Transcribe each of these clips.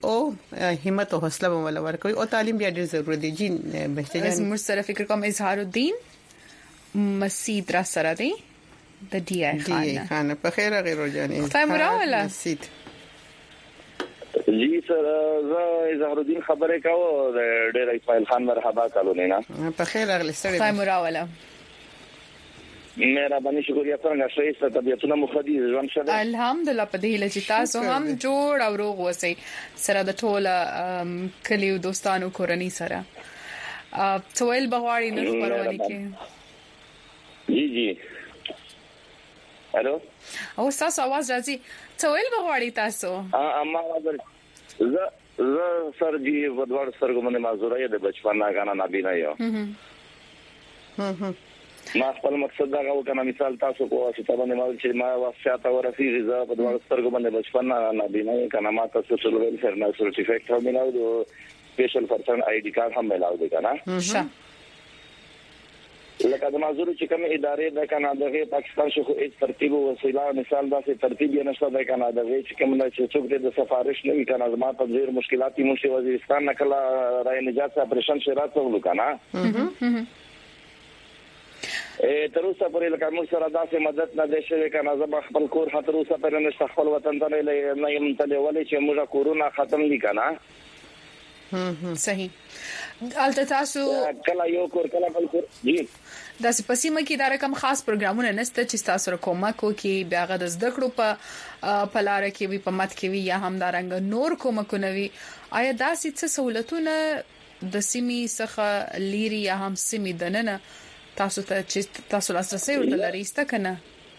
او همت او حوصله ولا ورکوي او تعلیم بیا ډیر ضروري دی جی بهشته جان موږ سره فکر کوم اظهار الدین مسید را سره دی د ډي اي خان په خیر غیر جانې خدای مراوله مسید جی سر زه اظهار الدین خبره کوم د ډیر اسماعیل خان مرحبا کالونی نه په خیر غل سره خدای مراوله مهرباني شکریہ څنګه شئ ست طبيعتونه مخدي ځوان شته الحمدلله په دې لچ تاسو هم جوړ او روغ وسی سره د ټوله کلیو دوستانو کورنۍ سره څویل بغواړي نه خبرونه کې جی الو او تاسو आवाज راځي څویل بغواړي تاسو اما زه سر جی ودوړ سرګو باندې معذوره د بچپن نه غانا نبی نه یو ما خپل مقصد دا غو کنه مثال تاسو کو چې تاسو باندې چې ما واسطه ورفي غذا په دوه سترګو باندې بچپن نه بینه کنه ما تاسو سره ویل سر نه سرټیفیکټ هم ملاو دو سپیشل پرسن آی ډی کارت هم ملاو دي کنه لکه د معذور چې کوم ادارې د کنه دغه پاکستان شو هیڅ ترتیب او وسیله مثال دا چې ترتیب یې نشته د کنه دغه چې کوم نه چې څوک د سفارش نه کنه زما په ډیر مشکلاتي مو شي وزیرستان نکله راي نجات اپریشن شرات وکړه تر اوسه پرې لکه موږ سره داسې مدد نه دی شوی کنه زه خپل کور تر اوسه پرې نه خپل وطن ته نه یم تللی ولې چې موږ کورونا ختم دي کنه صحیح البته تاسو کله یو کور کله بل کور جی د سپسیمه کې دا رقم خاص پروګرامونه نشته چې تاسو سره کومک وکړي بیا غد زده کړو په لار کې وي په مت کې وي یا هم دا رنګ نور کومکونه وي آیا داسې څه سہولتونه د سیمې څخه لیري یا هم سیمې دننه تاسو ته چې تاسو لاسرسي ورلري است کنه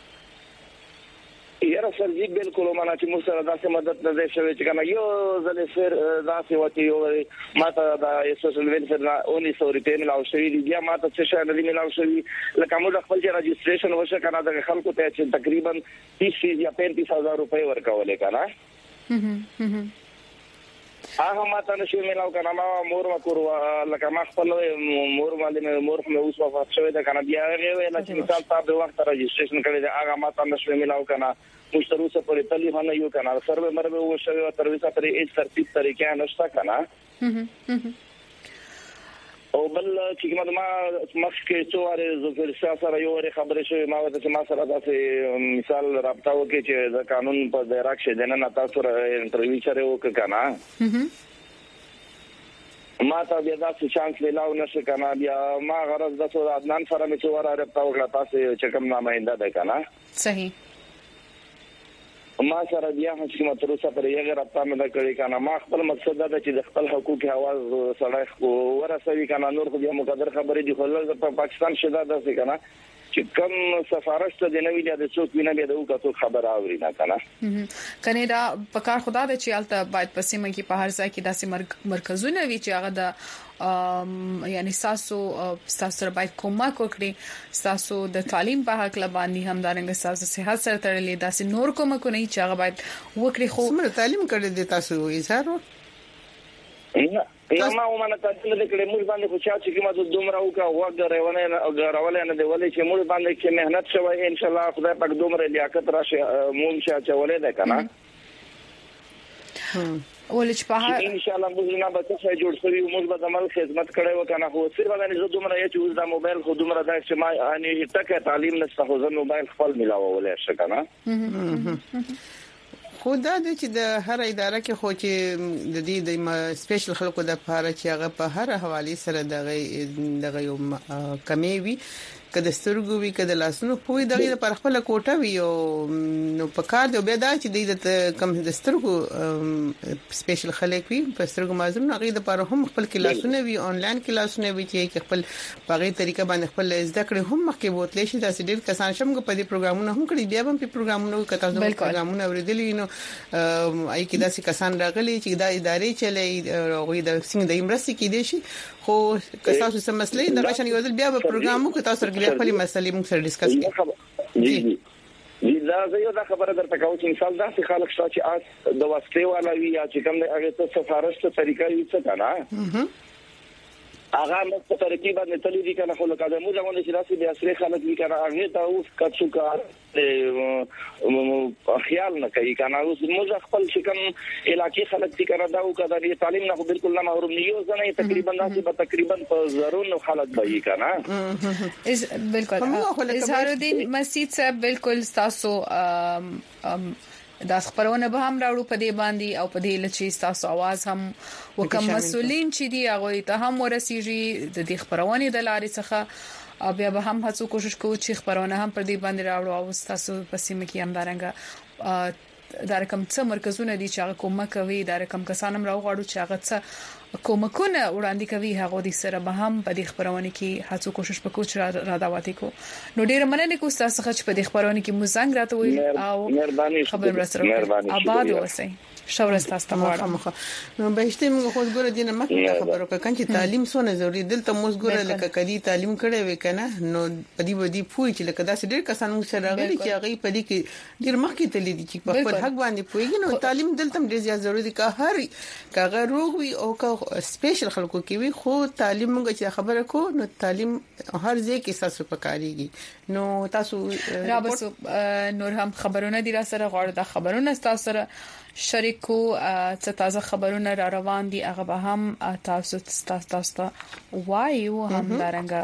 یاره سرجی بالکل معنا چې موږ سره داسې مدد نه دی شوی چې کنه یو ځلې سر داسې وتی یو ماته دا سوشل ویلفیر نه 1900 روپیا ملاو شوی دی بیا ماته څه شي نه دی ملاو شوی لکه موږ خپل چې رجسټریشن وشه کنه د خلکو ته چې تقریبا 30 یا 35000 روپیا ورکولې کنه هغه ماته نشي ملاو کنه ما مور وکړو لکه ما خپل مور باندې مور مې اوس وفات شوی دا کنه بیا ویل چې مثال تاسو وخت رجسټریشن کړی دا هغه ماته نشي ملاو کنه مشتروسه پرې تلیفون یو کنه سروې مربه و شوی تر وسه پرې هیڅ ترتیب طریقې نشته کنه او بل چې ما مخکې څو واره زفر سره یو واره خبرې شوې ما ته چې ما سره داسې مثال رابطه وکړي چې د قانون په دایره کې دنه تاسو انټرویو سره وکړه کنه ما ته بیا داسې چانس ملاو نشو کنه بیا ما غرض د څو عدنان سره مې څو واره رابطه وکړه تاسو چې کوم نامینده ده کنه صحیح ما سره بیا چې متروسه پر یو رابطه مې کړې کنه ما خپل مقصد دا چې د خپل حقوقي आवाज سره ورسوي کنه نور خو بیا مقدر خبرې دي خو په پاکستان شته دا څه کنه چې کوم سفارش ته د نوې د څوک ویني د وکړو خبر اوري نه کنه کنه دا په کار خدا د چالت باید پسې مې په هر ځای کې داسې مرکزونه وي چې هغه د یعنی تاسو باید کومک وکړي تاسو د تعلیم په حق لباندې هم دارنګ تاسو صحت سره تړلې داسې نور کومکونه چې هغه باید وکړي خو تعلیم کړی دي تاسو اظهار نه ما ومنه تاسو د کله موږ باندې خو چې کومه د دومره وکړه وګورونه نه دی ولې چې موږ باندې کې مهنت شوی ان شاء الله خدای پاک دومره لیاقت راشي موږ چې ولې ده کنه ولې چې په ان شاء الله موږ نه به څه جوړ شوی موږ به د عمل خدمت کړو کنه خو صرف باندې زه دومره یې چې د موبایل خو دومره دا چې ما ان تک تعلیم نشته خو زه موبایل خپل ملاوولې شه کنه خو دا د چې د هر اداره کې خو چې د دې د سپیشل خلکو د لپاره چې هغه په هر حواله سره دغه یو کمی وي کله سترګو وی کله لاسونو پوي دغه پر خپل کوټه وی او نو په کار دی به دا چې د کم د سترګو سپیشل خلک وی په سترګو مازون هغه د پر هم خپل کلاسونه وی آنلاین کلاسونه وی چې خپل په غي طریقه باندې خپل زده کړې هم مخکې بوتلې شي دا ډېر کسان شم په دې پروګرامونو هم کړی بیا هم په پروګرامونو کته د پروګرامونو اوریدلې نو آی کې داسې کسان راغلي چې دا ادارې چلې او د څنګه د امرسي کې دي شي خو که تاسو سم مسلې د غشن یو ځل بیا په پروګرامو کې تاسو سره خپل مسلې موږ سره ډیسکس کړو جی دا زه یو دا خبره درته کوم چې مثال دا چې خلک شته چې اس د واسطې والا وی یا چې کوم هغه ته سفارش ته طریقې څه کنه هغه مت ترکیب باندې تللی دي کنه خو لکه د موږ باندې چې راسي د اصلي خلک دي کنه هغه ته اوس کڅو کار خیال نه کوي کنه اوس موږ خپل شکم علاقې خلک دي کنه دا او کدا د تعلیم نه بالکل نه محروم نه یو ځنه تقریبا تقریبا په زرونو خلک به کنه بالکل اظهار الدین مسجد صاحب بالکل تاسو دا خبرونه به هم راوړو په دې باندې او په دې لچې تاسو आवाज هم وکم مسولین چې دی هغه ته هم ورسیږي د دې خبرونه د لارې څخه بیا به هم هڅو کوشش کوو چې خبرونه هم پر دې باندې راوړو او تاسو په سیمه کې هم دارنګ دا رقم څه مرکزونه دي چې هغه کومه کوي دا رقم کسانم راوغواړو چې هغه څه کومکونه وړاندې کوي هغه د سره به هم په دې خبرونه کې هڅو کوشش وکړو چې را داواتې کو نو ډیر مننه کوم تاسو چې په دې خبرونه کې مو زنګ راته وي او خبر رسره آباد اوسئ شاورست تاسو ته نو به شته موږ خو ګوره دینه مکه خبرو کړه چې تعلیم سونه ضروری دلته موږ ګوره لکه کدي تعلیم کړي وکنه نو پدی ودی پوي چې لکه داسې ډېر کسان موږ سره راغلي چې هغه پدی کې ډېر مخکې تللی دي چې په خپل حق باندې پويږي نو تعلیم دلته ډېر زیات ضروری دي که هر کاغه روغ وي او که سپیشل خلکو کې وي خو تعلیم موږ چې خبره کو نو تعلیم هر ځای کې تاسو پکاريږي نو تاسو رابس نور هم خبرونه دي را سره غواړم دا خبرونه تاسو سره شریکو څه تازه خبرونه را روان دي هغه به هم تاسو وایو هم دارنګ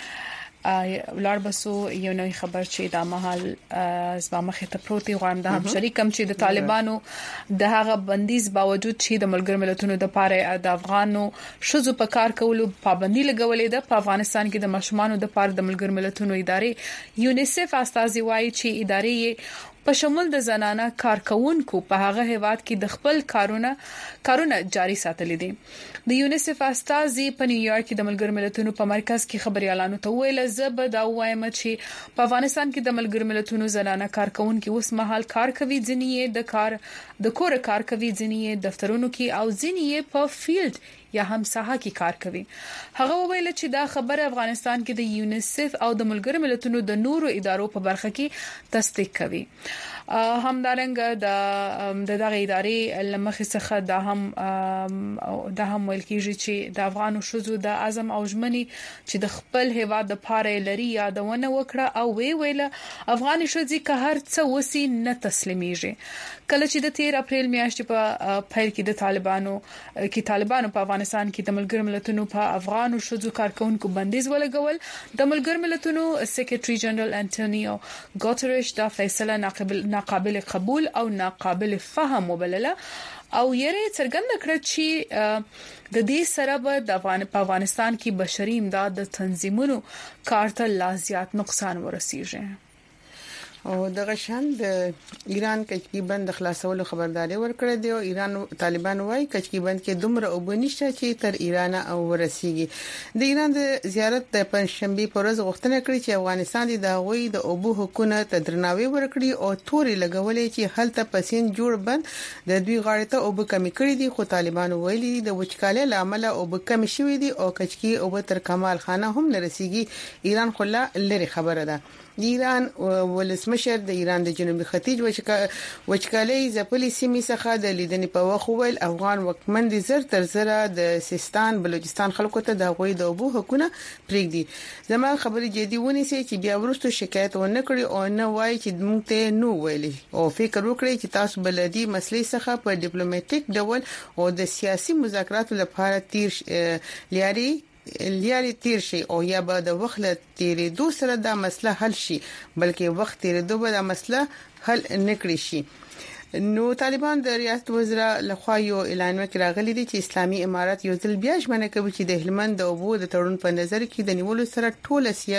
ولر بسو یو نوې خبر چې دا مهال زما مخه ته پروتي غواړم دا هم شریکم چې د طالبانو د هغه بندیز باوجود چې د ملګر ملتونو د پاره د افغانو شذو په کار کولو پابندي لګولې ده په افغانستان کې د مشمانو د پاره د ملګر ملتونو ادارې یونیسف استازي وایي چې ادارې په شمول د زنانه کارکونکو په هغه هیواد کې د خپل کارونه جاري ساتل دي د یونیسف استازي په نیویارک کې د ملګر ملتونو په مرکز کې خبريالانو ته ویل زب دا وایم چې په افغانستان کې د ملګر ملتونو زنانه کارکونکو اوس مهال کار کوي ځنی د کور کار کوي ځنی دفترونو کې او ځنی په فیلډ یا هم ساحه کې کار کوي هغه ویل چې دا خبره افغانستان کې د یونیسف او د ملګر ملتونو د نورو ادارو په برخه کې تصدیق کوي همدارنګ د دغه ادارې لمخې څخه د هم ویل کیږي چې د افغانو شذو د اعظم او ژمنې چې د خپل هیواد د پاره لري یادونه وکړه او ویل افغاني شذې که هر څه وسی نه تسلیمېږي کله چې د 13 اپریل میاشتې په پیل کې د طالبانو په افغانستان کې د ملګر ملتونو په افغانو شذو کارکونکو بندیز ولګول د ملګر ملتونو سیکریټري جنرال انټونیو ګوتریش دا فیصله ناقابل قبول او ناقابل فهم وبلله او یې څرګند کړ چې د دې سره به د افغانستان کې بشري امداد د تنظیمونو کارته لا زیات نقصان ورسیږي او دغه شان د ایران کچکی بند خلاصولو خبرداري ورکړه دی او ایران طالبان وايي کچکی بند کې دومره وبنيشته چې تر ایران او ورسیږي د ایران د زیارت د پنځشنبه پر ورځ غوښتنه کړې چې افغانستان د غوي د اوبو حکومت تدرناوي ورکړي او توري لګولې چې هلته پسین جوړ بند د دوی غاړه ته اوبو کمی کړې دي خو طالبان ویلي د وچکالۍ لامل اوبو کمی شوې دي او کچکی اوبو تر کمال خانه هم نه رسیږي ایران خلا لري خبره ده ایران ولسمشر د ایران د جنوبي ختیځ وچکالۍ ځپلې سیمې څخه د لیدنې په وخت ویل افغان وکمن دي زر تر زره د سیستان بلوچستان خلکو ته د غوي د اوبو حقونه پریږدي زما خبرې جدي ونیسي چې بیا ورستو شکایت ونه کړي او نه وایي چې موږ ته نو ویلي او فکر وکړي چې تاسو بلدي مسلې څخه په ډیپلوماټیک ډول او د سیاسي مذاکراتو لپاره لیاري تیر شي او یا به د وخت تیرېدو سره دا مسله حل شي بلکې وخت تیرېدو به دا مسله حل نکړي شي نو طالبان د ریاست وزرا لخوا یو اعلان وکړ غلي دي چې اسلامي امارات یو ځل بیا ژمنه کوي چې د هلمند د اوبو د تړون په نظر کې د نیولو سره ټوله سیا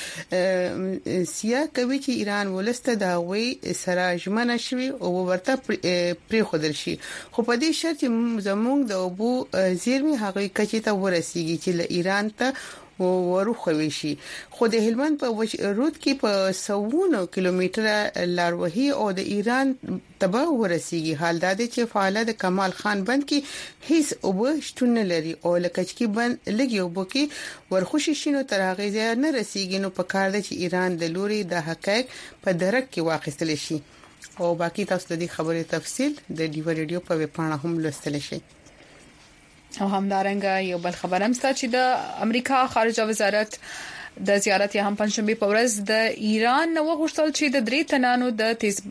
کوي چې ایران ولسته د غوي سره ژمنه شوی او ورته پری خودل شي خو په دې شرط زموږ د اوبو زیرمې هغه کچې ته ورسیږي چې له ایران ته وروخوي شي خو د هلمند په رود کې په 100 کیلومتره لاروهي او د ایران تبه ورسیږي حال دا دی چې فعاله د کمال خان بند کې هیڅ اوبه شتون لري او لکچکی بند لګي اوبه کې ورخوشي شینو تر هغه ځای نه رسیږي نو په کار دی چې ایران د لوري د حقایق په درک کې واخیستل شي او باقي تاسو د دې خبرې تفصیل د ډیو ریډیو په ویب پاڼه هم لوستل شئ او همدارنګه یو بل خبرم ست چې د امریکا خارجه وزارت د زیارت یا هم پنځشنبه په ورځ د ایران نو غوښتل چې د 3 تنانو د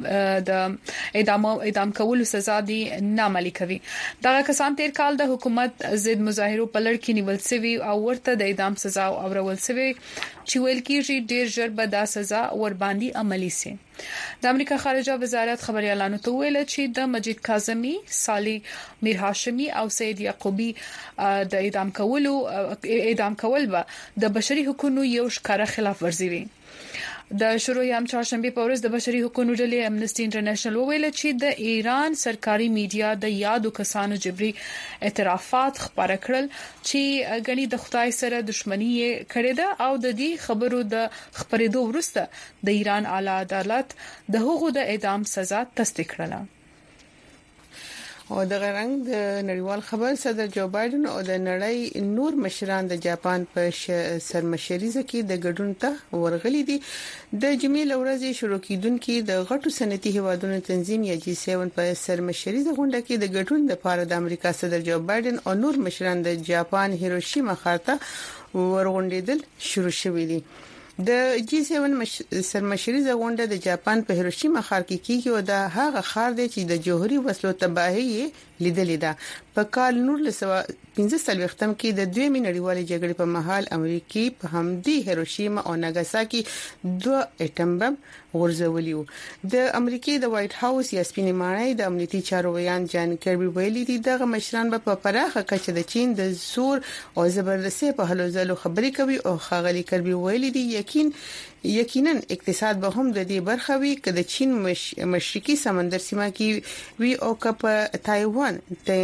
اعدام کولو سزا دي نامعلي کوي. دا کسان تیر کال د حکومت ضد مظاهرو په لړ کې نیول شوی او ورته د اعدام سزا اورول شوی چې ویل کېږي ډیر ژر به دا سزا ور باندې عملي شي. د امریکا خارجه وزارت خبريالانو ته ویل چې د مجید کاظمی، صالح میر هاشمی او سید یعقوبی د اعدام کول به د بشري حقوقو یو ښکاره خلاف ورزي وي. د شروع یم چهارشنبه په ورځ د بشري حقوقو ډلې امنستي انټرنیشنل ویل چې د ایران سرکاري میډیا د یادو کسانو جبري اعترافات خبره کړل چې غني د خدای سره دښمنی کړې ده او د دې خبرو د خبرېدو وروسته د ایران اعلی عدالت د هغو د اعدام سزا تصدیق کړه. او د غرنګ د نړیوال خبر صدر جو بایدن او د نړۍ نور مشران د جاپان په سرمشریزه کې د ګډون ته ورغلي دي. د جمعې لورځي شروع کیدونکو د غټو صنعتي هیوادونو تنظیم یا G7 په سرمشریزه غونډه کې د ګډون لپاره د امریکا صدر جو بایدن او نور مشران د جاپان هیروشیما ښار ته ورغونډېدل شروع شوې دي. د G7 سرمشریزه غونډه د جاپان په هیروشیما ښار کې کیږي او دا هغه ښار دی چې د جوهري وسلو تباہي لیدلې ده. په کال 1945 کې د دویمې نړیوالې جګړې په مهال امریکای په همدې هیروشیما او ناګاساکي 2 اټم بم غورځولي وو. د امریکای د وایټ هاوس یا سپینې ماڼۍ د امنیتي چارو ویان جان کربي ویلي دي دغه مشران په پراخه کچه د چین د زور او زبردستۍ په هلو ځلو خبرې کوي او خاغلی کربي ویلي دي یقینا اقتصاد به هم د دې برخه وي چې د چین مشرقي سمندر سیمه کې وی او کپ تایوان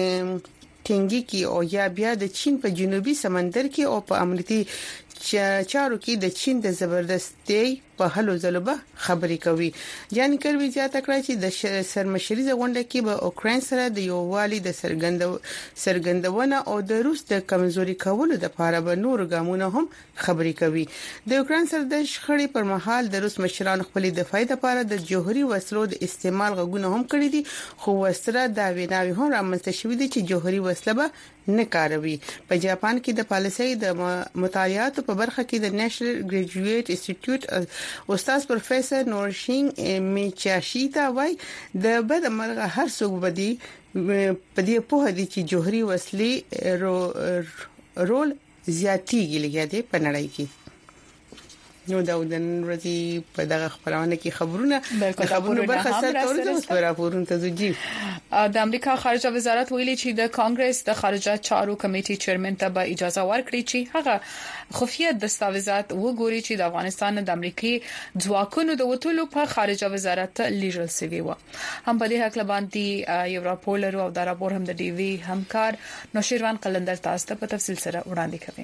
تنګي کې او یا بیا د چین په جنوبي سمندر کې او په امنیتي چارو کې د چین د زبردستۍ په هلو ځلو به خبرې کوي. جان کربي زیاته کړه چې د سرمشریزه غونډه کې به اوکرين سره د یووالي د سرګندونه او د روس د کمزوري کولو لپاره به نور ګامونه هم خبرې کوي. د اوکرين سره د شخړې پر مهال د روس مشران خپل دفاعي لپاره د جوهري وسلو د استعمال غوښتنه هم کړې دي خو وسره دا ویناوي هم رامنځته شوې دي چې جوهري وسله به نه کاروي. په جاپان کې د پالیسۍ د مطالعات په برخه کې د نېشنل ګریجویټ انسټیټیوټ استاد پروفیسور نورشین میچاشیتا وای د بد مرغه هر څوک بدی په دې په هدي چې جوهري وسلې رول زیاتیږي لګیدي په نړۍ کې. نو دا د ورځې په دغه خبرونه کې خبرونه برخه سره تورځو پر راپورونه ته ځي. د امریکا خارجه وزارت ویلي چې د کانګرس د خارجه چارو کمیټې چیرمن ته به اجازه ورکړي چې هغه خفیه دستاویزات وګوري چې د افغانستان د امریکای ځواکونو د وټولو په خارجه وزارت لیږل شوی و. هم په دې حق باندې یو راپور لرو او دا راپور هم د ډي وی همکار نوشیروان قلندر تاسو ته په تفصیل سره وړاندې کوي.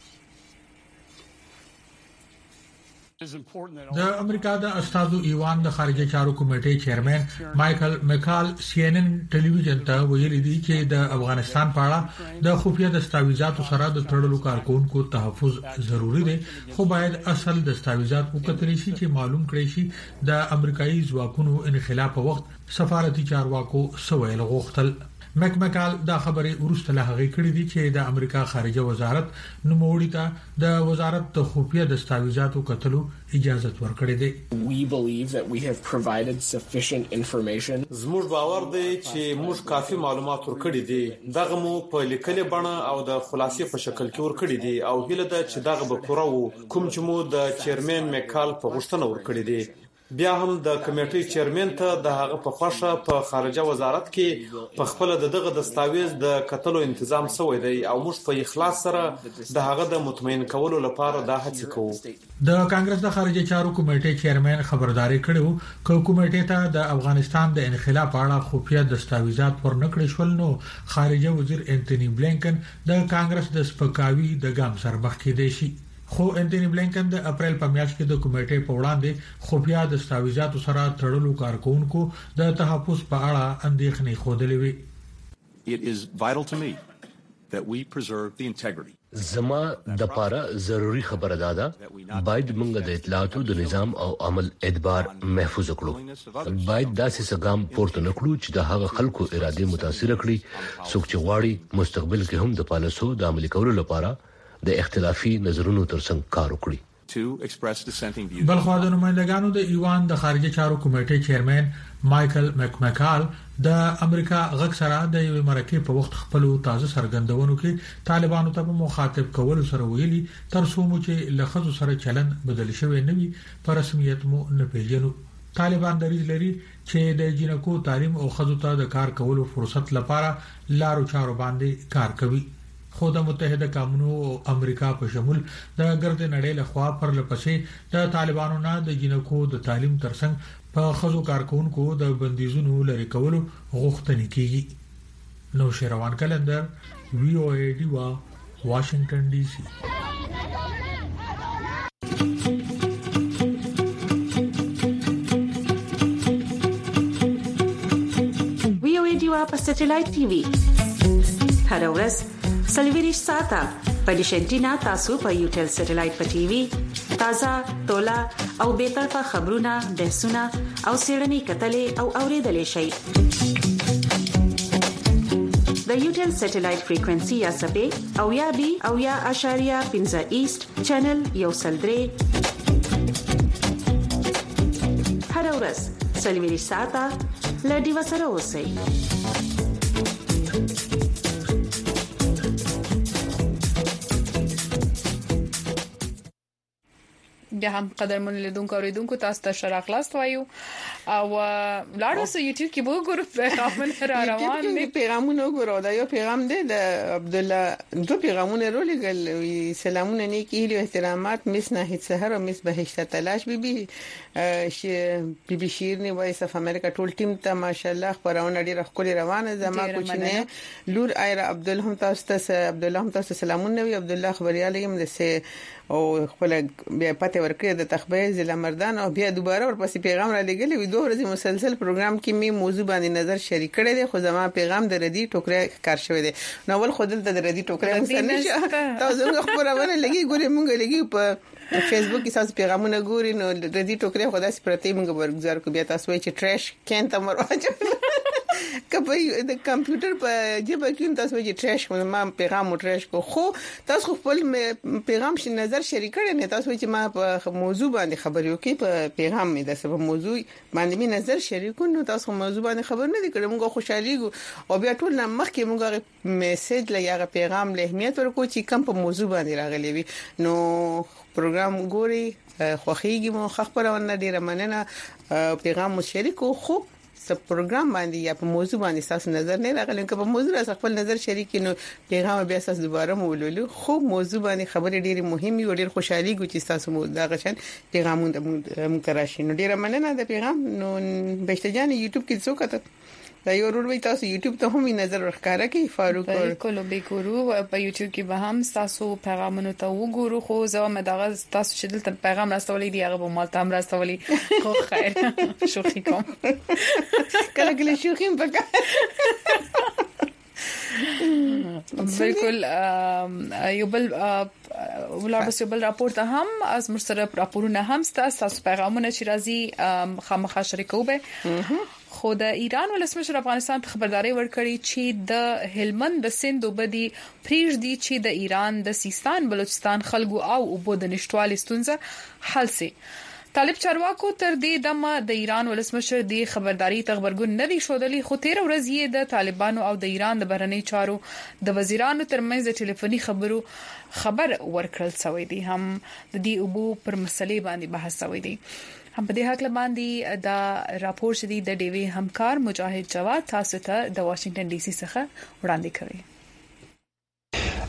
د امریکا د استادو ایوان د خارجه چارو کمیټې چیرمن مایکل میکال CNN ټلویزیون ته ویلي دي چې د افغانستان په اړه د خفیه دستاویزاتو سره د تړلو کارکونکو تحفظ ضروری دی خو باید اصل دستاویزات وکړل شي چې معلوم کړي شي د امریکایي ځواکونو انخلا په وخت سفارتي چارواکو سویل غوښتل. مکمکال دا خبره ورسته له هغه کړې دي چې د امریکا خارجه وزارت نوموړي ته د وزارت د خفیه دستاویزاتو کتلو اجازه ورکړې ده. We believe that we have provided sufficient information. زموږ باور دی چې موږ کافي معلومات ورکړي دي. دغه مو په لیکلې بڼه او د خلاصې په شکل کې ورکړي دي او هیله ده چې دغه به پوره وو کوم چې مو د چیرمن میکال په غوښتنه ورکړي دي. بیا هم د کمیټې چیرمن ته د هغه په خوښه په خارجه وزارت کې په خپل دغه دستاویز د کتلو تنظیم شوی دی او موږ په اخلاص سره د هغه د مطمئن کولو لپاره دا هڅه کوو. د کانګرس د خارجه چارو کمیټې چیرمن خبرداري کړو چې کمیټې ته د افغانستان د انخلا په اړه خفیه دستاویزات ورنکړي شول نو خارجه وزیر انټونی بلینکن د کانګرس د سپکاوي د ګام سر مخ کې دی شي. خو انټونی بلینکن د اپریل په میاشت کې د کمیټې په وړاندې خفیه دستاویزاتو سره تړلو کارکونکو د تحفظ په اړه اندېښنې خوده لوي. It is vital to me that we preserve the integrity. زما د پاره ضروری خبره ده باید موږ د اطلاعاتو د نظام او عمل اعتبار محفوظ کړو. باید داسې سګام پورته نکړو چې د هغه خلکو اراده متاثر کړي څوک چې غواړي مستقبل کې هم د پالیسو د عملي کولو لپاره د اختلافي نظرونو ترڅنګ کار وکړي. بلخو د نمائندګانو د ایوان د خارجه چارو کمیټې چیرمن مایکل مکمکال د امریکا غږ سره د یو مرکه په وخت خپل تازه سرګندونو کې طالبانو ته مخاطب کول سره ویلي تر څو مو چې لخصو سره چلن بدل شوی نه وي په رسمیت مو نه پیژنو. طالبان دریځ لري چې د جنکو تعلیم او خزو ته د کار کولو فرصت لپاره لارو چارو باندې کار کوي. خو د متحده قومونو او امریکا په شمول د ګرد نړۍ له خوا پر لپسې د طالبانو نه د جنکو د تعلیم ترڅنګ په خزو کارکونکو د بندیزونو لري کولو غوښتنه کیږي. نو شروان کلندر VOA دیوا واشنگټن ډي سي. VOA دیوا په سټلایټ ټي وي هر ورځ سلویریش ساته په ډیشنټینا تاسو په یوټل سټلایټ په ټي وي تازه تولا او به طرفه خبرونه بحثونه او سیړنی کتلې او اوریدلې شي. د یوټل سټلایټ فریکوئنسي یا سبې او یا بي او یا اشاریه 15 ایست چینل یو سلدري هر ورځ سلویریش ساته لډي وسره اوسئ. بیا هم قدرمن لیدونکو اوریدونکو تاسو ته شراخلاست وایو او لاړو سو یوټیوب کې به ګورو پیغامونه را روان دي. پیغامونه ګورو دا یو پیغام دی د عبد الله دو پیغامونه رولګل سلامونه نیکی او احترامات مس ناهید سحر او مس بهشت تلاش بي شیرنی وایس اف امریکا ټول ټیم ته ماشاءالله خبرونه ډیره خولي روانه زما کوچنه لور ایره عبد الله هم تاسو سلامونه وی عبد الله خبرياله يم د سه او خپل بیا پته ورکړه د تخبیر ضلع مردان او بیا دوباره ورپسې پیغام را لګلې وي 2 ورځې مسلسل پروګرام کې می موضوع باندې نظر شریک کړی دی خو زما پیغام د ردی ټوکرې کار شوی دی نو ول خودل د ردی ټوکرې مسنه تاسو موږ خبرونه لګي ګورې موږ لګي په فیسبوک کې تاسو پیغامونه ګوري نو ردی ټوکرې خدای سپرتې موږ ورګزار کو بیا تاسو چې ټریش کین ته مرواجه کبه د کمپیوټر په جبه کې تاسو چې ټریش ما پیغام ټریش کو خو تاسو خپل پیغام شي نظر شریک کړئ نه تاسو چې ما په موضوع باندې خبرې وکي په پیغام می د سبب موضوع باندې می نظر شریک نو تاسو موضوع باندې خبر نه دي کړم موږ خوشحالي او بیا ټول مخکې موږ میسج لږه پیغام له اهمیت ورکو چې کوم په موضوع باندې راغلی وي نو پروګرام ګوري خوخيږي مو خبرونه ډیره مننه پیغام مو شریکو خو په پروګرام باندې یا په موضوع باندې تاسو نظر نه راغلی که په موضوع تاسو خپل نظر شریک نو پیغام بیا تاسو دوباره مولولو خو موضوع باندې خبرې ډېری مهمه او ډېر خوشحالي کوي چې تاسو مو دا غشن پیغامونه مکراشي نو ډېر مننه د پیغام نو بهشتجان یوټیوب کې څوک ته دا یو ورور وي تاسو یوټیوب ته هم نظر ورکاره کوي فاروق بالکل به ګورو په یوټیوب کې به هم تاسو پیغامونه ته وګورو خو زه مې دا تاسو چې دلته پیغام راستولې دی هغه به مال تام راستولې خو خیر شوخی کوم کله کله شوخی پکا بالکل یو بل ولابسیبل راپورټ هم از مرسره راپورونه هم تاسو پیغامونه چې راځي خامخا شریکو به خو د ایران ولسمشر افغانستان ته خبرداري ورکړي چې د هلمند د سند وبدي پریږ دي چې د ایران د سیستان بلوچستان خلکو او وبو د نشټوالي ستونزه حل سي. طالب چارواکو تر دې دمه د ایران ولسمشر دی خبرداري تخبرګون نه دی شودلی خو 13 ورځې یې د طالبانو او د ایران د بهرنی چارو د وزیرانو ترمنځ د ټلیفوني خبر ورکړل شوی دی هم د دې وبو پر مسلې باندې بحث شوی دی. هم په دې حق باندې دا راپور شدي د ډیوی همکار مجاهد جواد تاسو ته د واشنگټن ډي سي څخه وړاندې کوي.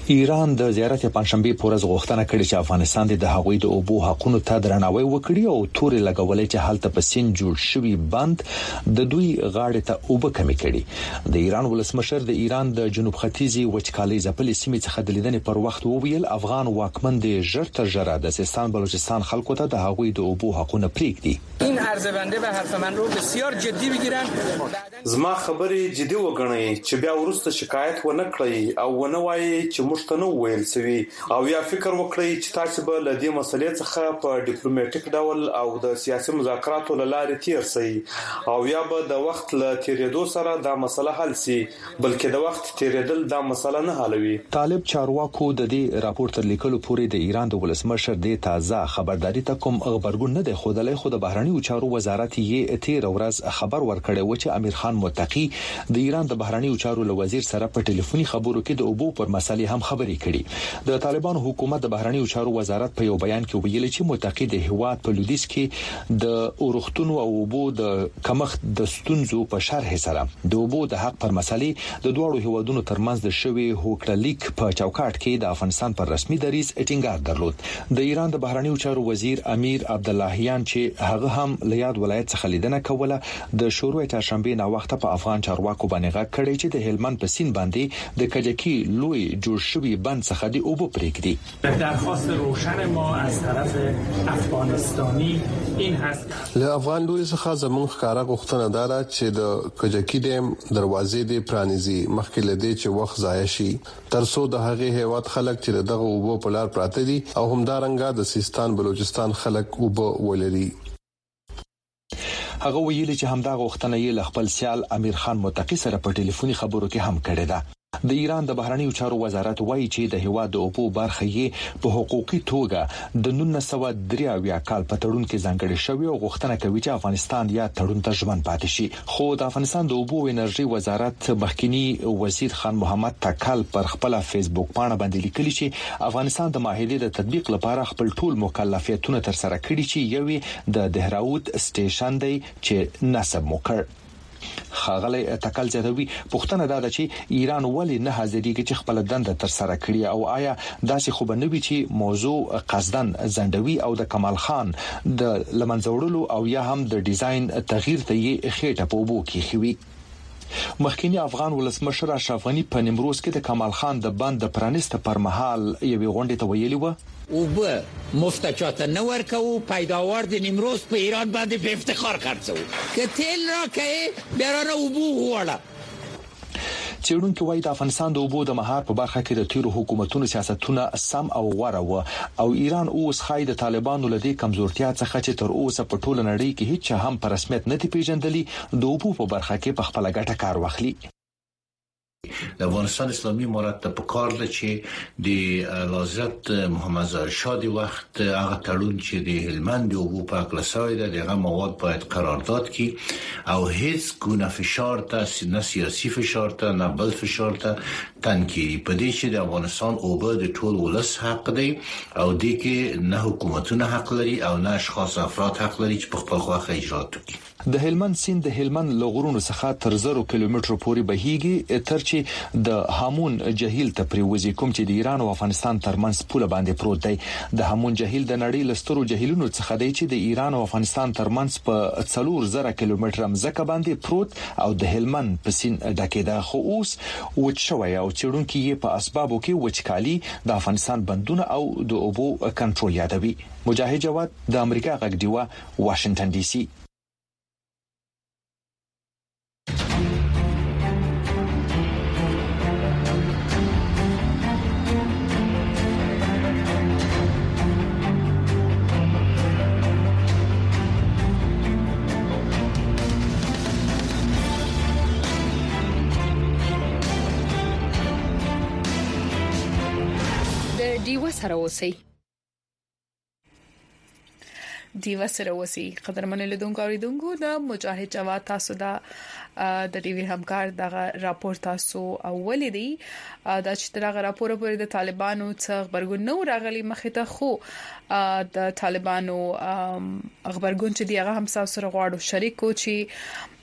ایران د زیارت پنځشنبه پورز غوښتنه کړې چې افغانستان د هغوی د اوبو حقوقو ته درناوی وکړي او تورې لګولې چې حالت په سین جوړ شوی بند د دوی غاړې ته اوبه کمی کړي. د ایران ولسمشر د ایران د جنوب ختیځي وچکالۍ ځپلې سیمې څخه د لیدنې پر وخت وویل افغان واکمن د ژر تر ژره د سیستان بلوچستان خلکو ته د هغوی د اوبو حقوقو پریږدي. این عرض بنده و حرف من رو بسیار جدی بگیرن. زما خبرې جدي وګڼئ چې بیا ورسته شکایت ونه کړئ او ونه وایي چې موږ ته نو ویل سوي او یا فکر وکړئ چې تاسو به له دې مسلې څخه په ډیپلوماټیک ډول او د سیاسي مذاکراتو لارې تیر سي او یا به د وخت له تیریدو سره دا مسله حل سي بلکې د وخت تیریدل دا مسله نه حلوي. طالب چارواکو د دې راپور تر لیکلو پورې د ایران د ولسمشر د تازه خبرداري ته کوم خبرګون نه دی خودلې خو د بهرنیو چارو وزارت یې تیر ورځ خبر ورکړی و چې امیر خان متقی د ایران د بهرنیو چارو وزیر سره په ټلیفوني خبرو کې د اوبو پر مسلې هم خبرې کړي. د طالبانو حکومت د بهرنیو چارو وزارت په یو بیان کې ویلي چې متقی د هواد په لویدیځ کې د اورختونو او اوبو د کمښت د ستونزو په شرح سره د اوبو د حق پر مسلې د دوه هوادونو ترمنځ د شوی هوکړلیک په چوکاټ کې د افغانستان پر رسمي دریځ ټینګار درلود. د ایران د بهرنیو چارو وزیر امیر عبداللهیان چې هغه هم له یاد ولایت څخه لیدنه کوله د شروع چهارشنبه نا وخت په افغان چارواکو باندې غږ کړی چې د هلمند په سین باندې د کجکی لوی جوړ شوی بند څخه د اوبو پریږدي. درخواست روشن ما از طرف افغانستانی این هست له افغان دوی څخه زموږ ښکارا غوښتنه ده چې د کجکی ډیم دروازې د پرانیزي مخکې لدی چې وخت ضایع شي ترڅو د هغه هیواد خلک چې دغه اوبو په لار پراته دي او همدارنګه د سیستان بلوچستان خلک اوبو ولري. هغه ویلي چې همدا غوښتنه یې له خپل سیال امیر خان متقی سره په ټلیفوني خبرو کې هم کړې ده. د ایران د بهرنیو چارو وزارت وایي چې د هواد د اوبو برخه یې په حقوقي توګه د 1993 کال په تړون کې ځانګړې شوې او غوښتنه کوي چې افغانستان یا تړون ته ژمن پاتې شي. خو د افغانستان د اوبو او انرژي وزارت مخکنی وزیر خان محمد تکل پر خپل فیسبوک باندې باندې لیکلي چې افغانستان د معاهدې د تطبیق لپاره خپل ټول مکلفیتونه تر سره کړي چې یوې د دهراوت سټیشن دی چې نسب موکړ. خاغلی تکل زدوی پښتنه دا چې ایران ولی نه حاضرېږي چې خپل دنده تر سره کړي او آیا داسې خو بنوي چې موضوع قصدن زندوی او د کمال خان د لمنځوړلو او یا هم د ډیزاین تغییر ته یې خېټه په وبو کې خوي. مخکینی افغان ولسمشر اشرف غنی په نیمروز کې د کمال خان د بند د پرانیست پر مهال یوې غونډې ته ویلي و اوبه مفتچات نه ورکو پیداوار د نیمروز په ایران باندې په افتخار خرڅو که تیل راکې بیرانه اوبو وړه. چېرونکو وایي د افغانستان د اوبو د مهار په برخه کې د تیرو حکومتونو سیاستونه سم او غوره و او ایران اوس خای د طالبانو لدی کمزورتیا څخه چې تر اوسه په ټوله نړۍ کې هیڅ هم په رسمیت نه پیژندلي د اوبو په برخه کې په خپل ګټه کار واخلي. د افغانستان اسلامي امارت ته پکار ده چې د حضرت محمد ظاهر شاه د وخت هغه تړون چې د هلمند او اوبو په کلاسای ده دغه مواد باید قرارداد کی او هیڅ ګونه فشار ته نه سیاسي فشار ته نه بل فشار ته تنکيري په دې چې د افغانستان اوبه د ټول ولس حق دی او د کې نه حکومتونه حق لري او نه اشخاص افراد حق لري چې په خپل خواخه اجرات وکړي. د هلمند سیند د هلمند لغورونو څخه تر 0 کیلومترو پورې بهيږي تر چې د هامون جهیل ته پریوزي کوم چې د ایران او افغانستان ترمنځ پوله باندې پروت دی. د هامون جهیل د نړۍ لسترو جهیلونو څخه دی چې د ایران او افغانستان ترمنځ په 400 کیلومتره مزکه باندې پروت او د هلمند په سیند ډکه ده خو اوس وچ شوی او چېرونکو یې په اسبابو کې وچکالي د افغانستان بندونه او د اوبو کنټرول یادوي. مجاهد جواد د امریکا غږ دیوا واشنگټن ډي سي. دیوا سره وسی قدرمن لیدونکو اوریدونکو د مجاهد جواد تاسو د ټي وي همکار دغه راپور تاسو اولې دی د چترغه راپور پر د طالبانو څخه خبرګون نو راغلي مخه ته خو د طالبانو خبرګون چې دیغه هم سره غواړو شریک کو چې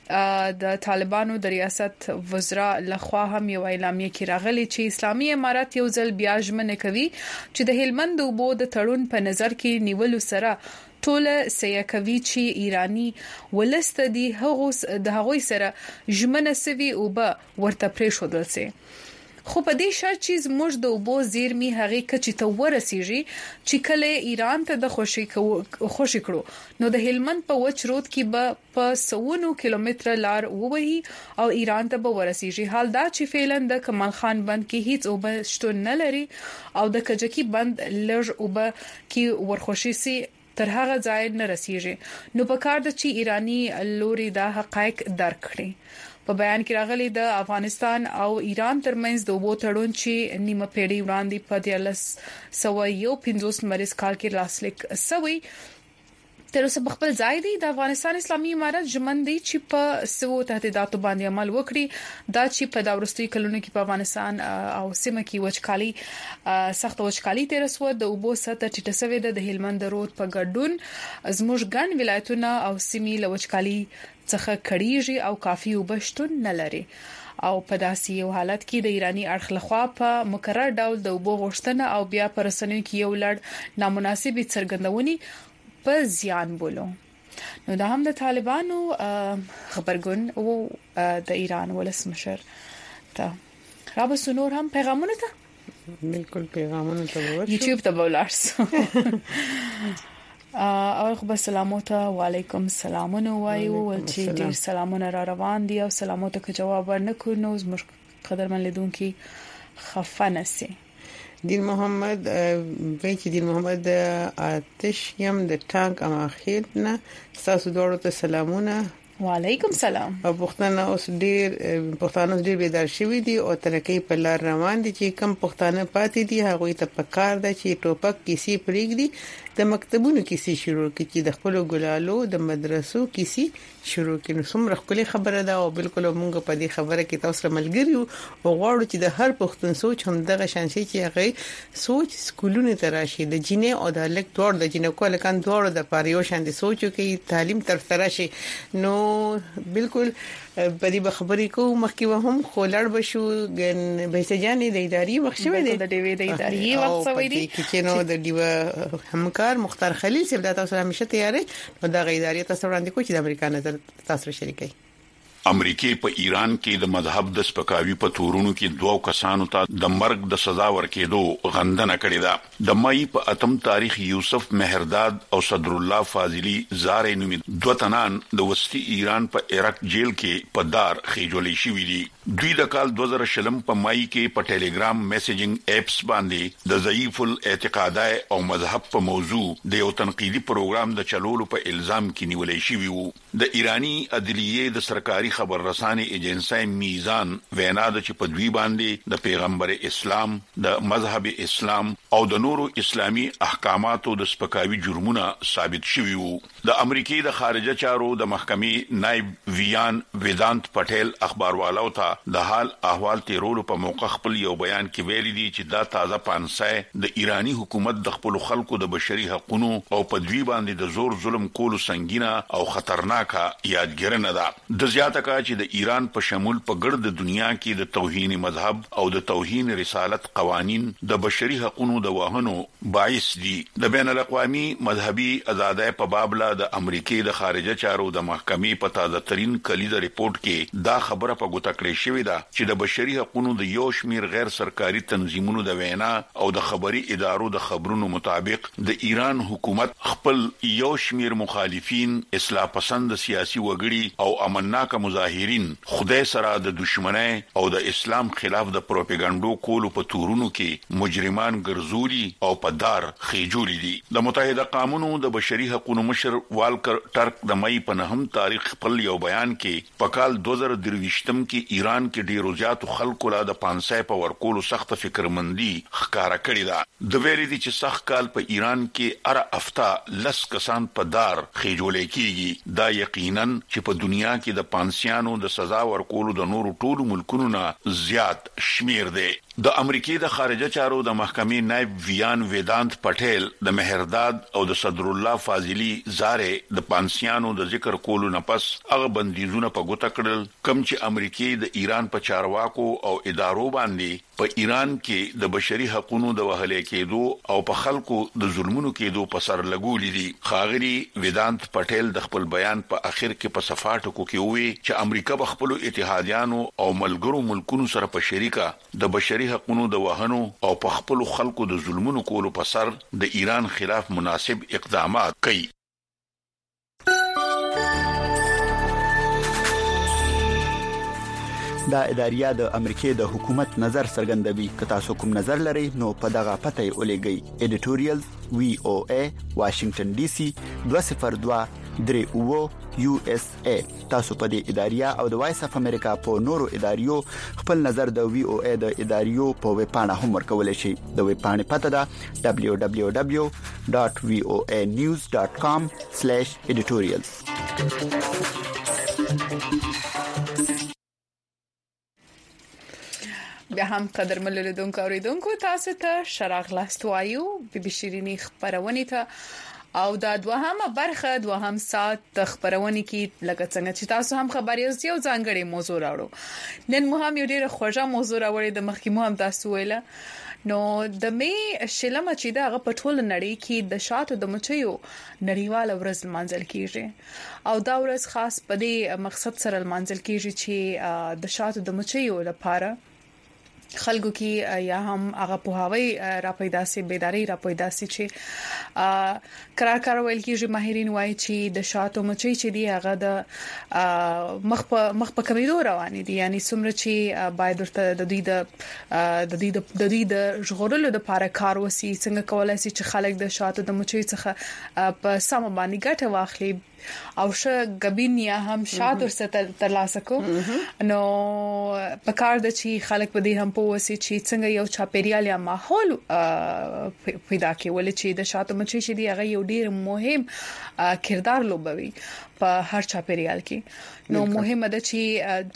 د طالبانو د ریاست وزرا لخوا هم یو اعلامیه کې راغلي چې اسلامي امارات یو ځل بیا ژمنه کوي چې د هلمند اوبو د تړون په نظر کې نیول سره ټول سیاکوي چې ایرانی ولست دي هغه سره ژمنه سوي او به ورته پرې شودل سي خو په دې شرط چې زموږ د اوبو زیرمي هغه کچې ته ورسیږي چې کله ایران ته د خوشي کړو نو د هلمند په وچ رود کې به په 100 کیلومتر لار ووهي او ایران ته به ورسیږي حال دا چې فعلا د کمال خان بند کې هیڅ اوبه شتون نه لري او د کجکی بند لږ اوبه کې ورخوشي سي تر هغه ځای نه رسیږي نو په کار د چې ایرانی لوري دا حقایق درک کړي په بیان کې راغلي د افغانستان او ایران ترمنځ د اوبو تړون چې نیمه پیړۍ وړاندې په 1950 مریض کال کې لاسلیک شوی تر اوسه خپل ځای دی د افغانستان اسلامي امارت ژمن دي چې په سوو تهدیداتو باندې عمل وکړي دا چې په دا ورستي کلونو کې په افغانستان او سیمه کې وچکالي سخت وچکالي تیر سو د اوبو سطح ټیټه شوې ده د هلمند رود په ګډون زموږ ګڼ ولایتونه او سیمې له وچکالي څخه کړيږي او کافي وبشتون نه لري او په داسې یو حالت کې د ایرانی اړخ لخوا په مکرر ډول د اوبو غوښتنه او بیا پر رسنیو کې یو لړ نامناسب څرګندونې په زیان بولو نو دا هم د طالبانو خبرګون او د ایران ولسمشر ته رابس نور هم پیغامونه ته بالکل پیغامونه ته ورته یوټیوب ته بولارس او خو سلامونه وعلیکم سلامونه وایو چې ډیر سلامونه را روان دي او سلامونه که جواب ورنکړو نو زموږ قدرمن لیدونکو خفنه سي دین محمد وایي دین محمد آتش یم د ټانک اماخیل نه تاسو دوړو ته سلامونه وعلیکم سلام او پښتانه اوس ډیر بیدار شوي دي او ترقې په لار روان دي چې کم پښتانه پاتې دي هغه ته پکار ده چې ټوپک کیسي پرېږدي د مکتبونو کیسي شروع کړي چې د خپل ګلالو د مدرسو کیسي شروع کړي نو څومره خپل خبره ده او بالکل موږ په دې خبره کې تاسو ملګری او غواړو چې د هر پښتون سوچ هم دغه شانسي چې هغه سوچ سکولونو ته راشي د جینې او د لیک دوړ د جینې کول کان دوړ د پاریو شان دي سوچو کې تعلیم تر سره شي نو بالکل په دې خبرې کو مخکې هم خولړ بشو به سجانې د اداري مخشوي د ډیوی د اداري وخت سوي دي چې نو د دیو همکار مختار خلیل سیب د تاسو همیشه تیارې نو د اداري تاسو وړاندې کوي چې د امریکا نظر تاسو شریکي امریکای په ایران کې د مذهب د سپکاوي په تورونو کې دوه کسانو ته د مرګ د سزا ورکېدو غندنه کړې ده د مای په اتم تاریخ یوسف مهرداد او صدر الله فاضلی زارې نومي دوه تنان د وسطي ایران په عراق جیل کې په دار خېجولې شوې دي دوی د کال 2000 په مای کې په ټلګرام میسیجینګ اپس باندې د ضعیف الاعتقادای او مذهب په موضوع د یو تنقیدي پروګرام د چلولو په الزام کې نیولې شوی وو د ایرانی عدلیه د سرکاري خبر رساني ایجنسی میزان وینا د چې په دوی باندې د پیغمبر اسلام د مذهب اسلام او د نورو اسلامی احکاماتو د سپکاوي جرمونه ثابت شوي وو د امریکای د خارجه چارو د محکمې نائب ویان ویدانت پټیل اخباروالو ته د حال احوال تیرولو په موقع خپل یو بیان کې ویلي دي چې دا تازه پانسای د ایرانی حکومت د خپل خلکو د بشري حقوقو او په دوی باندې د زور ظلم کولو سنگینه او خطرناکه یادګرنه ده د زیاته چې د ایران په شمول په ګرد دنیا کې د توهین مذهب او د توهین رسالت قوانين د بشري حقوقو د وهنو باعث دي د بین الاقوامي مذهبي ازادۍ په بابله د امریکای د خارجه چارو د محکمې په تازه ترين کلیده ریپورت کې دا خبره په ګوته کړې شوې ده چې د بشري حقوقو د یو شمیر غیر سرکاري تنظیمونو د وینا او د خبري ادارو د خبرونو مطابق د ایران حکومت خپل یو شمیر مخالفین اصلاح پسند سیاسي وګړي او امنناک مظاهرین خدای سره د دشمنی او د اسلام خلاف د پروپاګاندا کولو په تورونو کې مجرمان ګرځولي او په دار خېجولي دي د متحده قومونو د بشري حقوقو مشر والکر ټرک د مئی په 9 تاریخ خپل یو بیان کې په کال 2023م کې ایران کې ډیرو زیات خلکو لا د 500 په ورکولو سخت فکرمندي ښکارا کړی ده د ویلي دي چې سخت کال په ایران کې اره افتا لس کسان په دار خېجولې کیږي دا یقینا چې په دنیا کې د پانسیانو د سزا ورکولو د نورو ټولو ملکونو نه زیات شمیر دی د امریکای د خارجه چارو د محکمې نائب ویان ویدانت پټیل د مهرداد او د صدر الله فاضلی زاره د پانسیانو د ذکر کولو نه پس هغه بندیزونه په ګوته کړل کم چې امریکای د ایران په چارواکو او ادارو باندې په ایران کې د بشري حقوقو د وهلې کېدو او په خلکو د ظلمونو کېدو په سر لګولې دي. خاغلی ویدانت پټیل د خپل بیان په اخر کې په صفحاتو کې وی چې امریکا په خپل اتحادیانو او ملګرو ملکونو سره په شریکه د بشري حقوقو د وهنو او په خپل خلکو د ظلمونو کولو په سر د ایران خلاف مناسب اقدامات کوي. دا اداریه د امریکای د حکومت نظر څرګندوي. که تاسو کوم نظر لرئ نو په دغه پته ولېږئ. editorial VOA Washington DC 202 USA. تاسو په دې اداریه او د وایس اف امریکا په نورو اداریو خپل نظر د VOA د اداریو په ویب پاڼه هم ورکولای شئ. د ویب پاڼې پته ده www.voanews.com/editorials. بیا هم قدرمن لیدونکو اوریدونکو تاسو ته شراغ لاستوایو بي شيريني خبرونه ته او دا دوهمه برخه دوهم سات خبرونه کې لکه څنګه چې تاسو هم خبري یو ځانګړي موضوع راوړو. نن مو هم یو ډیره خوږه موضوع راوړې د مخکې مو هم تاسو ویله نو د می شلمه چې دا غ پټول نړۍ کې د شاتو د مچیو نړیواله ورځ منځل کیږي او دا ورځ خاص په دې مقصد سره منځل کیږي چې د شاتو د مچیو لپاره خلکو کې یا هم هغه په هواي را پیدا سي بیداری را پیدا سي چې قرار ویل کېږي ماهرین وایي چې د شاتو مچي چې دی هغه د مخ په کمیدو روان دي یعنی څومره چې باید ورته د دوی د ژغورلو د لپاره کار وسی څنګه کولای شي چې خلک د شاتو د مچي څخه په سم باندې ګټه واخلي او شه غبین یا هم شات ورسته ترلاسه کو نو په کار د چی خلک په دې هم پوسي چې څنګه یو چاپیریال یا ماحول پیدا کول چې د شاتو مچي چې دی هغه یو ډیر مهم کردار لوبوي په هر چاپیریال کې. نو مهمه ده چې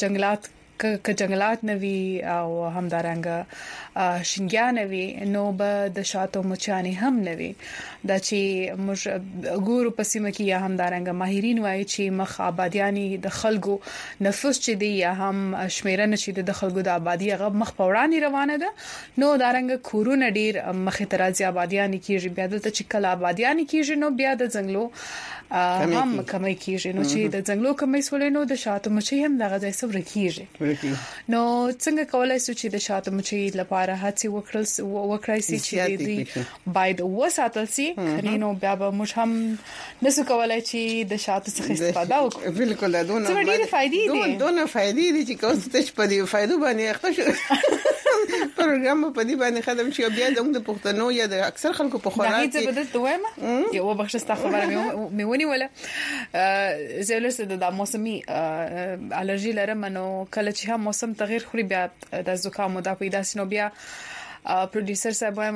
جنگلات نوي او همدارنګه شینګیان نوي نو به د شاتو مچانی هم نوي دا چې موږ ګورو په سیمه کې یا همدارنګه ماهرین وایي چې مخ آبادیانی د خلکو نفوس چې دی یا هم شمیرنه چې د خلکو د آبادی هغه مخ په وړاندې روانه ده نو دارنګه کورونه ډیر مخه ترازی آبادیانی کیږي بیا د چې کله آبادیانی کیږي نو بیا د ځنګلو هم کمی کیږي نو چې د ځنګلو کمی سولې نو د شاتو مچي هم دغه ځای سره کیږي. نو څنګه کولای شو چې د شاتو مچي لپاره هڅه وکړای شي چې دوی باید وساتل شي نو بیا به موږ هم نسو کولای چې د شاتو څخه استفاده وکړو. بالکل دا دونه فائدې دي چې کوم څه په دې فائدو باندې اخته شو پروګرام په دې باندې خدم شي بیا د پښتنو یا د اکثر خلکو په خوراک کې دا بدل دویمه یو بخښسته خبره مې ولا زولسه د موسمي الرجی لرم نو کله چې هم موسم تغیر خوري بیا د زکام او د پیدا سينو بیا پروډوسر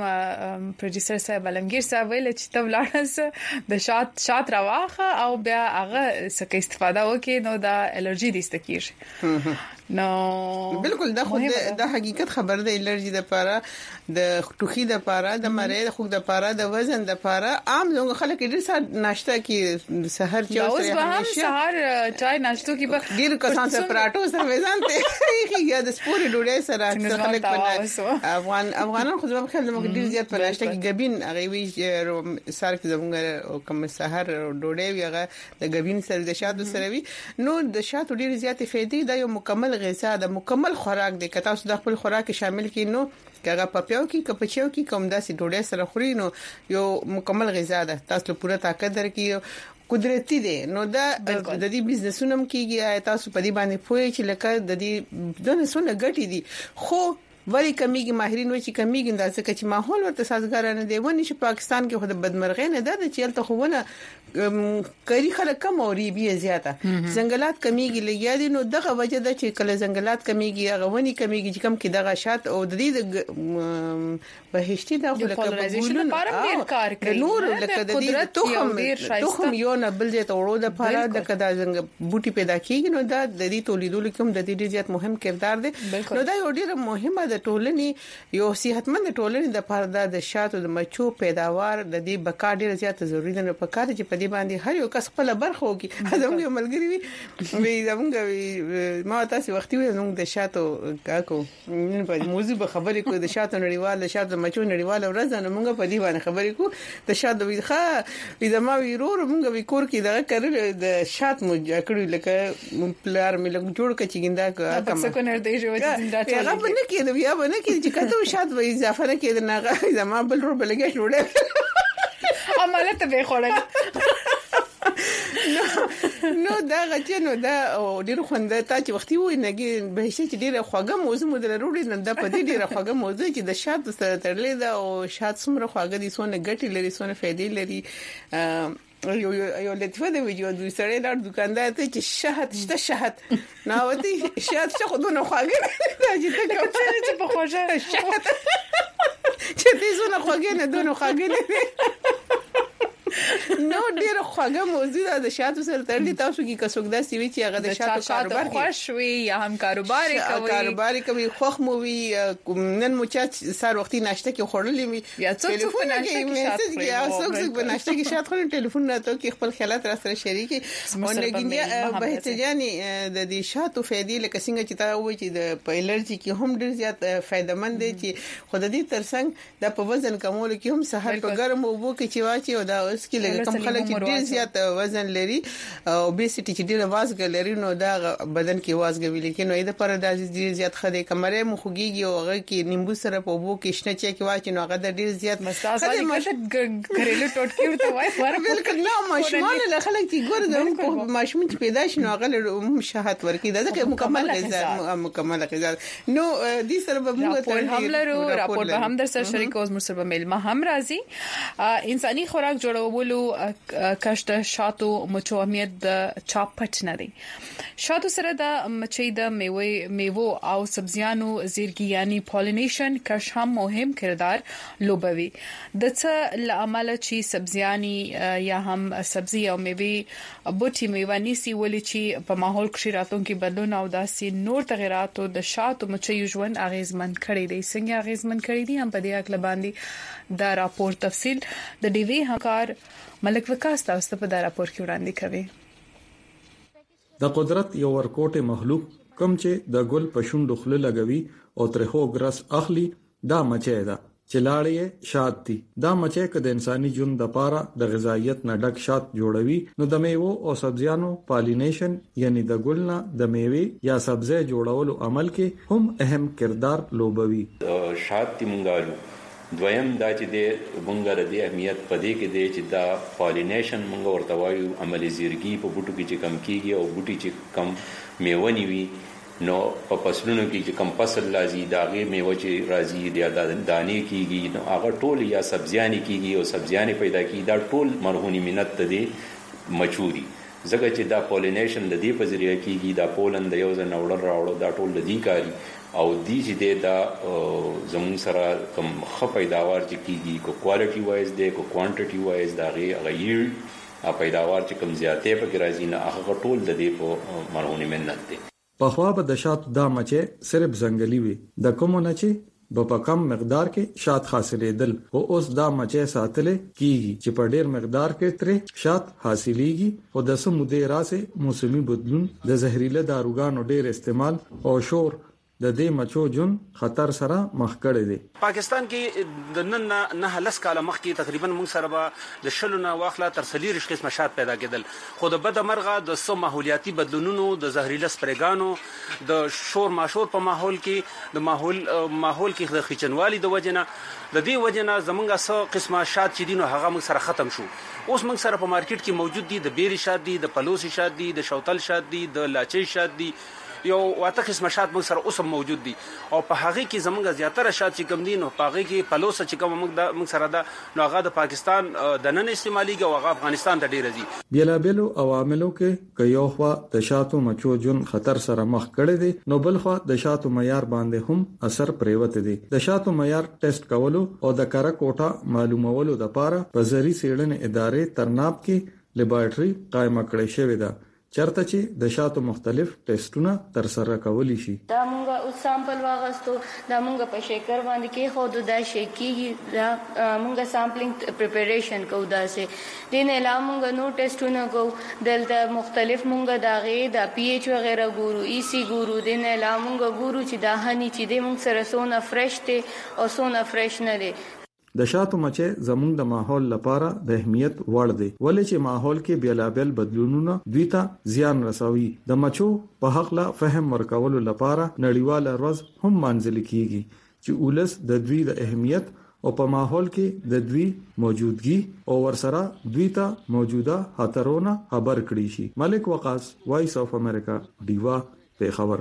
صاحب علمگیر صاحب ویل چې ته ولاړس د شات راواخه او بیا هغه څخه استفاده وکې نو دا الرجی دې ستکیږي. نو بالکل دا خو د حقیقت خبر دی الرجی د لپاره د ټوخي د لپاره د مری د خوګ د لپاره د وزن د لپاره عام لږ خلک ډیر سات ناشته کې سحر چا اوس به هم سحر چای ناشتو کې به ډیر کسان سره پراټو سره وزن ته یا د سپوري ډوډۍ سره خلک په افغانان خو زموږ خلک موږ ډیر زیات په ناشته کې غبین هغه وی سار کې زموږ کوم سحر ډوډۍ هغه د غبین سره د شاتو سره وی نو د شاتو ډیر زیات فائدې د یو مکمل غذا د مکمل خوراک دی که تاسو د خپل خوراک شامل کړئ نو کغه پپیاو کې کپچیو کې کوم داسې ډوډۍ سره خوري نو یو مکمل غذا ده تاسو له پوره طاقت درکې قدرتي دي نو دا د دې بزنسونو کېږي تاسو په دې باندې پوهی چې لکه د دې دونه سونه ګټي دي خو ولی کمیږي ماهرین وایي چې کمیږي اندازه کې چې ماحول ورته سازګار نه دی ونی چې پاکستان کې خو د بدمرغۍ نه ده چې الته خوونه کاری خلک کم او ریبي زیاته ځنګلات کمیږي لګیا دي نو دغه وجه ده چې کله ځنګلات کمیږي هغه ونی کمیږي چې کم کې دغه شات او د دې بهشتي د پولرایزیشن لپاره ډیر کار کوي نور لکه د دې توخم یو نه بل ځای ته وړو د لپاره د کدا څنګه بوټي پیدا کیږي نو دا د دې تولیدولو کوم د دې ډیر زیات مهم کردار دی نو دا یو ډیر مهمه د ټولنې یو صحتمند ټولنې د پاره د شاتو د مچو پیداوار د دې بقا ډیره زیاته ضروری ده. په کار چې په دې باندې هر یو کس خپل برخه وکي. زموږ ملګری وي زموږ ما تاسو وختي نو د شاتو کاکو نن په موضوع به خبرې کوو د شاتو نړیوال د شاتو مچو نړیوال ورځ نو موږ په دې باندې خبرې کوو. د شاتو وی زما ویرور موږ وی کور کې دا کړل د شات مو کړو لکه پلار مې لګ جوړ کچ ګیندا کا تاسو کو نه دی جو چې دا ټول هغه باندې کې دا بیا باندې کې چې کته شات وې اضافه نه کې نه زما بل رو بلګه جوړه عمله ته به خوړل نو دا غچنو دا ډیر خوند ته چې وختي وې نګي به شي چې ډیره خوږه موضوع مو دلروړي نه د پدې ډیره خوږه موضوع چې د شات سره تړلې ده او شات څومره خوږه دي سونه ګټي لري سونه فائدې لري. یو لطفه د ویډیو د سره لار دکاندار ته چې شهد شته شهد ناوتی شهد څه خودونه خواږه چې ته کوم چې په خوږه شهد چې دې زونه خواږه نه دونه خواږه نه نو ډیر خوږه موضوع ده د شاتو سره تړلې. تاسو کې کڅوګ دا سی وی چې هغه د شاتو کاروبار خوشوي یا هم کاروبار کوي خوخ مو وی نن مو چې سار وختي ناشته کې خورلې می یا څوک په ناشته کې شات خوري یا څوک په ناشته کې شات خوري ټلیفون راته کې خپل خیالات را سره شریکي او لګینیا به تجانی د دې شاتو فائدې لکه څنګه چې تا وایي چې د الرجی کې هم ډیر زیات فائدمن دي چې خود دې ترڅنګ د په وزن کمولو کې هم سحر په ګرم اوبو کې چې واچي او دا کې لکه کم خلک چې ډیر زیات وزن لري او اوبېسټي چې ډیر وازګ لري نو دا بدن کې وازګ وی لیکن نو دا پر د ډیر زیات خدي کمره مخوږي او هغه کې نیمبو سره په وبو کې شنه چې کې واچي نو هغه د ډیر زیات مساسه غریلو ټوټکی ورته وای فرق بالکل نه ماشومان له خلک چې ګور د ماشوم چې پیدا شي نو هغه شهادت ورکي دا چې مکمل غذا نو دې سره به موږ ته هم لرو راپور به هم در سره شریک اوس مر سره ملما هم راځي. انساني خوراک جوړولو کشت شاتو مچو اهمیت د چاپټ نه دی. شاتو سره د مچۍ د میوو او سبزیانو زیرګي یعنی پولینیشن کش هم مهم کردار لوبوي. د څه لامل چې سبزیانی یا هم سبزی او میوه بوټي میوانی سی ولې چې په ماحول کې راتلونکي بدلون او داسې نور تغیراتو د شاتو مچۍ ژوند اغیزمن کړي دي. څنګه اغیزمن کړي دي هم په دې اړه باندې دا راپور تفصیل د ډي وی همکار ملک وکاس تاسو په دا راپور کې وړاندې کوي. د قدرت یو ورکوټه مخلوق کم چې د ګل په شونډو خله لګوي او ترخو ګرس اخلي دا مچي ده چې لاړې شات دي. دا مچي که د انساني ژوند د پاره د غذایت نه ډک شات جوړوي نو د میوه او سبزیانو پالینیشن یعنی د ګل نه د میوه یا سبزی جوړولو عمل کې هم اهم کردار لوبوي. شات دی مونږالو دویم دا چې د مونږه د اهمیت پدې کې دی چې دا پالینیشن مونږ ورته وایو عملی زیرګي په بوټو کې چې کم کیږي او بوټي چې کم میوه نیوي نو په فصلونو کې چې کم فصل لازم داغه میوه چې راځي د دانې کیږي نو هغه ټول یا سبزیانی کیږي او سبزیانی پیدا کیږي دا ټول مرهونی منت دي مچوري زګه چې دا پالینیشن د دې په ذریعہ کیږي دا پولن د یو ځن راوړل دا ټول د دې کاری او دی چې دا زمون سره کوم خپایداوار چې کیږي کو کوالټي وایز دی کو کوانټیټي وایز دا غیر پیداوار چې کوم زیاتې په راځي نه هغه ټول د دې په مرهونی منت دي. په خوا به د شات دا مچه صرف ځنګلي وي د کوم نه چې په کم مقدار کې شات حاصلېدل او اوس دا مچه ساتل کیږي چې په ډېر مقدار کې ترې شات حاصلېږي او د سمودې راسه موسمي بدلون د زهريله داروګانو ډېر استعمال او شور د دې مچو جون خطر سره مخ کړي دي. پاکستان کې د نن نه لس کاله مخکې تقریبا موږ سره به د شلونه واخله تر 30 قسمه شات پیدا کېدل خو د بد مرغه د سو ماحولیاتي بدلونونو د زهريله سپریګانو د شور ماشور په ماحول کې د ماحول کې د خچنوالي د وجنه د دې وجنه زمونږه سو قسمه شات چې دینو هغه موږ سره ختم شو. اوس موږ سره په مارکیټ کې موجود دي د بیری شات دي د پلوسی شات دي د شوتل شات دي د لاچي شات دي یو واته قسمه شات موږ سره اوس موجود دي او په هغه کې زمونږ زیاتره شات چې کم دي نو په هغه کې پلوس چې کوم موږ سره دا نو هغه د پاکستان د نن استعماليږي او هغه افغانستان ته ډیر دي. بیلابلو عواملو کې کيو خوا د شاتو مچو جون خطر سره مخ کړي دي نو بل خوا د شاتو معیار باندې هم اثر پریوت دي. د شاتو معیار ټیسټ کولو او د کار کوټه معلومولو د لپاره په زری سیړنې ادارې ترناب کې لیبارټري قائم کړې شوې ده چرته چې د شاتو مختلف ټیسټونه تر سره کولی شي. دا مونږه اوس سامپل واغستو، دا مونږه په شیکر باندې کې خو دا شیکيږي، دا مونږه سامپلینګ پریپریشن کوو، دا سه دین علاوه مونږه نو ټیسټونه کوو، دلته مختلف مونږه دا غي دا پی ایچ وغیرہ ګورو، ای سی ګورو، دین علاوه مونږه ګورو چې دا هني چې د مونږ سره سونه فرش ته او سونه فرش نه دي. د شاتو مچه زموږ د ماحول لپاره د اهمیت وړ دی، ولې چې ماحول کې بیلابل بدلونونه دوی ته زیان رسوي. د مچو په حق لا فهم ورکولو لپاره نړیواله ورځ هم منځل کیږي چې اولس د دوی د اهمیت او په ماحول کې د دوی موجودګي او ورسره دوی ته موجوده خطرونه خبر کړي شي. ملک وقاص، وایس اف امریکا، ډیوا، پیښور.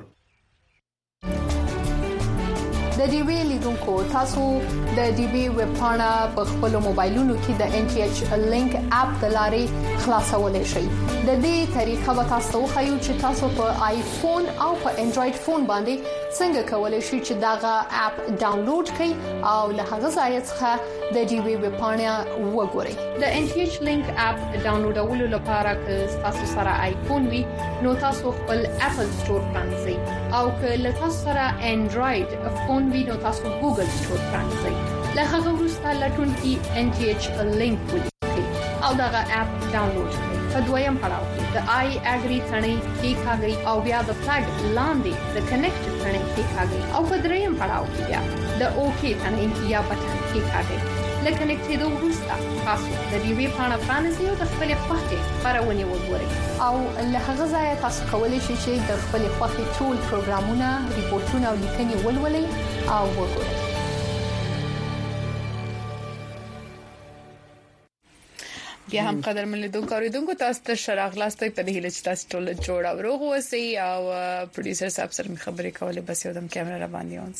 د ډي وی لیدونکو تاسو د ډي وی ویب پاڼه په خپل موبایلونو کې د ان ټي ایچ لینک اپ د لارې خلاصولای شئ. د دې طریقه به تاسو خو چې تاسو په آیفون او په انډراید فون باندې څنګه کولای شئ چې داغه اپ ډاونلوډ کړئ او له هغه ځای څخه د ډي وی ویب پاڼه وګورئ. د ان ټي ایچ لینک اپ ډاونلوډولو لپاره که تاسو سره آیفون وي نو تاسو خپل اپل سٹور پرانځئ او که له تاسو سره انډراید فون وي نو تاسو ګوګل سٹور پرانځئ. له هغه وروسته لټون کې ان ټي ایچ لینک ولیکئ او داغه اپ ډاونلوډ کړئ. په دویم پړاو کې د آی اګری ثنې کې ښاګي او بیا د فلګ لاندې د کنیکټ ثنې کې ښاګي او په دریم پړاو کې بیا د اوکی ثنې یا بټن کې ښاګي. لکه نکټېدو وروسته تاسو د دې وی پاڼه پرانیزئ او د خپل خوښې خبرونه وګورئ او له هغه ځای تاسو کولی شئ چې د خپل خوښې ټول پروګرامونه، ریپورتونه او لیکنې ولولئ او وګورئ. بیا هم قدر من لیدونکو اوریدونکو تاسو ته شراغلاستي په دې هیله چې تاسو ټول جوړ او روغ اوسئ او پروډوسر صاحب سره مې خبرې کولې بس یو دم کیمرا را باندې اونس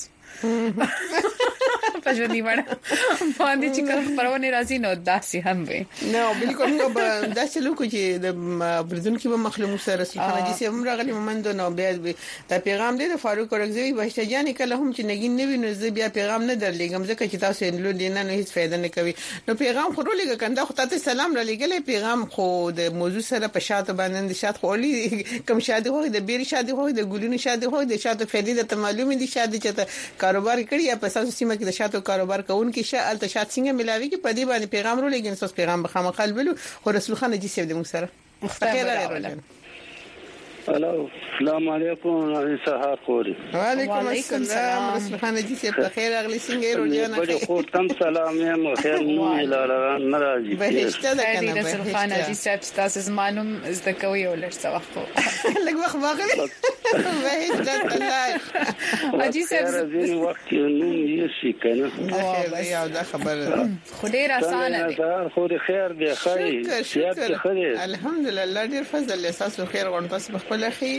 پښونی وړه باندې چې کله خبرونه راځي نو داسې هم وي. نو بالکل نو داسې لوکو چې د بردون کې به مخلوم سره رسول خانجي سي هم راغلي مومند نو بیا دا پیغام دی د فاروق اورګزوی بهشتجان کله هم چې نګین نه ویني زه بیا پیغام نه درلېګم ځکه چې تاسو انلو دینه نه هیڅ فائدہ نه کوي. نو پیغام خو لګه کنده خو ته سلام را لګلې پیغام خو د موضوع سره په شاته باندې شات خولي کم شاده هو د بیري شاده هو د ګولونو شاده هو د شاته فائدې د معلومه دي شاده چې کاروبار کړی یا په اساس سیمه کې د شاتو کاروبار کوونکې شال تشات څنګه ملاوي کې په دې باندې پیغام رو لګین سوس پیغام بخامه قلبلو خو رسول خان جی سیب د موږ سره خیر راغلی. الو السلام علیکم سهار خوري. وعلیکم السلام رسول خان جی سیب خیر راغلی څنګه روزانه خیر خو تم سلام یم خیر نو لاله ناراضي بهشته ده کنه رسول خان جی سیب تاسو معلوم زده کوي ولر څه وخت لګ وخت واغلی بهشته الله اجي سیب زین وخت نو یې شي کنه یا دا خبره خو ډیر اسانه ده خو خیر دی خیر شکر الحمدلله ډیر فضل اساس خیر غون تاسو خپل اخی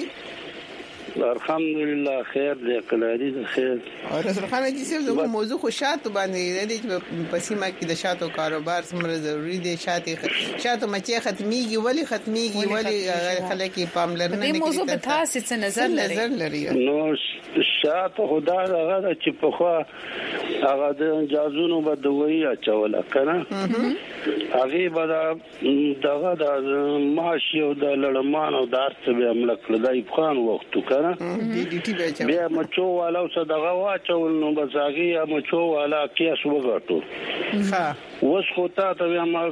الحمدلله خیر دی کلاری د خیر. رسول خان جی سیب زموږ موضوع خو شاتو باندې دی چې په سیمه کې د شاتو کاروبار څومره ضروری دی. شاتو مچې ختميږي ولی ختميږي ولی خلک پاملرنه نه کوي. د موضوع په تاسو څه نظر لري؟ نو شاتو خدا هغه چې په خو هغه د جازونو بدوي اچول کنه هغه به دغه د ماشي او د لړمان او دارڅ به عمل کړل دای خان وختو کنه بیا مچو والا او صدقه واچول نو بساګي مچو والا کیس وګټو ها وس خو ته ما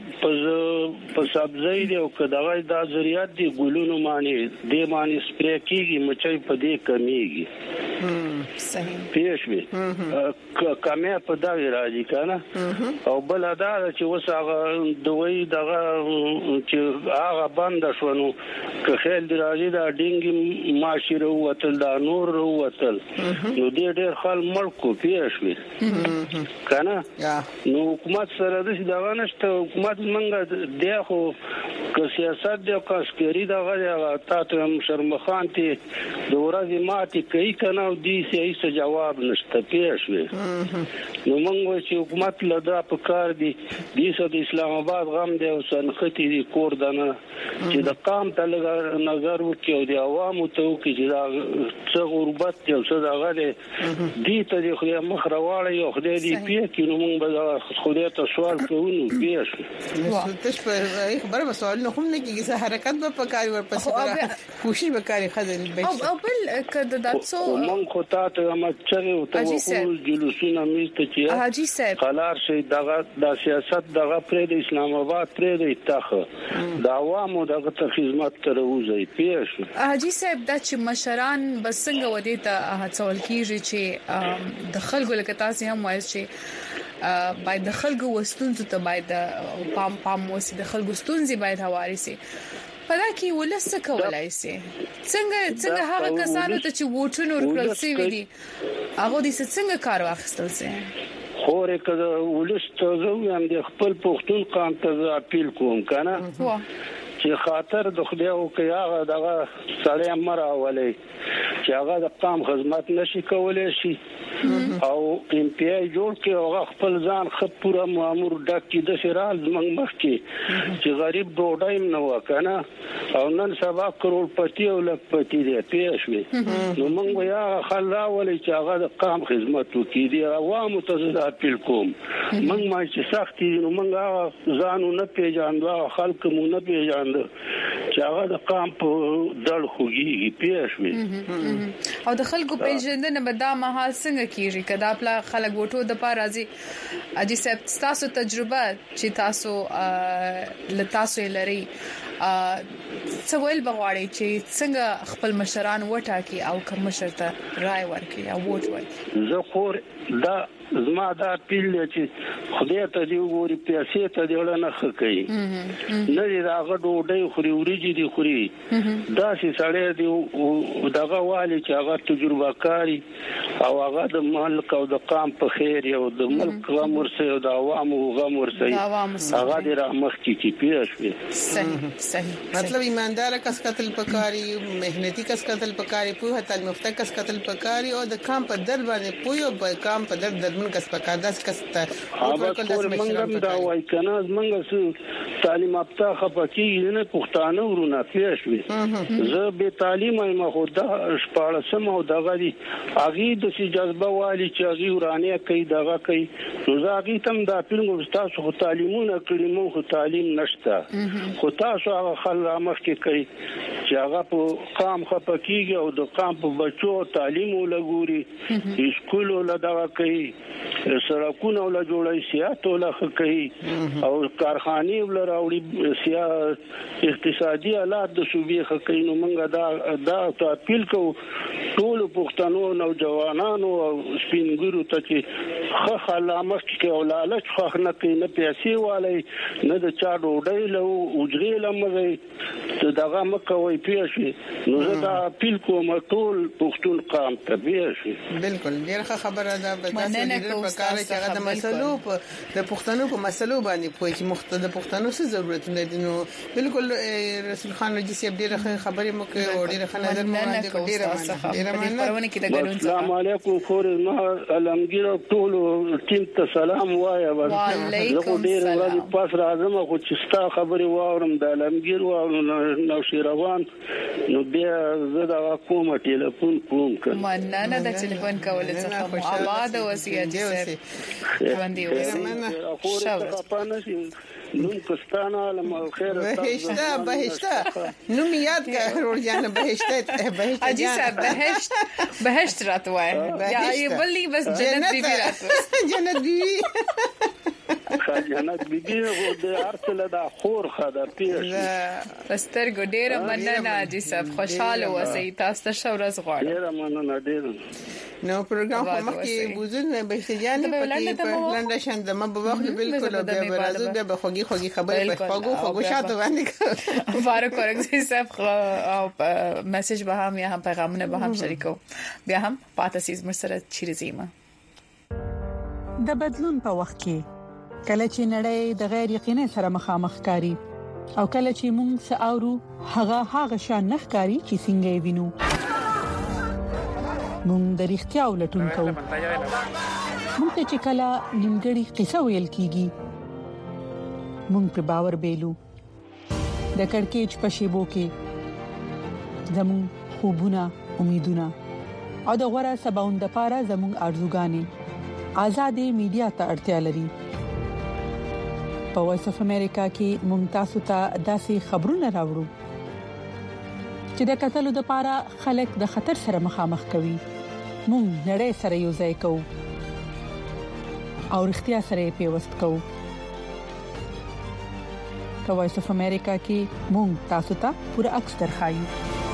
په سبزی دی او کداغه د ذریات دی ګلونو معنی دی معنی سپری کیږي مچي په دې کمیږي صحیح پیښوي کمه په دا راځي کنه او بل ادا چې وسغه دوی دغه چې هغه بند شونو که خیل دی راځي دا ډینګي ماشيره وتل دا نور وتل نو دې ډېر خل ملکو پیښوي کنه نو حکومت سره د دغه نشته حکومت منګه دی خو که سیاست دی او عسکري دغه تاسو شرمخان ته د ورځې ماتي کوي کنه او دې هیڅ جواب نشته پیښوي نو موږ چې حکومت لدا په کار دي د اسلام آباد غم دی او سنختي دي کور دنه چې د قام ته نظر وکړي او د عوامو ته وکړي چې دا څه غربت دی او څه دغه دي ته د خو مخ راوړی او خدای دې پیه کې نو موږ به خدای خدای ته سوال کوو پیښ تاسو په خبره مسوال نه هم نه کیږي چې حرکت به پکاري ورپسې کوشش وکړي خدای به او بل کده داتسو مونږ خو تاسو هم چره او ته جلوسونه میسته چې حاجی صاحب قلار شي دغه د سیاست دغه پرې د اسلام آباد پرې د اتخه د عوامو دغه ته خدمت تروزي پیښ حاجی صاحب د چې مشران بسنګ ودی ته هڅول کیږي چې د خلکو لکه تاسو هم وایي چې باید د خلکو وستونزو ته باید پام وسی د خلکو ستونزې باید هواري سي پدا کې ولس کولای شي څنګه هغه کسانو ته چې ووټونه ورکړل شي دي هغه دې څنګه کار واخیستل شي خورې کده ولس ته زو هم د خپل پښتون قام ته اپیل کوم کنه چې خاطر د خدای او کیاغه دغه سړی امراولې چې هغه د قام خدمت نشي کولای شي او ام پی ای جوړ کې هغه خپل ځان خپوره مامور ډک کې د شرال زمنګ مخ کې چې غریب ډوډۍ نه وکنه او نن سبا کروڑ پتی او لک پتی دی پیښوي نو موږ یا خلا ولې چې هغه د قام خدمت وکړي دی عوامو ته اپیل کوم موږ ما چې سختي نو موږ ځانو نه پیژاندو خلک مو نه پیژاندو چې هغه د قام په دل خوږي پیښوي او د خلکو پیژندنه به دا مهال څنګه کیږي کدا خپل خلک وټو د پاره راځي اجي صاحب تاسو تجربه چې تاسو لتاسو لري څویل بغواړي چې څنګه خپل مشران وټاکي او کوم مشرته رائے ورکړي او ووټ ورکړي زه خور دا زما دا پیل چې خدای ته دی وګوري پیسې ته دی ولنه خکې نه دی دا غډوډي خوري وريجي دی خوري دا چې سړی دی دغه والی چې هغه تجربه کاری او هغه د ملک او د قام په خیر او د ملک غمر سي او د عوامو غمر سي هغه دی رحمت کی پیښوي صحیح مطلب ایماندار کس قتل پکاري مهنتي کس قتل پکاري په هتل مفته کس قتل پکاري او د قام په در باندې پویو په قام په در من کس پکار داس کس ته منګم دا وای کنه منګه تعلیم یافته خپکی نه پښتانه ورونه پیښوي زه به تعلیم ما خدا شپارسم او دغه دي اغي د سي جذبه والی چې اغي ورانه کوي دغه کوي نو زاغي تم دا پیلنګ تاسو خو تعلیمونه کړی مو خو تعلیم نشته خو تاسو هغه خل مخکې کوي چې هغه په قام خپکیږي او د قام په بچو تعلیم ولګوري اسکول ولدغه کوي سړکونه ول جوړي سیاست ول کوي او کارخانه ول راوړي اقتصادي حالات د صوبې کوي نو موږ دا اپیل کوو ټول پښتنو نوجوانانو او سپینګورو ته چې خلامت کې او لالچ خو نه کوي نه پیسې والي نه د چا ډوډۍ له اجرې لمغي دغه مکوې پیښې نو دا اپیل کوم ټول پښتون قام ته پیښې بالکل ډیره خبره ده به تاسو ډیر په کار کې هغه د مسلو په د پښتنو په مسلو باندې پوهې چې مختلف پښتنو څه ضرورت نه دي نو بالکل رسول خان رجی سیب ډیره خبرې مو کوي او ډیره نظر مو وړاندې کوي ډیره پرونه کې د ګډون السلام علیکم خور ما علمگیر ټول ټیم ته سلام وایا وعلیکم السلام پاس راځم خو چې ستا خبرې واورم د علمگیر او نو شیروان نو بیا زه دا کوم ټلیفون کوم مننه د ټلیفون کول څخه آباد وسیه چې باندې وسه نوم کستانه علم خیر بهشته نوم یاد کړه ورجانه بهشته اجي صاحب بهشت راتوای یا بلی بس جنت بیبي راتو جنت بیبي جنت بیبي غو د ارسل دا خور خدا پیښ پستر ګډیره مننه اجي صاحب خوشاله اوسئ تاسو ته شورز غواړم ډیره مننه ډیره نو پروګرام په مخ کې بوزل نه بهشتيان په لنډه شاند ما په وخت بالکل به برازو به خوږی خبرې په خوږو شاته باندې فاروق اورګزی صاحب او میسج به هم یا هم پیغامونه به هم شریکو بیا هم پاتاسیز مرسره چیرزیمه د بدلون په وخت کې کله چې نړۍ د غیر یقیني سره مخامخ کاری او کله چې موږ ساوو هغه شان نخکاری چې څنګه وینو موږ د اړتیا ولټون کوو موږ ته چې کله نیمګړی قصه ویل کیږي موږ په باور بیلو د کڑکېچ په شیبو کې زموږ خوبونه امیدونه او د غوړه سباوند لپاره زموږ ارزوګانې آزادې میډیا ته اړتیا لري په وایس اف امریکا کې مونږ تاسو ته داسې خبرونه راوړو چې د قتل لپاره خلک د خطر سره مخامخ کوي. مونږ نړۍ سره یو ځای کوو او اړتیا سره پیوست کوو. په وایس اف امریکا کې مونږ تاسو ته پوره عکس درخایو.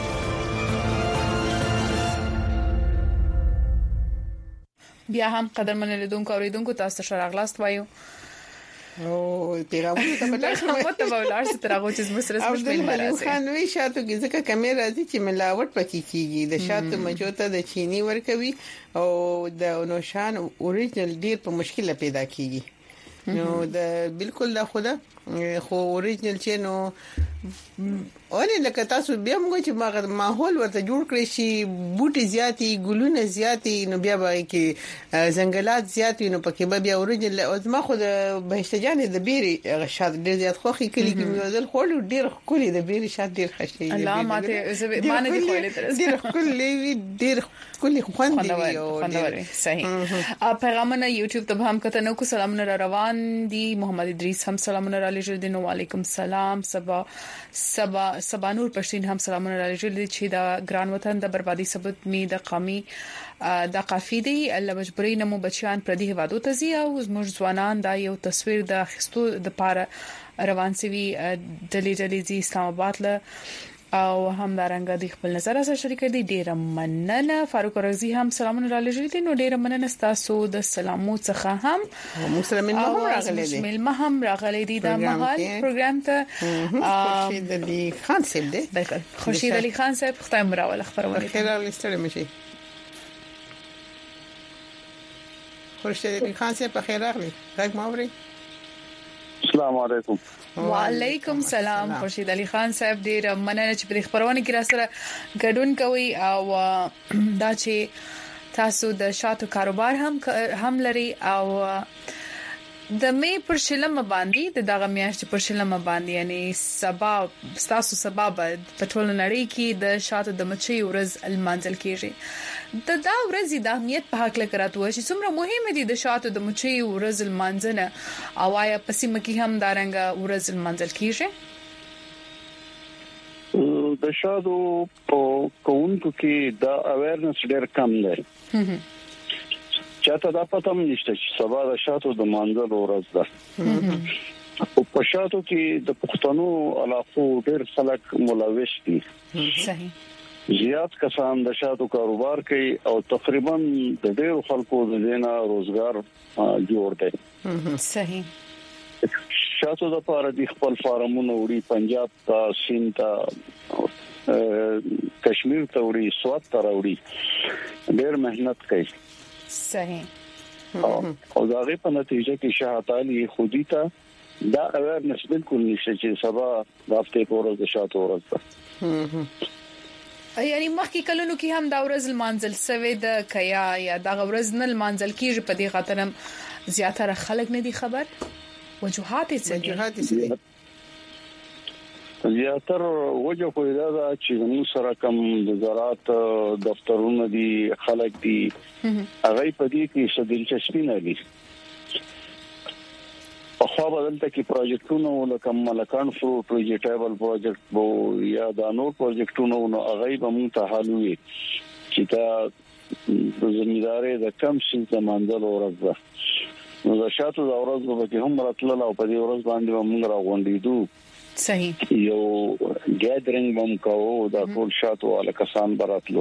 بیا هم قدرمن لیدونکو اوریدونکو تاسو ته راغلاست وایو او پیغامونه ته بلار سترغه چې زموږ سره مشکل مرسته خانوي شاتو کې ځکه کیمرا دي چې ملاوت پکې کیږي د شاتو مجوته د چینی ورکوي او د نوشان اوریجنل ډیر په مشکله پیدا کیږي. نو د بالکل دا خو اوریجنل چې نو اورې لکه تاسو بیا موږ چې ماحول ورته جوړ کړی شي بوټي زیاتی ګلونه زیاتی نو بیا به کې ځنګلات زیاتی نو پکې به بیا اوریجنل او ما خو د بهشتجان د بیري شات ډیر زیات خوخي کلی کې مزل خور ډیر خولي د بیري شات ډیر خشي. الله ماته مانه دي خولي تر ډیر خولي ډیر خولي خوندې او صحیح. پیغامونه یوټیوب ته هم کته نو کو سلامونه روان دي. محمد ادریس هم سلامونه را لېږل دي. وعلیکم سلام. سبا نور پښتين هم سلامونه را لېږل دي چې دا ګران وطن د بربادي ثبت می د قومي د قافیدي الله مجبورین مو بچیان پر دې هوادو ته زی او زموږ ځوانان دا یو تصویر د خستو د پاره روان سوي دلی زی اسلام آباد له او هم دا رنګ د خپل نظر سره شریک دي. ډیر مننه. فاروق رضی هم سلامونه را لېږل دي. نو ډیر مننه تاسو د سلامو څخه هم مسلمان هم راغلي دي د مهال پروګرام ته. خورشید علي خان صاحب دی. خورشید علي خان صاحب خدای مراول خبرونه خیر او ستړي مشي. خورشید علي خان صاحب په خیر راغلی. راګ ماوري. السلام علیکم. وعلیکم سلام. خورشید علي خان صاحب ډیر مننه چې په خبرونه کې را سره ګډون کوي او دا چې تاسو د شاتو کاروبار هم لري او د می پر شلم باندې دغه میاشت پر شلم باندې یعنی تاسو سبب په ټول نړۍ کې د شاتو د مچۍ ورځ المنزل کېږي. دا ورځ د اهمیت په حق لکراتو شي څومره مهمه دي د شاتو د مچۍ ورځ المنزل او آیا پسې مکی هم دارنګ ورځ المنزل کېږي. د شاتو په کوونکو کې دا اویرنس ډېر کم دی. چاته دا پته نشته چې سبا د شاتو د منځل ورځ ده. او په شاتو کې د پښتنو علاقو ډېر خلک ملوث دي. صحیح. زیات کسان د شاتو کاروبار کوي او تقریبا د ډېرو خلکو د دینه روزګار جوړ دی. صحیح. شاتو د لپاره د خپل فارمونو وړي پنجاب ته سیند ته کشمیر ته وړي سوات ته وړي ډېر مهنت کوي. صحیح. او دا غي په نتیجه کې شاهتالي خودي ته دا اویرنس بالکل نشته چې سبا د هفته پورې د شاتو ورځ ده. یعنی مخکې کلونو کې هم دا ورځ المنزل سوي د کیا یا دا ورځ نه المنزل کېږي په دې خاطر هم زیاتره خلک نه دي خبر. وجوهات څه دي؟ زیاتر وجه خو دا چې موږ سره کوم د زراعت دفترونه دي خلک دي هغه په دې کې څه دلچسپي نه لري. په خو بدلته کې پروجیکټونه لکه ملکان فروټ ویجیټیبل پروجیکټ وو یا د نور پروجیکټونه نو هغه به موږ ته حلوي چې دا د زمینداري د کم شي د منځل ورځ ده. نو د شاتو د ورځ په هم راتله او په دې ورځ باندې موږ راغونډېدو. صحیح. یو ګیدرینګ بم کوو دا ټول شاتو ال کسان براتلو.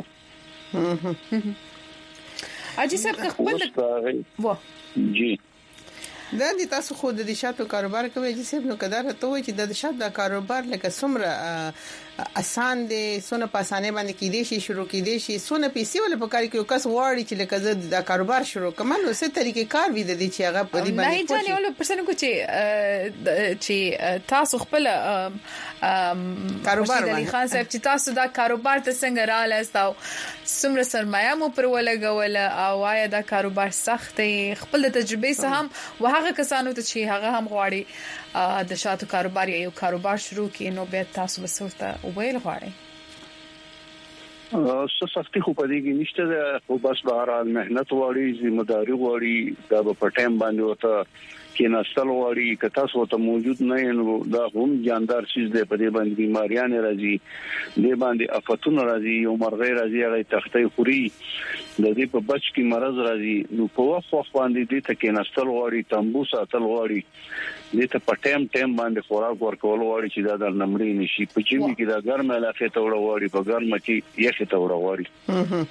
اجي صاحب خپل و جی دا د تاسو خو د شاتو کاروبار کوي چې سیب نو کدار ته وي چې د شاتو کاروبار لکه څومره آسان دي سونه په اسانه باندې کې دي شي شروع کې دي شي سونه پیسې ول په کار کې کس واړي چې لکه د کاروبار شروع کومه نو څه طریقې کار وي د دې چې هغه په دې باندې نه ځانې ول پرسنه کو چې تاسو خپل کاروبار باندې خان صاحب چې تاسو دا کاروبار ته څنګه رااله څومره سرمایه مو پر ولګول او آیا دا کاروبار سخت دی خپل تجربه سه هم وهغه کسانو ته چې هغه هم غواړي د شاتو کاروبار یو کاروبار شروع کړي نو به تاسو وسوته ویل غواړي. څه سختي خو پدې کې نشته خو بس بهرحال مهنت غواړي ذمہ داری غواړي دا په ټیم باندې وته کې نستل وړي که تاسو ته موجود نه نو دا هم جاندار چیز دی په دې باندې بیماریان راځي دې باندې افتونه راځي او مرغۍ راځي هغه تختې خوري د دې په بچ کې مرز راځي نو په وخت باندې دې ته کې نستل وړي تنبو ساتل وړي دې ته په ټیم باندې خوراک ورکول وړي چې دا د نمرې نشي په چيمي کې دا ګرمه علاقه ته وړي په ګرمه کې یخ ته وړي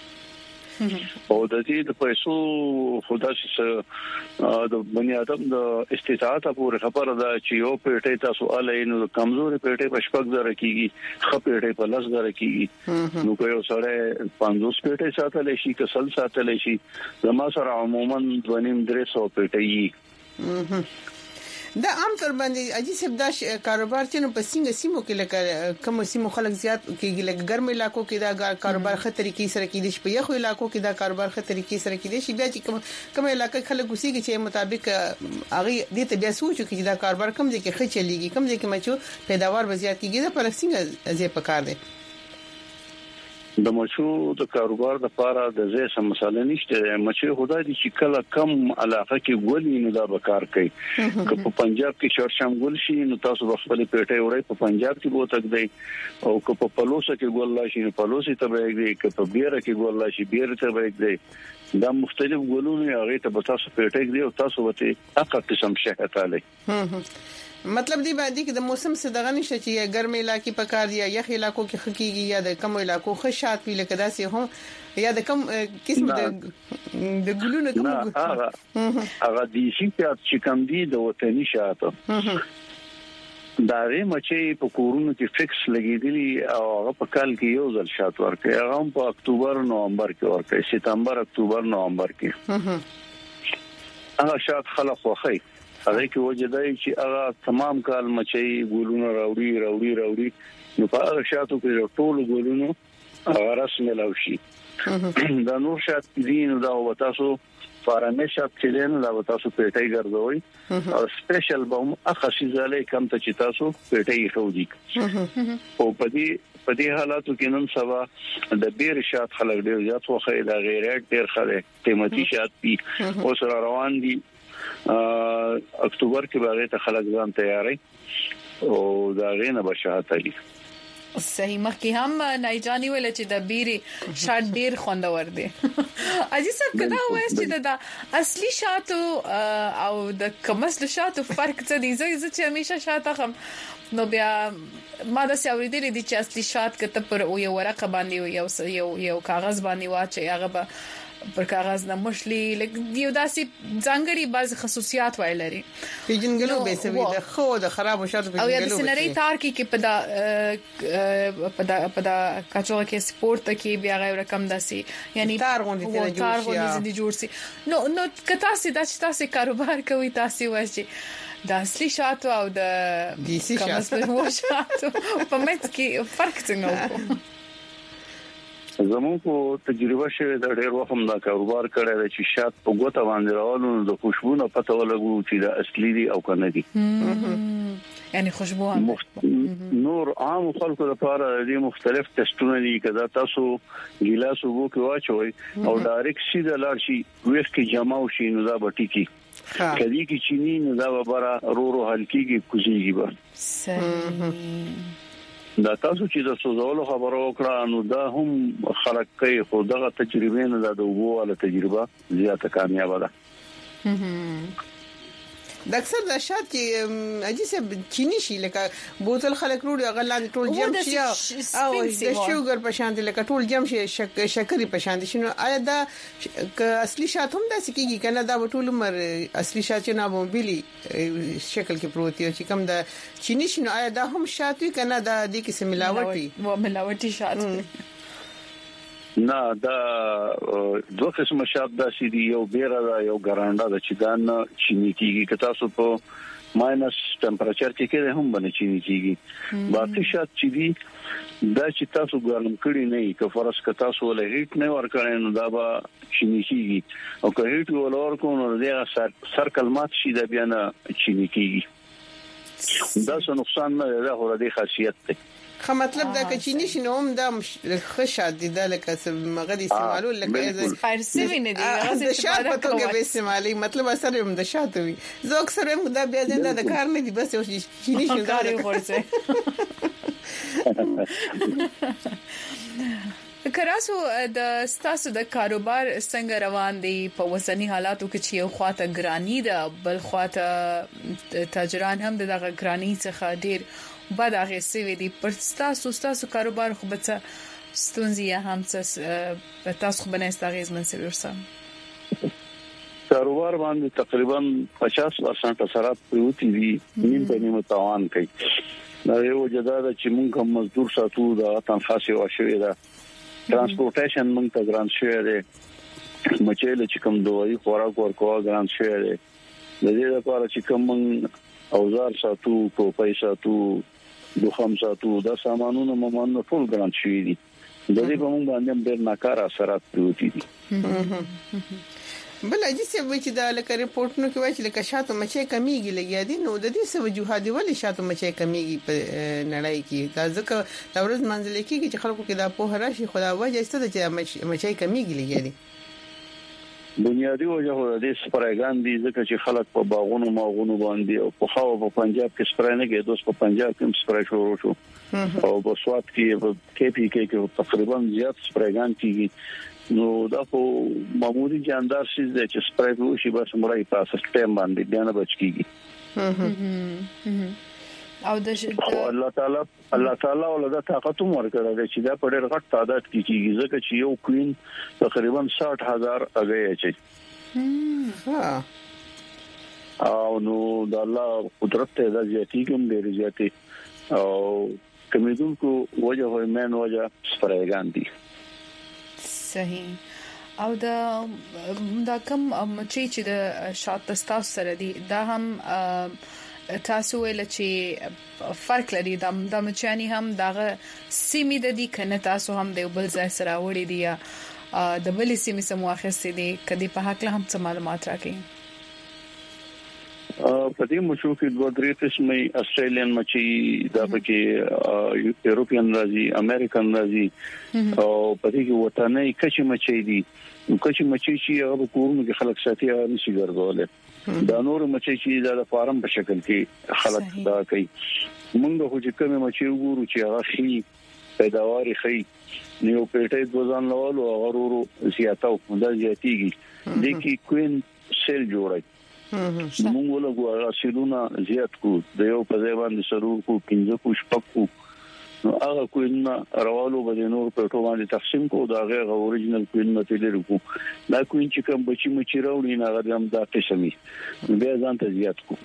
او د دې د پیسو خدای څخه د بنی آدم د استطاعت پورې خبره ده چې یو پیټه تاسو الای نو کمزوري پیټه په شپږ زره کېږي خپ پیټه په لږ زره کېږي نو که یو سره 500 پیټه ساتل شي که سل ساتل شي زما سره عموما 2.5-300 پیټه یي دا عام تر باندې اجي سب دا کاروبار چې نو په سیمو کې لکه کوم سیمو خلک زیات کېږي لکه ګرم علاقو کې دا کاروبار ښه طریقې سره کېدي شي په یخو علاقو کې دا کاروبار ښه طریقې سره کېدي شي بیا چې کوم علاقې خلک اوسېږي چې مطابق هغه دې ته بیا سوچو چې دا کاروبار کوم ځای کې ښه چلیږي کوم ځای کې مچو پیداوار به زیات کېږي دا پر څنګه ځای پکار دی د مچو د کاروبار د لپاره د ځای سم مسله نشته مچو خدای دې چې کله کم علاقه کې ګولې نو دا به کار کوي که په پنجاب کې چړشم ګول شي نو تاسو خپل پیټه وړي په پنجاب کې بوتک دی او که په پلوسه کې ګول لا شي نو پلوسه ته به دی که په بیره کې ګول لا شي بیره ته به دی دا مختلف ګولونه هغه ته تاسو پیټه دی او تاسو وته هغه قسم شهته لې مطلب دی باندې چې د موسم څخه دغه نشته چې ګرم علاقې په کار دی یا علاقو کې خکېږي یا د کم علاقو خشات وی لکه داسې هم یا د کم قسم د ګلونو کوم هغه دي چې کم دي د وطني شاته دا مچې په کورونو کې فکس لګېدلي او هغه په کال کې یو ځل شات ورکړي هغه په اکتوبر نومبر کې ورکړي سپتمبر اکتوبر نومبر کې هغه شات خلق خوخي هغه کې وجدای چې هغه تمام کال مچي ګولونه راوړي نو په هغه شاتو کې ټول ګولونو هغه رسمه لاوشي دا نور شات دین دا وتاسو فارمه شات چې دین دا وتاسو پیټي ګرځوي او سپیشل بوم اخر شي زاله کم ته چې تاسو پیټي خوږي او په دې حالاتو کې نن سبا د بیر شات خلک ډیر زیات وخه دا غیرت ډیر خلک قیمتي شات پی او سره روان دي اکتوبر کې باغې ته خلک ځان تیاری او دا غینه بشهات علی صحیح مخکې هم نایجانی ویل چې د بیري شات ډیر خوندور دي اجي صاحب کدا وایي چې د اصلي شاتو او د کمسل شاتو فرق څه دی زه چې همیشه شاته خم نو بیا ما د ساوریدل دي چې اصلي شات کته پر یو ورقه باندې یو کاغذ باندې واچي هغه به پر کاغذ نه مشلي لکه دیو داسې ځانګړي بعض خصوصیات وایلري پیجنګلو به سوي د خو د خراب شاتو پیجنګلو او یا د سنري تار کې په دا کاچو کې سپورت کې بیا غیر رقم داسې یعنی تار غونډې جوړ شي نو کتا سي د تاسو کاروبار کوي تاسو وایي د اصلي شاتو او د دیسي شاتو په مت کې فرق څنګه زموږ په تجربه شوه د ډېر وخت دا کاروبار کړی دی چې شات په ګوته باندې راولو د خوشبو پته ولګو چې دا اصلي دي او کنه دي یعنی خوشبو نور عام خلکو لپاره د مختلف ټیسټونه دي کدا تاسو ګلاس وګو کې واچوي او ډایرکټ سیده لاړ شي ویف کې جمع شي نو دا بټی کی کدی کې چینی نو دا برا رو هلکیږي کوزيږي به صحیح دا تاسو چې د سوزولو خبرو وکړه نو دا هم خلک کوي خو دغه تجربه نه د وګواله تجربه زیاته کامیاب ده د اکثر د شات کې اجي سب چینی شي لکه بوتل خلک روړي غلاندې ټول جم شي او د شوګر په شان دي لکه ټول جم شي شکرې په شان دي شنو آیا دا اصلي شات هم داسې کیږي کنه دا ټول عمر اصلي شات نه موبيلي شکل کې پروت دی چې کوم د چینی شنو آیا دا هم شات وي کنه دا د کې ملاوټي شات نه دا دوه قسمه شات داسې دي یو بیره دا یو ګرانډا د چې دا نه چینی کیږي که تاسو په ماینس ټمپریچر کې هم باندې چینی کیږي باقي شات چې دي دا چې تاسو ګرم کړی نه که فرض که تاسو له هیټ نه ورکړئ نو دا به چینی کیږي او که هیټ ولور کو نو دا سرکل مات شي دا بیا نه چینی کیږي دا څه نقصان نه ده خو د خاصیت ته خو مطلب دا چې نشي نوم دا خشاد دي د لکه مغه دي استعمالو لکه فارسی نه دي د شات په توګه به استعمالي مطلب اثر هم د شات وي زه اکثر هم دا بیا زنده د کار نه دي بس یو شي نشي کار یې ورسه کراسو د ستاسو د کاروبار څنګه روان دي په وسنی حالاتو کې چې یو خواته ګرانی ده بل خواته تاجران هم دغه ګرانی څخه ډیر بعد هغه سوي دي پر تاسو کاروبار خو به ستونزې هم څه تاسو خو بنه استغیز منسل ورسم کاروبار باندې تقریبا 50% اثرات پروتي دي نیم په نیمه تاوان کوي دا یو جداده چې موږ هم مزدور ساتو دا تنخواه او شوی دا ترانسپورټیشن موږ ته ګران شوی دی مچېل چې کوم دوی خوراک ورکوه ګران شوی دی د دې لپاره چې کوم اوزار ساتو کوپای ساتو دوخم ساتو دا سامانونه ممنه ټول ګران شوی دي د دې په موږ باندې ډېر ناکاره اثرات پروتي دي بل اجازه وي چې دا لکه ریپورتونو کې وایي چې لکه شاتو مچې کمیږي لګیا دي نو د دې څه وجوهات دي ولې شاتو مچې کمیږي په نړۍ کې دا ځکه د ورځ منځل کې چې خلکو کې دا په راشي خدا وجه ست چې مچې کمیږي لګیا دي بنیادی وجه د سپرایګان دي ځکه چې خلک په باغونو ماغونو باندې او په خاو په پنجاب کې سپرای نه کې دوس په پنجاب کې سپرای شروع شو او په سوات کې په KPK کې تقریبا زیات سپرایګان کیږي نو دا په معمولی جاندار شي چې سپرای وشي بس مړی په سیستم باندې بیان بچ کیږي او د الله تعالی ولدا طاقت ورکړه چې دا په ډېر غټ تعداد کې کیږي ځکه چې یو کوین تقریبا 60,000 اگې چي او نو د الله قدرت ته د زیاتی کوم ډېر زیاتی او کمیدونکو وجه وای مین وجه سپرایګان دي صحیح او دا کم چې د شات تاسو سره دي دا هم تاسو ویل چې فرق لري د مچانی هم دغه سیمې د دې کنه تاسو هم د بل ځای سره وړي دي د بلې سیمې سم واخستې دي کدي په حق له هم څه معلومات راکړي په دې مچو کې دوه درې قسمه استرالین مچي دا پکې یورپین راځي امریکن راځي او په دې کې وطني کچې مچي دي کچې مچي چې هغه کورونو کې خلک ساتي او نشي ګرځول دا نور مچي چې د فارم په شکل کې خلک دا کوي موږ خو چې کومه مچي وګورو چې هغه خي پیداوار خي نیو پیټې دوزان لولو هغه ورو زیاتو دا زیاتیږي د کی کوین سیل جوړای موږ ولګو هغه سیلونه زیات کو د یو په ځای باندې سرور کو 15 کو شپکو نو هغه کوینه راوالو به نور په ټولو باندې تقسیم کو دا غیر اوریجنل کوین ماتیریال کو دا کوین چې کوم بچی مچی راوړي نه هغه هم دا قسمي بیا ځان ته زیات کو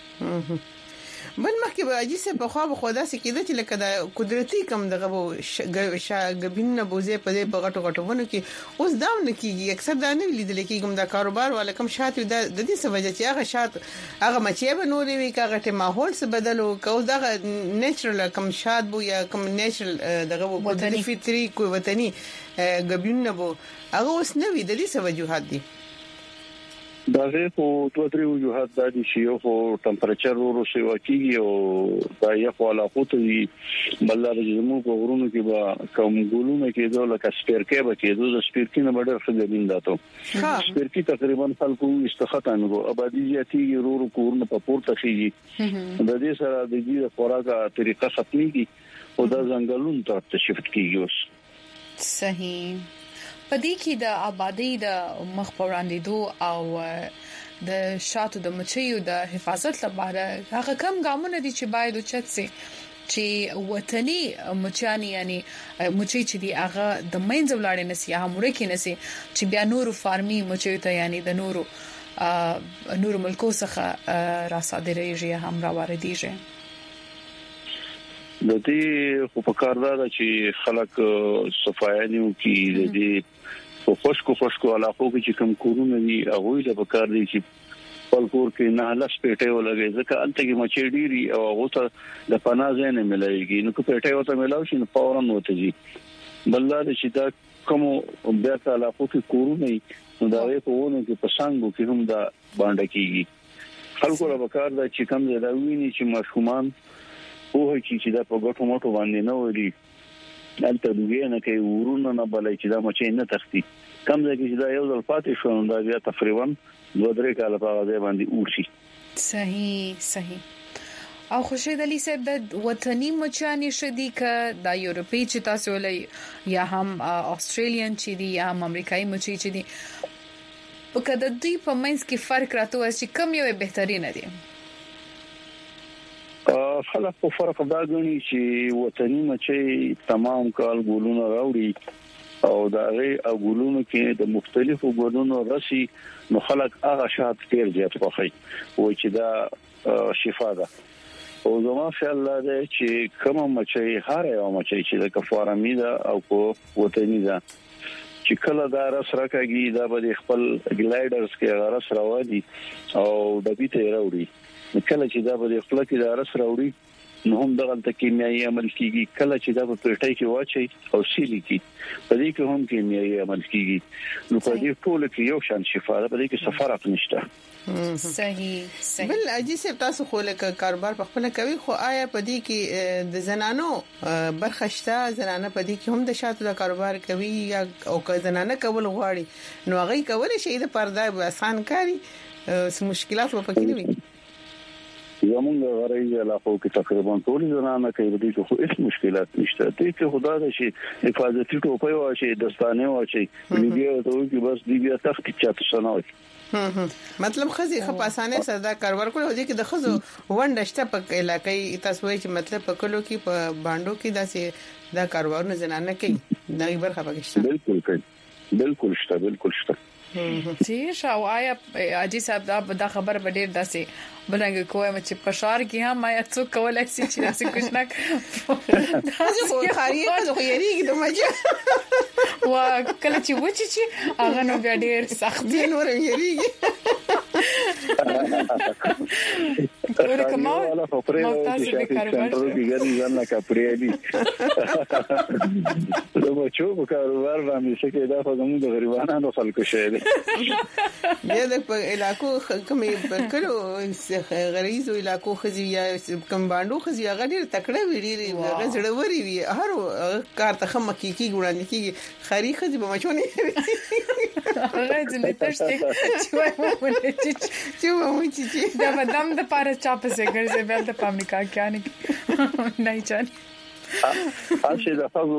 بل مخکې به اجازه په خو دا څه کېده چې لکه د قدرتي کم دغه شاګبین بوزي په دې په غټو ونه کې اوس دا نه کیږي اکثر دا نه لیدل کېږم دا کاروبار ولا کم شات د دې څه وجه چې هغه شات هغه مچې به نورې وي کاغه ته ماحول څه بدلو کو دا نیچرل کم شات بو یا کم نیچرل دغه وطني فطري کو وطني غبین بو هغه اوس نه وي د دې څه وجوهات دي دا غیر په دوه درې وجوهات د دې شی او ټمپریچر ورو شي واکیږي او دا یو علاقه ته بل د زمو په غرونو کې به کوم ګولونه کې دوه لکه سپیرکې به کې دوه سپیرکې نه ډېر ښه دي داتو سپیرکې تقریبا خلکو استخدام نو آبادی جاتي ورو کورونه په پورته شيږي د دې سره د دې خوراکه طریقه ختميږي او د ځنګلونو ته شفت کیږي صحیح پدې کې د آبادی د مخ په وړاندې دو او د شاتو د مچیو د حفاظت لپاره هغه کم ګامونه دي چې باید وچت سي چې وطني مچانی یعنی مچي چې دی هغه د مینځ ولاړ نه سي هغه مړ کې نه سي چې بیا نورو فارمي مچي ته یعنی د نورو ملکو څخه را صادرېږي هم را واردېږي د دې خو په کار دا چې خلک صفایانیو کې د دې خوشکو علاقو کې چې کوم کورونه دي هغه له په کار دي چې خپل کور کې نه لاس پیټه ولګي ځکه انته کې مچې ډيري او هغه ته د پناه ځای نه ملایږي نو که پیټه وته ملاوي شي نو فورا وته جي بلل چې دا کوم بیا علاقو کې کورونه نو دا په ونه کې پسانګو کې هم دا باندې کیږي خلکو له کار دا چې کوم ځای دا ویني چې ماشومان په هیڅ چې دا په ګټو موټو باندې نه وري دلته دوی نه کوي ورونه نه بلای چې دا مچې نه تختی کوم ځای چې دا یو ځل پاتې شو نو دا بیا تقریبا 2-3 کال په هغه باندې اورشي. صحیح او خوشید علي صاحب د وطني مچانی شدي ک د یورپی چې تاسو ولې یا هم استرالین چې دي یا هم امریکایي مچي چې دي په کده دوی په منځ کې فرق راته چې کوم یو بهترین دی؟ خلک په فرق دا غني چې وطني مچي تمام کال ګولونه راوړي او دا غي او ګولونو کې د مختلفو ګولونو راسي نو خلک هغه شات ډیر زیات خوښي و چې دا شفا ده او زما خیال ده چې کوم مچي هر یو مچي چې د کفارامي ده او په وطني ده چې کله دا رس راکاږي دا به خپل ګلایډرز کې رس راوړي او د بیته راوړي کله چې دا به خپل کې دا رس راوړي نو هم دغه کیمیاوي عمل کیږي کله چې دا په پټای کې واچي او سیلي کی په دې کې هم کیمیاوي عمل کیږي نو په دې ټول کې یو شان شفا ده په دې کې سفارت نشته. صحیح بل اجي سه تاسو خو له کاروبار په خپل کوي خو آیا په دې کې د زنانو برخشته زنانه په دې کې هم د شاتو د کاروبار کوي یا او که زنانه کول غواړي نو هغه کول شي د پرده به آسان کاری څه مشکلات و پکې نه وي؟ زمونږ غریزه علاقو کې تقریبا ټول زنانه کوي د دې خو هیڅ مشکلات نشته دې کې خدای دې شي حفاظتي ټوپۍ واچي دستانه واچي دې ته وایي بس دې بیا تخت چاته سنوي مطلب خزي خپاسانه سره دا کاروبار کول دي کې د خزو ونډشته په علاقې تاسو وایي چې مطلب په کلو کې په باندو کې داسې دا کاروبارونه زنانه کوي دا برخه پکې بالکل کوي بالکل شته چې شاو آیا اجي صاحب دا خبر به ډیر داسې بلنګ کوه چې په شهر کې هم آیا څوک کولای شي چې داسې کچھ نه تاسو خو خاري خو یریږي د مجه وا کله چې وچی چې هغه نو بیا ډیر سخت دي نور یریږي ورکه ما تاسو د کاروبار کې ګرځي ځان کا پریالي دا مچو په کاروبار باندې څه کې دا په زموږ د غریبانو خلکو شي یا د علاقو کومې په کلو غریزو علاقو خزي یا کم باندې خزي هغه ډیر تکړه ویری غزړوري وي هر کار ته خمه کیږي ګوړاندې کیږي خاري خزي به مچونه هغه دې تشته چې وایي چې دا بدم د پاره چا په سګر زه بل د امریکا کې نه چاني اشه دا تاسو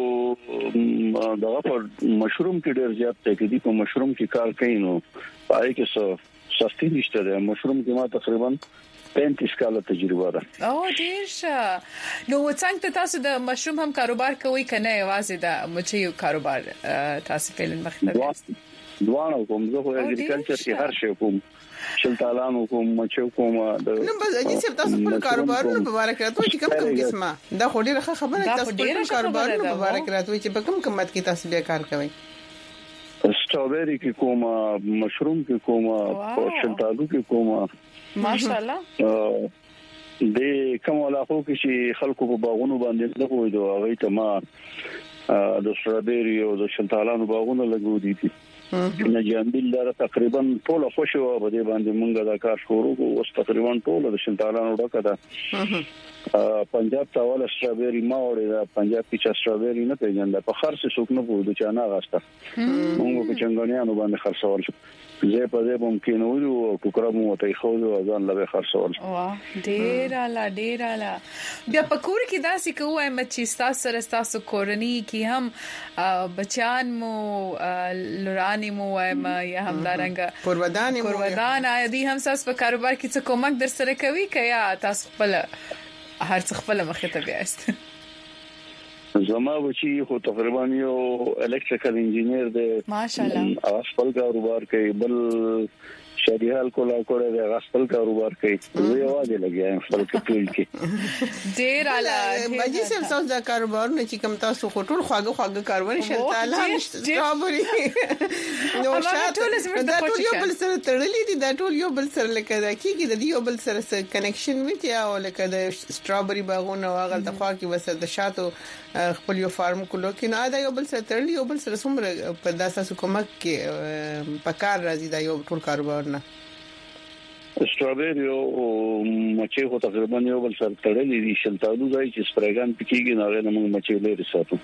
دغه په مشروم کې ډیر زیات تکلیف په مشروم کې کار کوي نو پای کې څه سستي نشته ده مشروم کې ما تقریبا 35 کال تجربه ده او ډیر ښه نو څنګه تاسو د مشروم هم کاروبار کوي کنه یوازې د مچیو کاروبار تاسو په لن مختلف دوانو کوم زه خو اګریکلچر کې هر شی کوم شلتالانو کوم مچو کوم نو بس اجي سب تاسو په کاروبارونو مبارک راته چې کوم قسمه دا خو ډیره خبره تاسو په کاروبارونو مبارک راته چې په کوم قیمت کې تاسو بیا کار کوئ سټروبری کې کوم مشروم کې کوم او شلتالو کې کوم ماشاءالله د کوم علاقو کې چې خلکو په باغونو باندې نه وای دوه هغه ته ما د سټروبری او د شلتالانو باغونه لګو دي نه جامبیل دا تقریبا ټول خوشو په دې باندې مونږه دا کار شروع کوو او تقریبا ټول د شلتالانو ډکه ده پنجاب ته ول سټروبری ما وړي دا پنجاب کې چې سټروبری نه پیژنده په خرڅ څوک نه پوهیږي چې نه غاسته موږ په چنګانیانو باندې خرڅول زه په دې ممکن وو او ټوکر مو ته خو ځان لږه خرڅول واه ډیر اعلی بیا په کور کې داسې کوه چې تاسو کورنۍ کې هم بچان مو لورانی مو یا هم دارنګ کورودان دي هم تاسو په کاروبار کې څه کومک در سره کوي کیا تاسو خپل هر څه خپل مخه ته بیاست زما بچی خو تقریبا یو الکتریکل انجینیر دی ماشاءالله او خپل کاروبار کوي بل شریحال کولا کوله د خپل کاروبار کوي زه یوازې لګیایم خپل کټول کې ډیر اعلی باجی سم تاسو دا کاروبار نه چې کوم تاسو خټول خواږه کاروبار شلتاله سټروبری نو شاته دا ټول یو بل سره تړلې دي دا ټول یو بل سره لکه دا کیږي د یو بل سره کنیکشن وي یا لکه د سټروبری باغونه واغل د خوا کې وسه د شاتو خپل یو فارم کولو کې نه دا یو بل سره تړلې یو بل سره څومره په داسې کومک کې پکار راځي دا یو ټول کاروبار نه استرابری او مچې خو تقریبا یو بل سره تړلې دي شلتالو ځای چې سپریګان پکېږي نه موږ مچې لري ساتو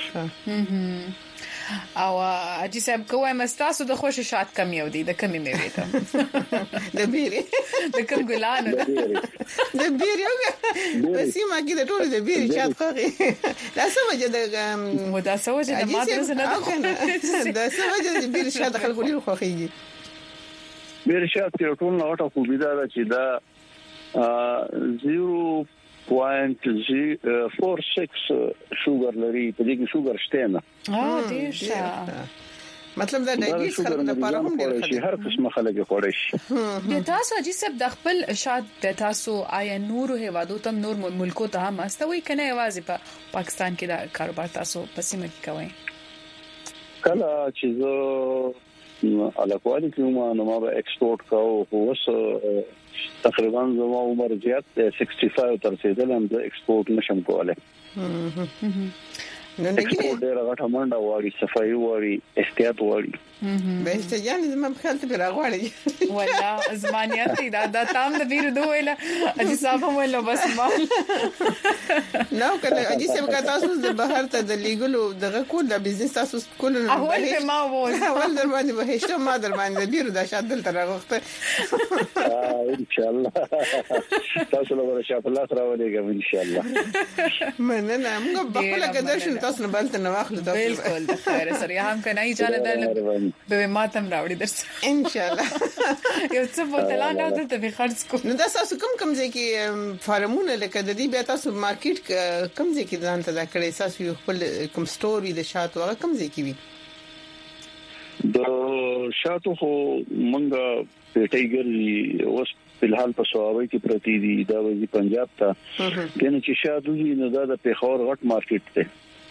او اجي صاحب کوه مستاسو د خوش شات کم یو دي د کمی میوه ته د بیري د کم ګلانو د بیري بس ما کې د ټول د بیري شات خوږي دا سمجه د دا سمجه د مادرسه نه دا سمجه د بیري شات خلکو لري خوږي بیري شات یو ټول نه وټه خو بيدا چې دا 0.046 شوګر لري په دې کې شوګر شته نه ډیر ښه مطلب دا ډایبټیز خلکو لپاره هم ډیر ښه هر قسمه خلک خوري شي د تاسو اجي صاحب د خپل شات د تاسو آیا نور هوادو تم نور ملکو ته هم استوي کنه یوازې په پاکستان کې دا کاروبار تاسو په سیمه کې کوي کله چې زه علاقوالي کومه نو ما به ایکسپورت کاوه اوس تقریبا زما عمر زیات 65 تر رسیدلم د ایکسپورت نشم کولای نو نه کې ډېر غټه منډه واړي صفایي واړي احتیاط واړي به استجان زما په خیال ته راغواړي ولا ازمانيات دا تام د بیرو دوه اجي صاحب هم له بس مال نو کله اجي صاحب کا تاسو د بهر ته د لیګلو دغه کول د بزنس تاسو کول نه اول ما وول اول در باندې به هیڅ ما در باندې بیرو د شادل تر راغخته ان شاء الله تاسو له ورشا په لاس راولېږم ان شاء الله مننه موږ په خپل قدر شو تاسو نه بلته نه واخلو تاسو بالکل د خیر سره هم کنه ایجاد درل به ماتم راوړي درس ان شاء الله یو څه بوتلان راځي ته به خرڅ کو نو دا تاسو کوم ځای کې فارمونه لکه د دې بیا تاسو مارکیټ کوم ځای کې ځان ته دا کړی تاسو خپل کوم سٹوري د شاتو هغه کوم ځای کې وي د شاتو خو مونږه پیټي ګرځي اوس فلحال په سوابي کې پرتی دي دا وځي پنجاب ته کنه چې شاتو دي نه دا د پیښور غټ مارکیټ ته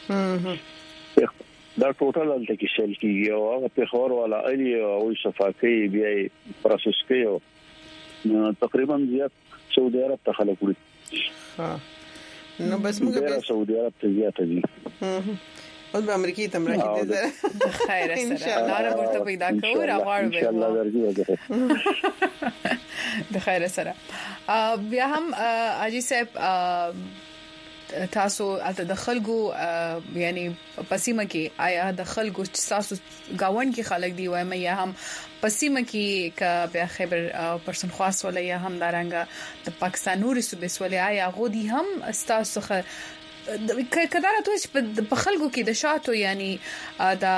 دا ټوټل الته کې سیل کیږي او هغه پیښور والا الی او صفاقي بیا پروسس کوي تقریبا زیات سعودي عرب ته خلک وړي نو بس موږ به سعودي عرب ته زیات دي او د امریکای تم راځي د خیر سره الله رب ورته پیدا کوو راوړو ان شاء الله درځي د خیر سره بیا هم اجي صاحب تاسو الته د خلکو یعنی پسیمه کې آیا د خلکو تاسو گاوند کې خلک دی وایم یا هم پسیمه کې ک بیا خبر پرسنخواس ولا یا هم دارنګه د پاکستان نوري صوبې ولا آیا غودي هم تاسو کدا راته په خلکو کې د شاتو یعنی دا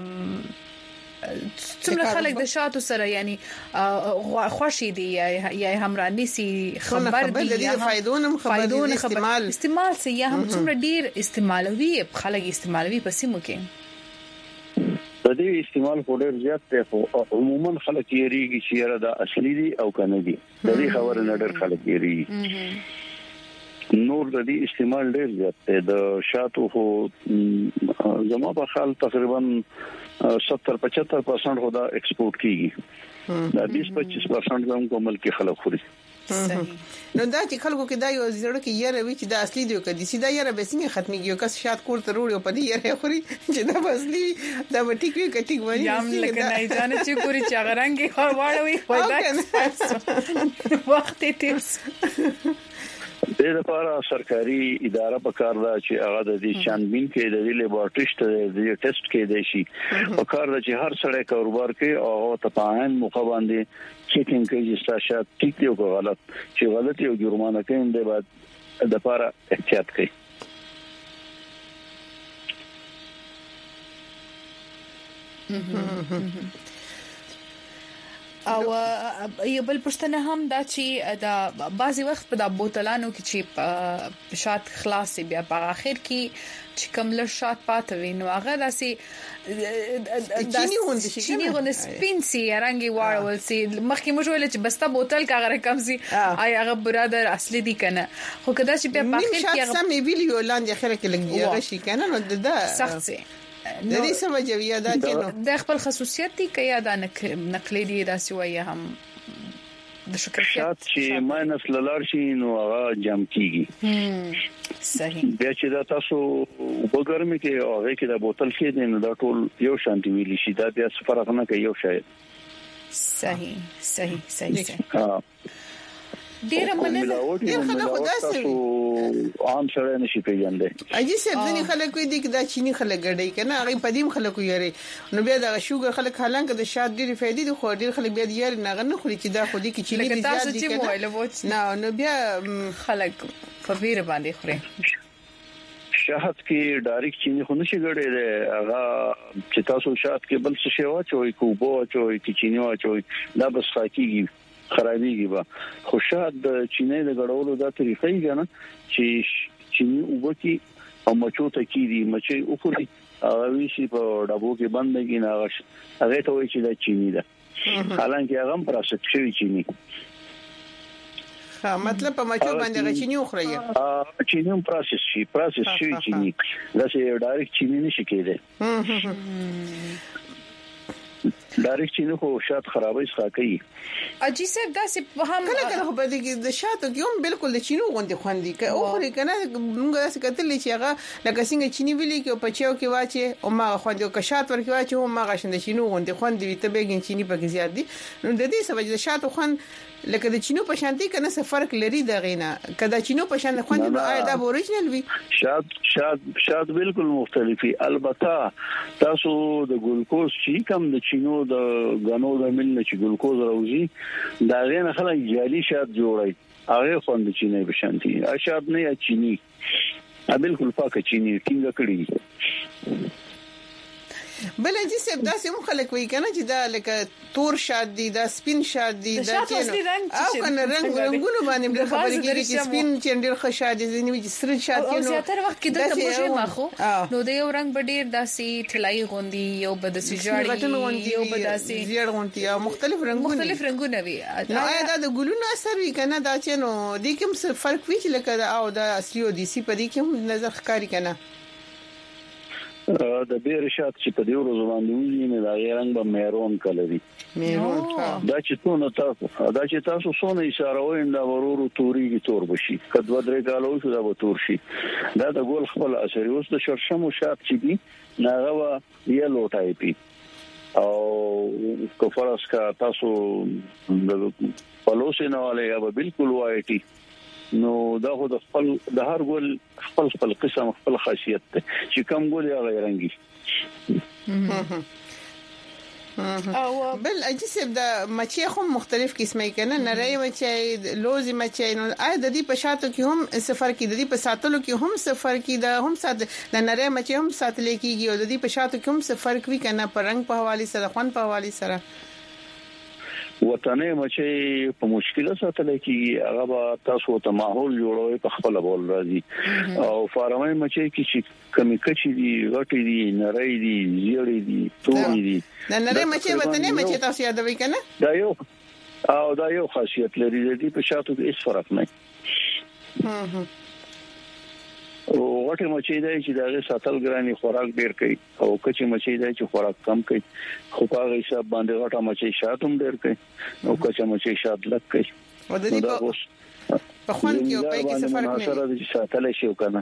څومره خلک د شاتو سره یعنی خوشي دي یا همراني سي خبر دي یا فائدونه خبر استعمال سي یا هم څومره ډیر استعمالوي خلک استعمالوي پسې مو کې د دې استعمال په ډیر زیات دی عموما خلک یریږي چې را د اصلي دي او کنه دي د دې خبره نه ډیر خلک یریږي نور د دې استعمال ډیر زیات دی د شاتو خو زما په خیال تقریبا 70-75% خو دا ایکسپورت کیږي دا 20-25% زموږ په ملک کې خلک خوري نو دا چې خلکو کې دا یو زړه کې یاره وی چې دا اصلي دی کدي سیدا یاره به څنګه ختميږي یو کس شات کور ته وروړي په دې یاره خوري چې دا اصلي دا ټیک وی کټیک وایي یم لکه نه ځانه چې ګوري چې غرانګي خور واړوي وای دا وخت تیز د لپاره سرکاري اداره په کار ده چې هغه د دې چانبین کې د دې لیبارټریسټ د ټیسټ کې دی شي په کار ده چې هر سړی کاروبار کوي او ته په عین موقع باندې چیکینګ کوي چې شات ټیک دی او غلط چې غلط یو جرمانه کوي د بعد د لپاره احتیاط کوي او یو بل پښتنه هم دا چې دا بعضی وخت په د بوتلانو کې چې شات خلاص بیا په اخر کې چې کوم له شات پاتوي نو هغه داسي چینی غونډه سپینسي رنگي واړول سي مخکې موږ ویل چې بستا بوتل کا غره کم سي آی هغه برادر اصلي دي کنه خو کدا چې په اخر کې هغه سمې ویډیو لاندې اخر کې لګي هغه شي کنه نو دا سخت سي د دې سمجوي دا کینو د خپل خصوصیت دي کیا دا نقلي دي دا سوی هم د شکر شات چې ماینس لار شي نو هغه جام کیږي صحیح بیا چې دا تاسو وګورئ کې هغه کې د بوتل کې نو دا ټول یو شانتي ویلی شي دا بیا فرق نه کوي یو شاید صحیح ډیر مننه ډیر خلک خدا سره عام سره نشي پیژندل اجي سبزني خلک وي دي دا چيني خلک ګډي کنه هغه پدیم خلک یاري نو بیا دا شوګر خلک حالانکه د شات ډیر فائدې دي خو ډیر خلک بیا یاري نه غنه خوري چې دا خو دي کې چيني دي زیات دي کنه نو بیا خلک په ویره باندې خوري شهد کې ډایرکټ چینی خو نشي ګړې ده هغه چې تاسو شهد کې بل څه شی واچوي کوبو واچوي کې چینی واچوي دا بس خاکيږي خرابيږي با خو شهد د چینی د ګړولو دا طریقې کنه چې چینی وبکی او مچو ته کیږي مچي اوخري هغه ویشي په ډبو کې بندګي نه هغه ته وایي چې دا چینی ده حالانکه هغه پروسس شوی چینی مطلب په مچو باندې غچینی اخري چینی هم پروسس شي چینی دا چې ډایرکټ چینی نشي کېده ډایرکټ چینی خو شات خرابې ښه کوي اجي صاحب دا سه هم کله په دې کې د شاتو کې هم بالکل د چینو غوندي خوندي او خوري کنه موږ داسې کتلې چې هغه لکه څنګه چینی ویلي کې په چاو کې واچي او ما خوندي او کشات ورکې واچي او ما غشند چینو غوندي خوندي وي ته بګین چینی په کې زیات دي نو د دې سبب د شاتو خوند لکه د چینو په شانتي کنه څه فرق لري دا غینا کدا چینو په شان خوندي نو آیا دا اوریجنل وي شات بالکل مختلفي البته تاسو د ګلوکوز شي کم د چینو د غنو د مل چې ګلوکوز راوځي دا غینه خلک جالي شات جوړي هغه خوند چینه په شانتي شات نه یا چینی بالکل پاکه چینی ټینګه کړی بل چې سب دا سم خلک وی کنه چې دا لکه تور شاد دي دا سپین شاد دي دا او کنه رنگونو باندې بل خبرې کیږي چې سپین چندر خشاد دي ځینې چې سر شاد دي نو زیاتره وخت کې د بوجه ماخو نو د یو رنگ بډیر داسي ټلای غوندي یو بدسي جاړي یو بداسي زیړ غوندي او مختلف رنگونه وي نو دا د ګلونو اثر وی کنه دا چې نو د کوم څه فرق وی چې لکه او دا اصلي او دي سي په دې کې هم نظر ښکاری کنه د بیر شات چې په دې ورځ باندې ویني نه دا رنگ به مېرون کلري دا چې تاسو سونه اشاره وین دا ورورو توري تور بشي کدو درې کالو شو دا به تور شي دا د ګول خپل اثر اوس د شرشمو شات چې دي ناغه یلو ټایپي او کوفرس کا تاسو د پلوسینه والے یا بالکل وایټي نو دا خو د خپل د هر ګل خپل قسم خپل خاصیت ته چې کوم ګل یا غیرنګي او بل اجسب د مچي خو مختلف قسمه کنه نری مچي لوزي مچي نو آیا د دې په شاتو کې هم سفر کې د دې په ساتلو کې هم سفر کې د هم سات د نری مچي هم ساتل کېږي او د دې په شاتو کې هم سفر کوي کنه په رنگ په حواله سره خوان په حواله سره وطني مچي په مشکله ساتل کېږي هغه تاسو ته ماحول جوړوي په خپل بول راځي او فارمای مچي کې چې کمی کچي دي غټي دي نری دي زیړي دي توري دي د نری مچي وطني مچي تاسو یادوي کنه دا یو خاصیت لري د په شاتو کې هیڅ فرق نه او غټي مچي دی چې دغه ساتل ګراني خوراک ډیر کوي او کچي مچي دی چې خوراک کم کوي خو په هغه حساب باندې غټه مچي شاتوم ډیر کوي او کچا مچي شات لک کوي او د دې په خوان کې او په کې څه فرق نه سره د ساتل شي کنه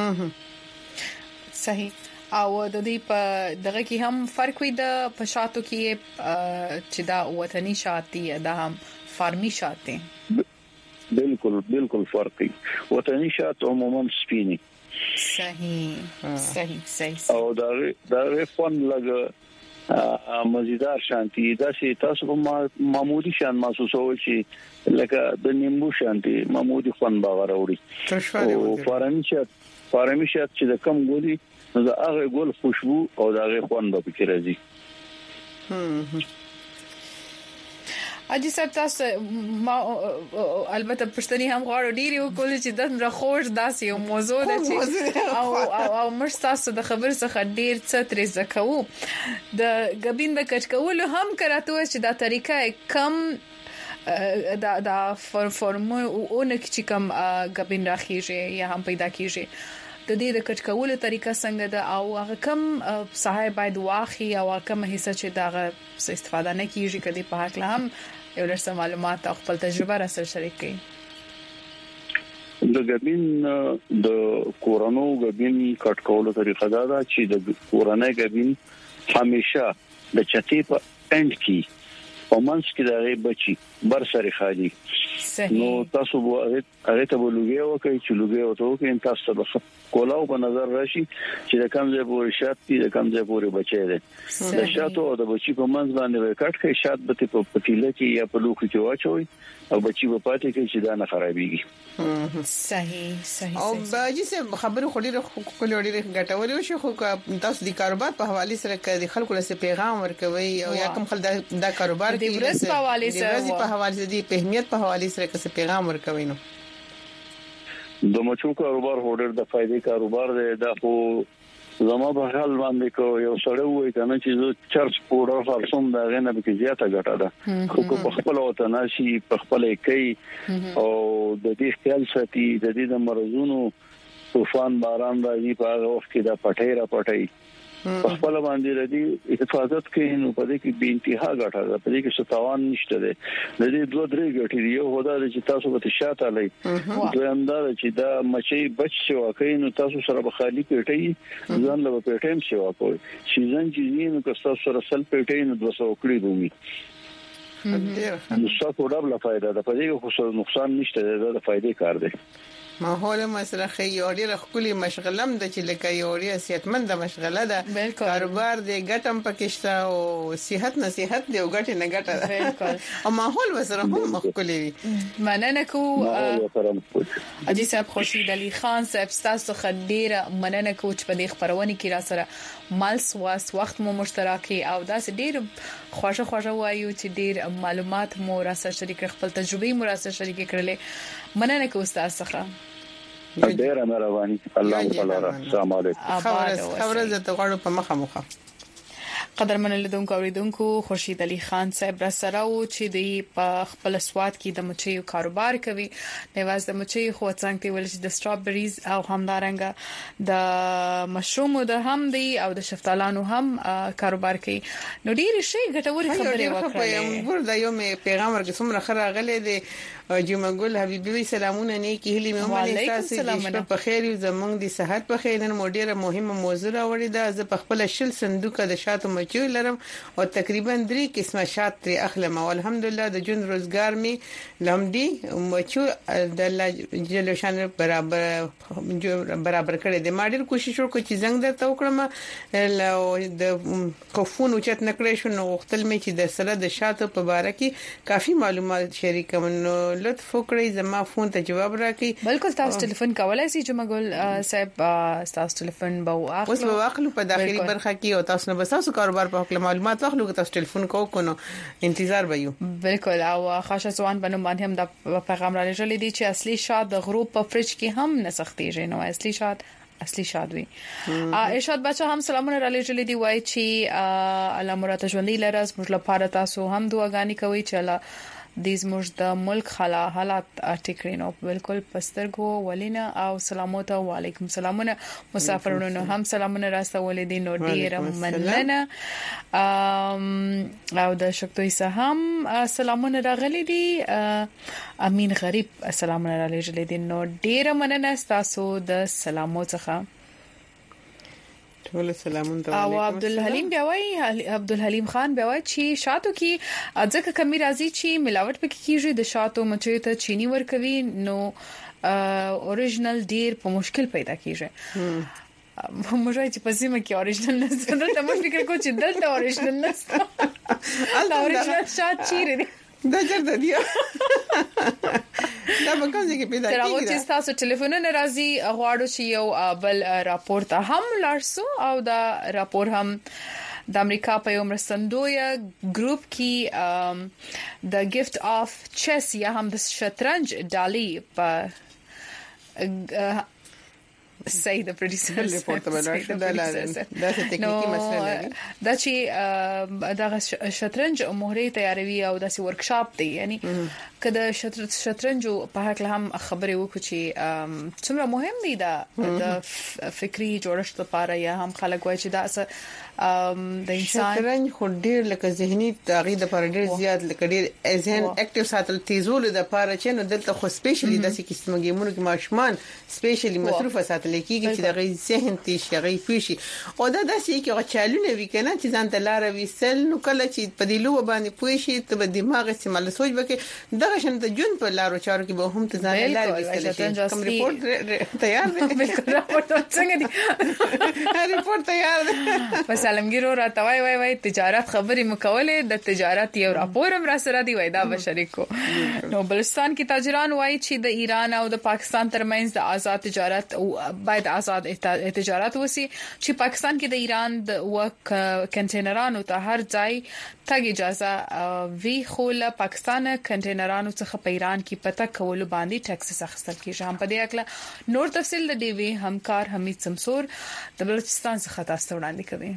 صحیح او د دې په دغه کې هم فرق وي د پشاتو کې چې دا وطني شات دي دا هم فارمي شات دي بالکل فرق دی وطني شات عموما سپینی صحیح او دا فون لګ مزیدار شانتي دا چې تاسو په معمولی شان محسوسوي چې لکه د نیمبو شانتي معمولی فون باور اوري او فارمي شات چې د کم ګولي نو دا هغه ګول خوشبو او دا هغه فون به پکې راځي اجي صاحب تاسو ما البته پښتني هم غواړو ډیری وکول چې د مرخوش داسې یو موضوع ده چې او مر تاسو د خبر څخه ډیر څه ترې زکو د غبین د کچکولو هم کراته چې دا طریقه کم دا فرمو اونک چې کم غبین راخیږي یا هم پیدا کیږي د دې د کچکولو طریقه څنګه ده او هغه کم صاحب باید واخی او کوم حصہ چې دا استفاده نه کیږي کدي په حق له هم یو لږ معلومات او خپل تجربه را سره شریک کړئ د غبین د کورونو غبین کټکولو طریقه دا ده چې د کورنۍ غبین همیشه د چتی په اند کې او منځ کې دغه بچي بر سره خالي نو تاسو هغه ته ولوګي وکړي چې لوګي وته کې تاسو به کولاو په نظر راشي چې د کم ځای پورې شات دي د کم ځای پورې بچي دي د شاتو او د بچي په منځ باندې کټ کې شات به په پتیله کې یا په لوخ کې واچوي او بچي په پاتې کې چې دا نه خرابيږي صحیح او باجی سه خبرو خوري کولې وړي غټوري شو خو تاسو د کاروبار په حواله سره کې خلکو له پیغام ورکوي او یا کوم خل دا کاروبار د ورځ په حواله سره په حواله سره د اهمیت په حواله سره کې پیغام ورکوي نو د مچو کاروبار هوډر د فائدې کاروبار دی دا خو زما په حال باندې کو یو سره وای کنه چې زه چرچ پوډر خرڅوم دا غنه به زیاته ګټه ده خو په خپل وطن شي په خپل کوي او د دې خیال ساتي د دې د مرزونو طوفان باران راځي په هغه وخت کې دا پټي را پټي په خپل باندې ردی حفاظت کوي نو په دې کې به انتها غټه ده په دې کې ستاوان نشته ده د دې دوه درې غټي دی یو هدا چې تاسو به شاته لای دویم دا چې دا مچي بچ شو کوي نو تاسو سره به خالی پیټي ځان له پیټیم شو کوي چې ځان چې نو که تاسو سره سل پیټي نو 200 کړی دومي نو څه ډول لا فائدہ ده په دې کې خو نقصان نشته ده د فائدې کار دی ماحول مسله خيوري رخولي مشغلم د چې لکه یوري صحتمند مشغله ده کاروبار دی ګټم پکشتا او صحت نصيحت دی او ګټ نه ګټه بالکل او ماحول وسره هم مخکلي مننه کو اجي صاحب خورشید علي خان صاحب تاسو خډيره مننه کو چې په دې خبرونه کې را سره مال سواس وخت مو مشترکي او داس ډیر خوشاله وایو چې ډیر معلومات مو را سره شریک خپل تجربه مو را سره شریک کړلې مننه کو استاد څخه ډیر مهرباني الله تعالی السلام علیکم خبره زه ته غواړم په مخه قدرمن لیدونکو اوریدونکو خورشید علي خان صاحب را سره او چې د په خپل سواد کې د مچیو کاروبار کوي نواز د مچیو خو څنګه ویل چې د سترابریز او همدارنګه د مشروم د هم دی او د شفتالانو هم کاروبار کوي نو ډیر شي ګټور خبره وکړه ورته یو پیغام ورکوم راغله دی جمعه ګل حبيبي سلامونه نیکی هلي مې مونږ تاسو په خیر زمونږ د صحت په خیر نن ډیره مهمه موضوع راوړی دا ز په خپل شل صندوق د شاتو مچو لرم او تقریبا 3 قسمه شات تر اخلم او الحمدلله د جون روزګار می لمدي مچو د جلوشان برابر کړي د ماډل کوشش وکړ چې څنګه د توکړم د کوفون اوچت نکړې شو نو وختل می چې د سره د شاتو په اړه کې کافي معلومات شریکم نو لطف وکړئ زما فون ته جواب راکړئ بالکل تاسو ټلیفون کولای شئ جمعه ګل صاحب تاسو ټلیفون به واخلو اوس به واخلو په داخلي برخه کې او تاسو نه بس تاسو کاروبار په حق معلومات واخلو که تاسو ټلیفون کوو انتظار به یو بالکل او خاصه ځوان بنو باندې هم د پیغام را لېږل دي چې اصلي شات د غروب په فرج کې هم نه سختيږي نو اصلي شاد وي ارشاد بچا هم سلامونه را لېږل دي وای چې الله مراد ژوندۍ لرز موږ لپاره تاسو هم دعاګانې کوي چې الله د زموږ د ملک حالات ټیکرینو بالکل پسترګو ولینا او سلامات او علیکم سلامونه مسافرونو هم سلامونه راستول دي نو ډیر مننه او د شکتوي سه هم سلامونه راغلي دي امین غریب سلامونه را لېږل دي نو ډیر مننه تاسو د سلامو څخه ټول سلامونه او عبدالحلیم خان بیا وایي چې شاتو کې ځکه کمی راځي چې ملاوت پکې کیږي د شاتو مچو ته چینی ورکوي نو اوریجنل ډیر په مشکل پیدا کیږي موږ چې په سیمه کې اوریجنل نشته دلته موږ فکر کوو چې دلته اوریجنل نشته الله اوریجنل شات چیرې دی دا چرته دی دا به کوم ځای کې پیدا کیږي تر چې تاسو ټلیفونونه راځي غواړو چې یو بل راپور ته هم لارسو او دا راپور هم د امریکا په یو مرستندوی ګروپ کې د گیفت اف چیس یا هم د شطرنج ډالۍ په صحیح د پروډوسر ریپورت باندې دا څه تکنیکی مسله لري دا چې دا شطرنج مهره تیاروي او دا سی ورکشاپ دی یعنی کله شطرنج په حق هم خبرې وکړو چې څومره مهم دی دا د فکری جوړښت لپاره یا هم خلک وایي چې دا د انسان شطرنج خو ډیر لکه ذهني تغییر لپاره ډیر زیات لکه ډیر ذهن اکټیو ساتل تیزول د لپاره چې نو دلته خو سپیشلی د څه قسمه گیمونو کې ماشومان سپیشلی مصروف ساتل بریالي کیږي چې دغه ذهن تیش هغه پېشي او دا داسې کې چالونه وی کنه چې ځان ته لار ویسل نو کله چې په دې لوب باندې پېشي ته دماغ استعمال سوچ وکړي دغه شنت جون په لارو چارو کې به هم ته ځان لار ویسل کوم ریپورت تیار دی بالکل راپورټ څنګه دی ریپورټ تیار دی بس علمګیرو راته وای تجارت خبرې مکولې د تجارت یو راپور هم را سره دی وای دا بشریکو نو بلوچستان کې تاجران وای چې د ایران او د پاکستان ترمنځ د آزاد تجارت او باید آزاد تجارت وسی چې پاکستان کې د ایران د کنټینرانو ته هر ځای تګ اجازه وی خو له پاکستان کنټینرانو څخه په ایران کې پته کول باندې ټیکس اخیستل کیږي هم په دې اکله نور تفصیل د ډیوی همکار حمید سمسور د بلوچستان څخه تاسو وړاندې کوي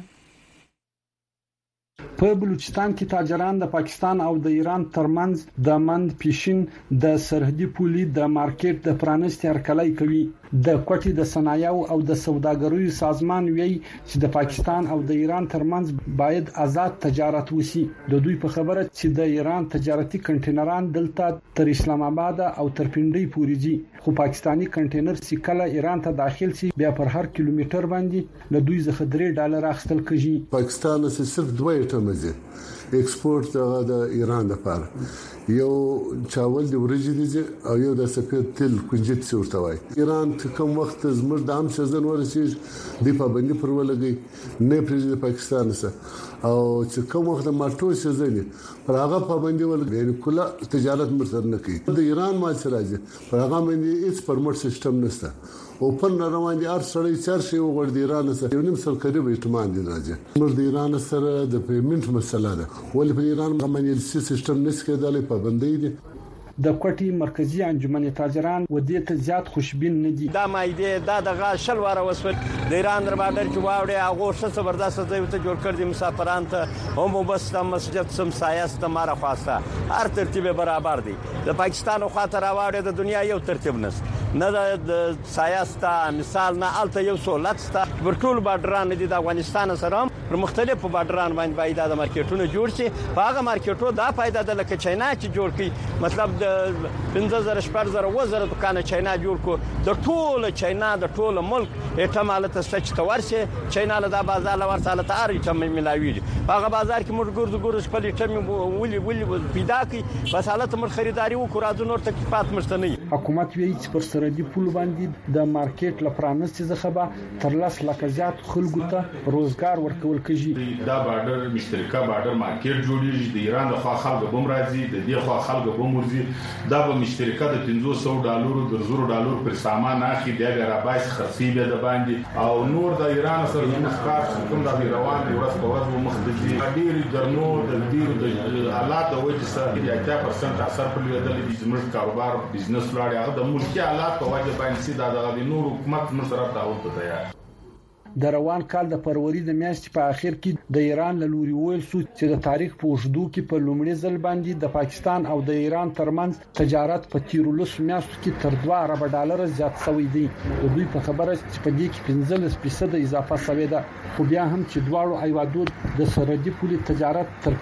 په بلوچستان کې تاجران د پاکستان او د ایران ترمنځ د مند پیشین د سرحدي پولي د مارکیټ د پرانستي هرکلای کوي د کوټي د صنایعو او د سوداګریو سازمان وی چې د پاکستان او د ایران ترمنځ باید آزاد تجارت وشي د دوی په خبره چې د ایران تجارتي کنټینران دلته تر اسلام آباد او تر پنډۍ پورې دي خو پاکستانی کنټینر سیکله ایران ته داخل شي بیا پر هر کیلومتر باندې له دوی څخه $3 اخیستل کیږي پاکستان صرف دوه ایټمز ایکسپورت د ایران لپاره یو چاول د ورجې دي او یو د سفید تل کنجد څورته وای ایران کوم وخت زموږ د عام سزن ورسیږي د پابندي پر ولګي نه پرې پاکستان سره او چې کوم وخت مالټو سزن پر هغه پابندي ولګي کله تجارت مرسر نه کوي د ایران مال سره راځي پر هغه باندې هیڅ پرمټ سیستم نشته اوپن روان دي ار سړی چرشي وګړي د ایران سره یو نیم سل قریب احتمال دي راځي موږ د ایران سره د پیمنټ مسله ده ولې په ایران باندې سیستم نسکېدل پابندي دي د کوټي مرکزی انجمن تاجران ودې ته زیات خوشبین نه دي دا مایده دا دغه شلواره وسول د ایران در باندې چې واوړي هغه څه زبردست ځای ته جوړ کړ دي مسافران ته هم بس د مسجد سم سایاست ماره خواسته هر ترتیب برابر دي د پاکستان خو ته راوړي د دنیا یو ترتیب نشته نه د سایاست مثال نه الته یو سہولت ست ورټول بارډران دي د افغانستان سره پر مختلفو بارډران باندې باید د مارکیټونو جوړ شي په هغه مارکیټو دا فائدہ ده لکه چاینا چې جوړ کړي مطلب د 15000 شپږ وزره دکان چاینا جوړ کو د ټول چاینا د ټول ملک احتمال ته سچ تورسه چاینا له دا بازار لور سره ته اړ چې ملاویږي په هغه بازار کې موږ ګورځ خپل ټیم ولي پیدا کی بس حالت مر خریداري او کورازو نور تکلیفات مرسته نه حکومت وی چې پر سرحدي پول باندې د مارکیټ لپرانستي ځخه تر 10 لک زیات خلکو ته روزګار ورکول کیږي دا بارډر مشترکه بارډر مارکیټ جوړیږي د ایران د خلکو بم راځي د دې خو خلکو بم ورځي دا به مشترکه د $500 د $1000 پر سامان اخی دی را بایس خرڅي به د باندې او نور د ایران سره د مخکار کوم د روان دی ورځ په ورځ مخدجي ډیر درنو د ډیر حالات د وجه سره د 80% اثر پر لیدل دي زموږ کاروبار بزنس لاري هغه د ملکي حالات په وجه باندې سیده د نور حکومت مسره تعاون ته تیار د روان کال د فروری د میاشتې په اخر کې د ایران له لوري ویل شو چې د تاریخ په اوږدو کې په لومړي ځل باندې د پاکستان او د ایران ترمنځ تجارت په 13 میاشتو کې تر $2 زیات شوی دی د دوی په خبره چې په دې کې 15% اضافه شوې ده خو بیا هم چې دواړو هیوادونو د سرحدي پولي تجارت تر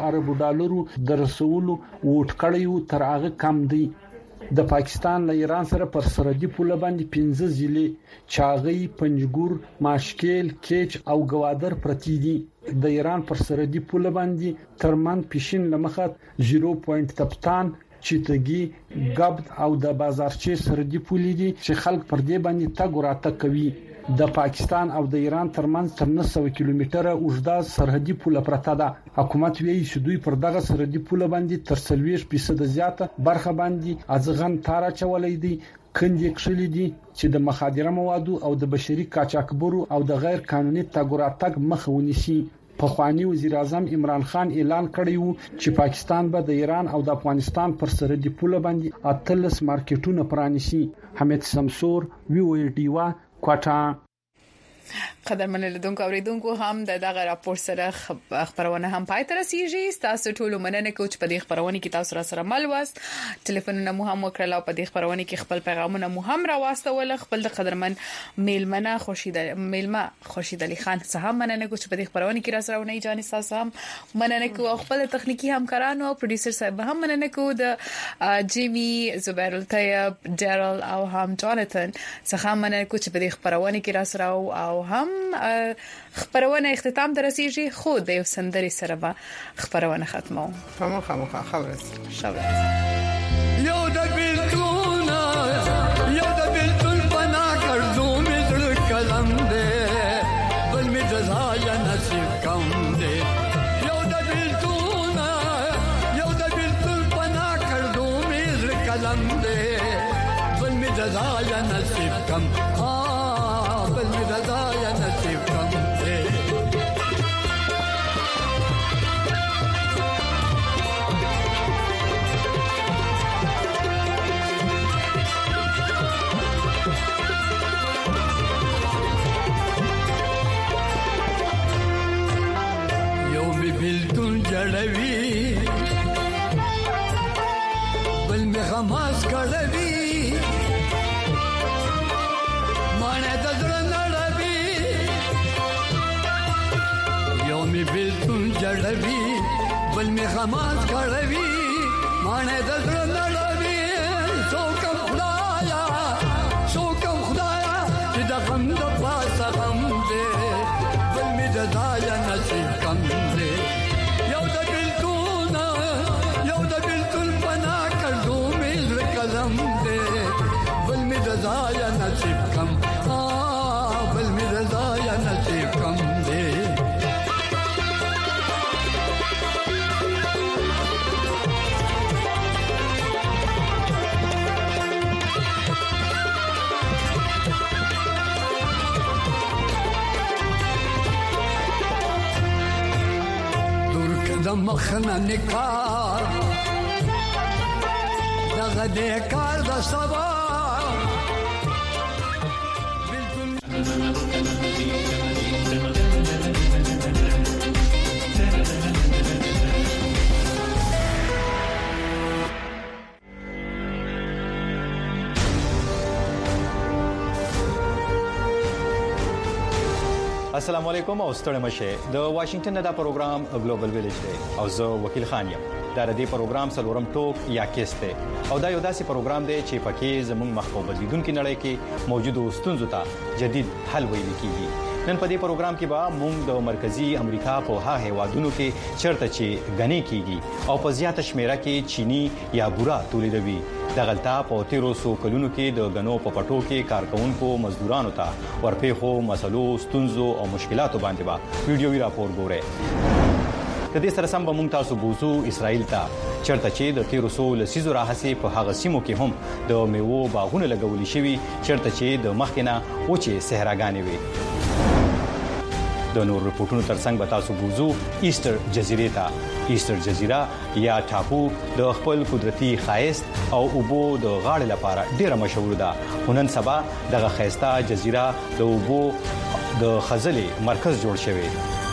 $50 د رسولو وټ کړیو تر هغه کم دی د پاکستان له ایران سره پر سرحدي پول باندې 15 ضلع چاغي پنجګور ماشکیل کیچ او گوادر پرتی دي د ایران پر سرحدي پول باندې ترمن پیشین لمخه 0 تپتان چیتګي غبد او د بازارچې سرحدي پول دي چې خلک پر دې باندې تګ راته کوي د پاکستان او د ایران ترمنځ تر 900 کیلومتره اوږده سرحدي پول پرته ده حکومت ویلي چې دوی پر دغه سرحدي پول باندې تر 40% زیاته برخه باندې ازغن تار چولې دي کندې کښلې دي چې د مخادره موادو او د بشري قاچاقبرو او د غیر قانوني تګوراتګ مخه ونیسي پخوانی وزیر اعظم عمران خان اعلان کړی و چې پاکستان به د ایران او د افغانستان پر سرحدي پول باندې 18 مارکیټونه پرانیسي حمید سمسور وی او ډیوا کوټا قدرمن لیدونکو اوریدونکو هم دغه راپور سره خبرونه هم پای تر رسیږي. تاسو ټول مننه کوم چې په دې خبرونه کې تاسو سره مل واست. ټلیفونونه مو هم وکړل او په دې خبرونه کې خپل پیغامونه مو هم راوستول. خپل د قدرمن میلمنه خورشید علي خان څخه هم مننه کوم چې په دې خبرونه کې را سره ونی جان تاسو هم مننه کوم. خپل تخنیکی همکارانو او پروډوسر صاحب هم مننه کوم د جیمی زبیر الطیب ډیرل او هم جاناتن څخه مننه کوم چې په دې خبرونه کې را سره او هم خبرونه اختتام درسیږي. خو د یو سندري سره به خبرونه ختمو. خامخا خبره شابه یو د بیلتونه یو د بیلتون پنا کړو مې زړه کلم دې بل مې جزا نصیب کم دې یو د بیلتونه یو د بیلتون پنا کړو مې زړه کلم دې بل مې جزا نصیب کم بل مې جزا نصیب کم دې بیلتون جړوي بل می غماس کړوي مانه د زړه نړوي یو می بیلتون جړوي بل می غماس کړوي مانه د زړه نړوي څوکم خدایا چې د غم د پاسه غم دې بل می جزا نصیب کم دې یو د بیلتون پنا کړو مې زړه کلم دې بل می جزا نصیب کم بل می جزا نصیب کم دې د مخنه نکار دغه دې کار د سبا السلام علیکم او ستړي مشه د واشنگټن دا پروګرام ګلوبل ویلیج دی او زه وکیل خان یم. دا د دې پروګرام سلورم ټوک یا کیسته او دا یو داسې پروګرام دی چې پکې زموږ مخکې بدلیدونکو نړۍ کې موجودو ستونزو ته جدید حل ویل کیږي. نن په دې پروګرام کې به موږ د مرکزی امریکا په هغه هیوادونو کې چرته چې غني کیږي او په زیاته شمیره کې چینی یا بورا تولیدوي دغلطه په 1300 کلونو کې د غنو په پټو کې کارکونکو مزدورانو ته ورپېخو مسلو ستونزو او مشکلاتو باندې با ویډیوي راپور ګوري. کدي سره سم به مونږ تاسو بوزو اسرائیل ته چرته چې د 1300 لسیزو راهسي په هغه سیمو کې هم د میوو باغونه لګولې شوی چرته چې د مخکنه اوچې صحراګانې وي. د نور رپورټونو ترڅنګ به تاسو بوزو ایستر جزیره ته. ایستر جزیره یا ټاپو د خپل قدرتي خایست او اوبو د غاړې لپاره ډیره مشهور ده. نن سبا دغه خایسته جزیره د اوبو د خزلې مرکز جوړ شوی.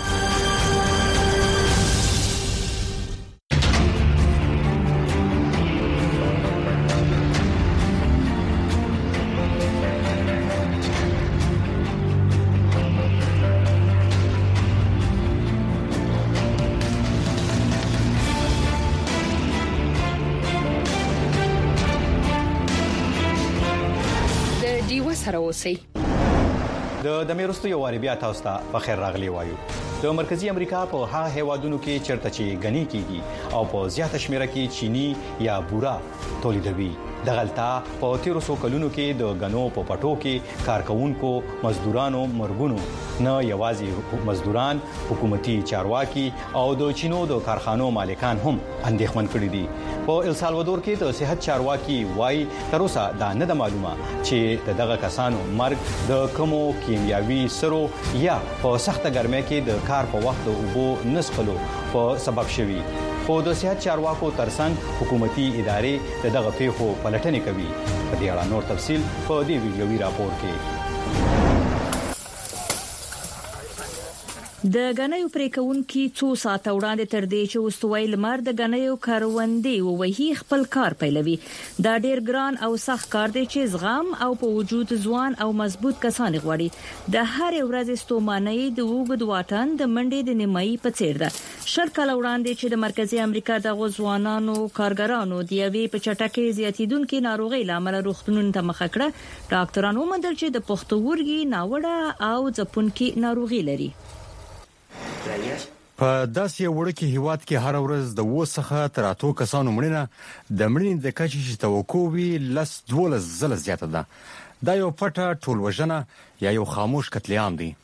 د میرستو یو واری بیا تاسو ته په خیر راغلی وایو. د مرکزی امریکا په هغه هیوادونو کې چرته چې غني کیږي او په زیاته شمیره کې چینی یا بورا تولیدوي دغلطه په 1300 کلونو کې د غنو په پټو کې کارکونکو مزدورانو مرګونو نه یوازې مزدوران حکومتي چارواکي او د چینو د کارخانو مالکان هم اندېښمن کړي دي. په السالوادور کې د صحت چارواکي وای تر اوسه دا نه ده معلومه چې دغه کسانو مرګ د کومو کیمیاوي سرو یا په سخته ګرمۍ کې د کار په وخت د اوبو نسخلو په سبب شوي. خو د صحت چارواکو ترڅنګ حکومتي ادارې دغه پیښو پلټنې کوي. په دې اړه نور تفصيل په دې ویډیوي راپور کې. د غنیو پریکونکو څو ساعت وړاندې تر دې چې واستوي لمر د غنیو کاروندې وهي خپل کار پیلوي دا ډیر ګران او سخت کار دی چې زغم او په وجود ځوان او مضبوط کسان غواړي د هر ورځ استوماني د وګد واټن د منډې د نیمایي په څیر ده شل کال وړاندې چې د مرکزی امریکا د غوځوانانو کارګرانو د یوې په چټکۍ زیاتیدونکو ناروغي لامل روغتونونو ته مخ کړه ډاکټرانو ومندل چې د پښتورګي ناوړه او ځپونکي ناروغي لري په داسې وړ کې هیواد کې هر ورځ د وسخه تر اتو کسانو مړینه د مړینې د کچې چې توقع وی لس 12 زله زیاته ده دا یو پټه ټولوژنه یا یو خاموش قتل عام دی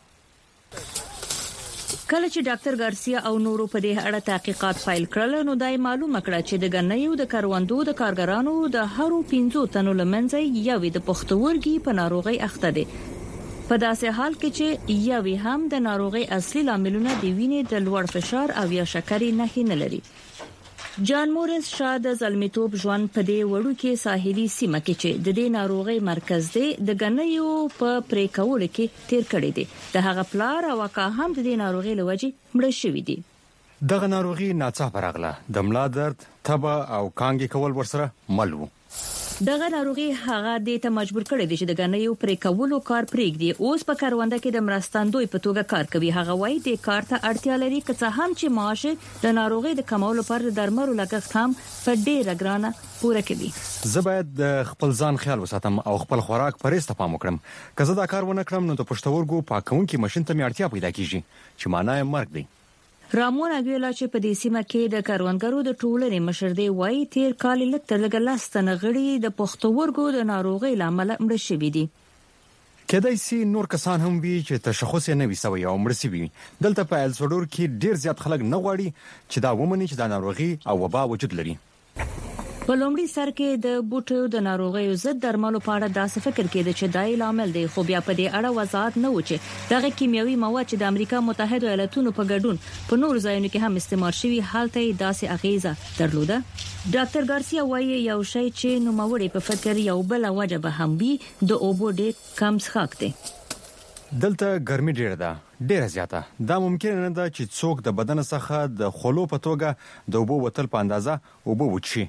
کله چې ډاکټر ګارسیا او نورو په دې اړه تحقیقات فایل کړل نو دای معلومه کړه چې د غنیو د کاروندو د کارګرانو د هرو 15 تنو لمنځه یوې د پښتورګي په ناروغي اخته دي په داسې حال کې چې یوې هم د ناروغي اصلي لاملونه د وینې د لوړ فشار او یا شکرې نه لري جان مورس شاد زلمیتوب ژوند په دې وړو کې ساحلي سیمه کې چې د دې ناروغي مرکز دی د غنیو په پریکول کې تیر کړی دی د هغه پلار او اکا هم د دې ناروغي لوجي مړ شوی دي دغه ناروغي ناڅاپه راغله د ملا درد تبه او کانګي کول ورسره مل وو دغه ناروغي هغه د ته مجبور کړی دی چې د غنیو پرې کولو کار پرېږدي اوس په کارونده کې د مرستندوی په توګه کار کوي هغه وایي د کار ته اړتیا لري که هم چې معاش د ناروغي د کمولو پر درملو لګښت هم په ډیره ګرانه پوره کوي زه باید د خپل ځان خیال وساتم او خپل خوراک پرېسته پام وکړم که زه دا کار ونه کړم نو د پښتورګو پاکونکو ماشين ته اړتیا پیدا کیږي چې معنی یې مرګ دی رامون اګویلا چې په دې سیمه کې د کاروانګرو د ټولنې مشر دی وایي تیر کال لکه لګلاستنه غړي د پښتورګو د ناروغي لامل مړ شوی دي کله چې نور کسان هم وی چې تشخص یې نه وي سوی او مړ شوی دلته په السوډور کې ډیر زیات خلک نه غواړي چې دا ومني چې دا ناروغي او وبا وجود لري په لومړي سر کې د بوټو د ناروغیو ضد درملو په اړه داسې فکر کېده چې دای لامل دی خو بیا په دې اړه وضاحت نه و چې دغه کیمیاوي مواد چې د امریکا متحده ایالاتونو په ګډون په نور ځایونو کې هم استعمال شوی حالت یې داسې اغیزه درلوده ډاکټر ګارسیا وایي یو شی چې نوموړی په فکر یو بل وجه به هم وي د اوبو ډېر کم څښاک دی دلته ګرمي ډیره ده ډیره زیاته دا ممکن نه ده چې څوک د بدن څخه د خلو په توګه د اوبو وتل په اندازه اوبو وچی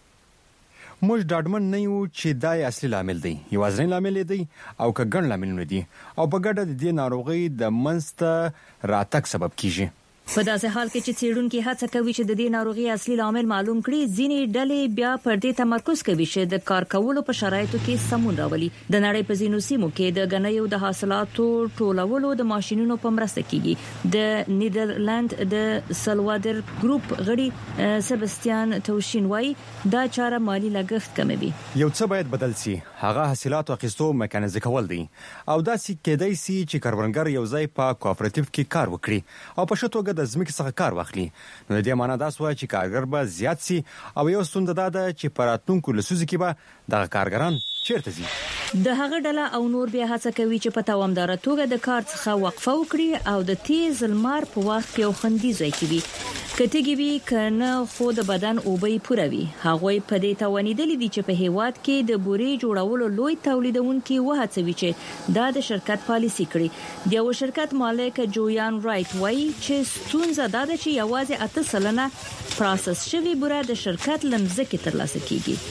موږ ډاډمن نه یو چې دا اصلي لامل دی یو ځین لامل دی او که ګڼ لاملونه دي او په ګډه د دې ناروغي د منځته راتګ سبب کیږي په داسې حال کې چې څېړونکو هڅه کوي چې د دې ناروغي اصلي لامل معلوم کړي ځینې ډلې بیا پر دې تمرکز کوي چې د کار کولو په شرایطو کې سمون راولي د نړۍ په ځینو سیمو کې د غنیو د حاصلاتو ټولولو د ماشينونو په مرسته کیږي د نیدرلند د سلوادر ګروپ غړي سبستیان توشین وای دا چاره مالی لګښت کموي یو څه باید بدل شي هغه حاصلات اخیستو میکانیزه کول دي او دا چې کېدای شي چې کاربنګر یو ځای په کوآپریټیو کې کار وکړي او په شتوګه د زمکه څخه کار واخلي نو د دې معنی دا سوای چې کارګر به زیات سي او یو ستونزه ده چې پراتونکو لسوز کې به د کارګران چیرته زی د هغه ډله او نور بیا هڅه کوي چې په توامدار توګه د کار څخه وقفه وکړي او د تیز لمر په وخت کې خوندي ځای کې وي کتهږي وی کنه خو د بدن اوبې پوروي هغه په دې توانیدل دي چې په هیواد کې د بوري جوړولو لوی تولیدونکو وهڅوي چې دا د شرکت پالیسي کړي د یو شرکت مالک جویان رائټ وایي چې ستونزه دا ده چې یوازې 8 سلنه پروسس شوی بوره د شرکت لمزه ترلاسه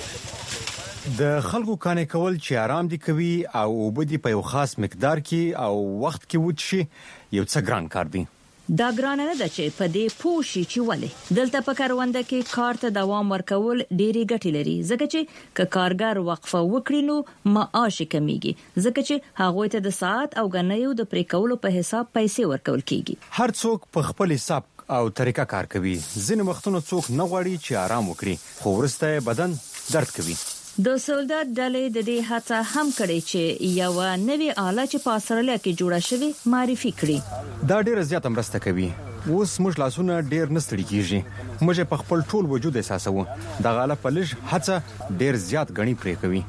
کیږي د خلکو کانې کول چې آرام دي کوي او وبدي په یو خاص مقدار کې او وخت کې وچی یو څه ګران کار دی دا ګران نه ده چې په دې پوښي چې ولې دلته په کارونده کې کار ته دوام ورکول ډېری ګټې لري ځکه چې ک کارګر وقفه وکړي نو معاش کمیږي ځکه چې هغه ته د ساعت او غنیو د پریکولو په حساب پیسې ورکول کیږي هر څوک په خپل حساب او طریقه کار کوي ځینې وختونه څوک نه غواړي چې آرام وکړي خو ورسته بدن درد کوي د سولدات ډلې د دې هڅه هم کړې چې یو نوې آله چې په استرالیا کې جوړه شوې معرفي کړي دا ډېر زیات مرسته کوي اوس موږ لاسونه ډېر نستړي کیږي موږ په خپل ټول وجود احساسوو د غاله په لږ هڅه ډېر زیات غني پرې کوي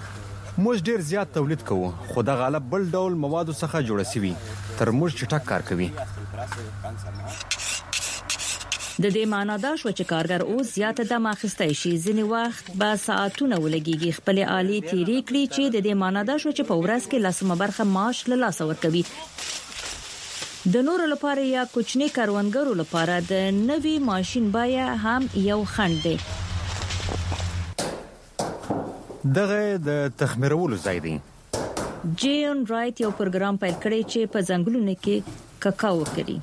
موږ ډېر زیات تولید کوو خو د غاله بل ډول موادو څخه جوړه شوی تر موږ چټک کار کوي د دې معنا دا شو چې کارګر اوس زیاته دمه اخیستای شي ځینې وخت به ساعتونه ولګيږي خپل آلي تیری کړی چې د دې معنا دا شو چې په ورځ کې لسمه برخه معاش له لاسه ورکوي د نورو لپاره یا کوچني کاروانګرو لپاره د نوي ماشين بیا هم یو خنډ دی. دغه د تخمیرولو ځای دی. جین رایټ یو پروګرام پیل کړی چې په ځنګلونو کې کاکاو کوي.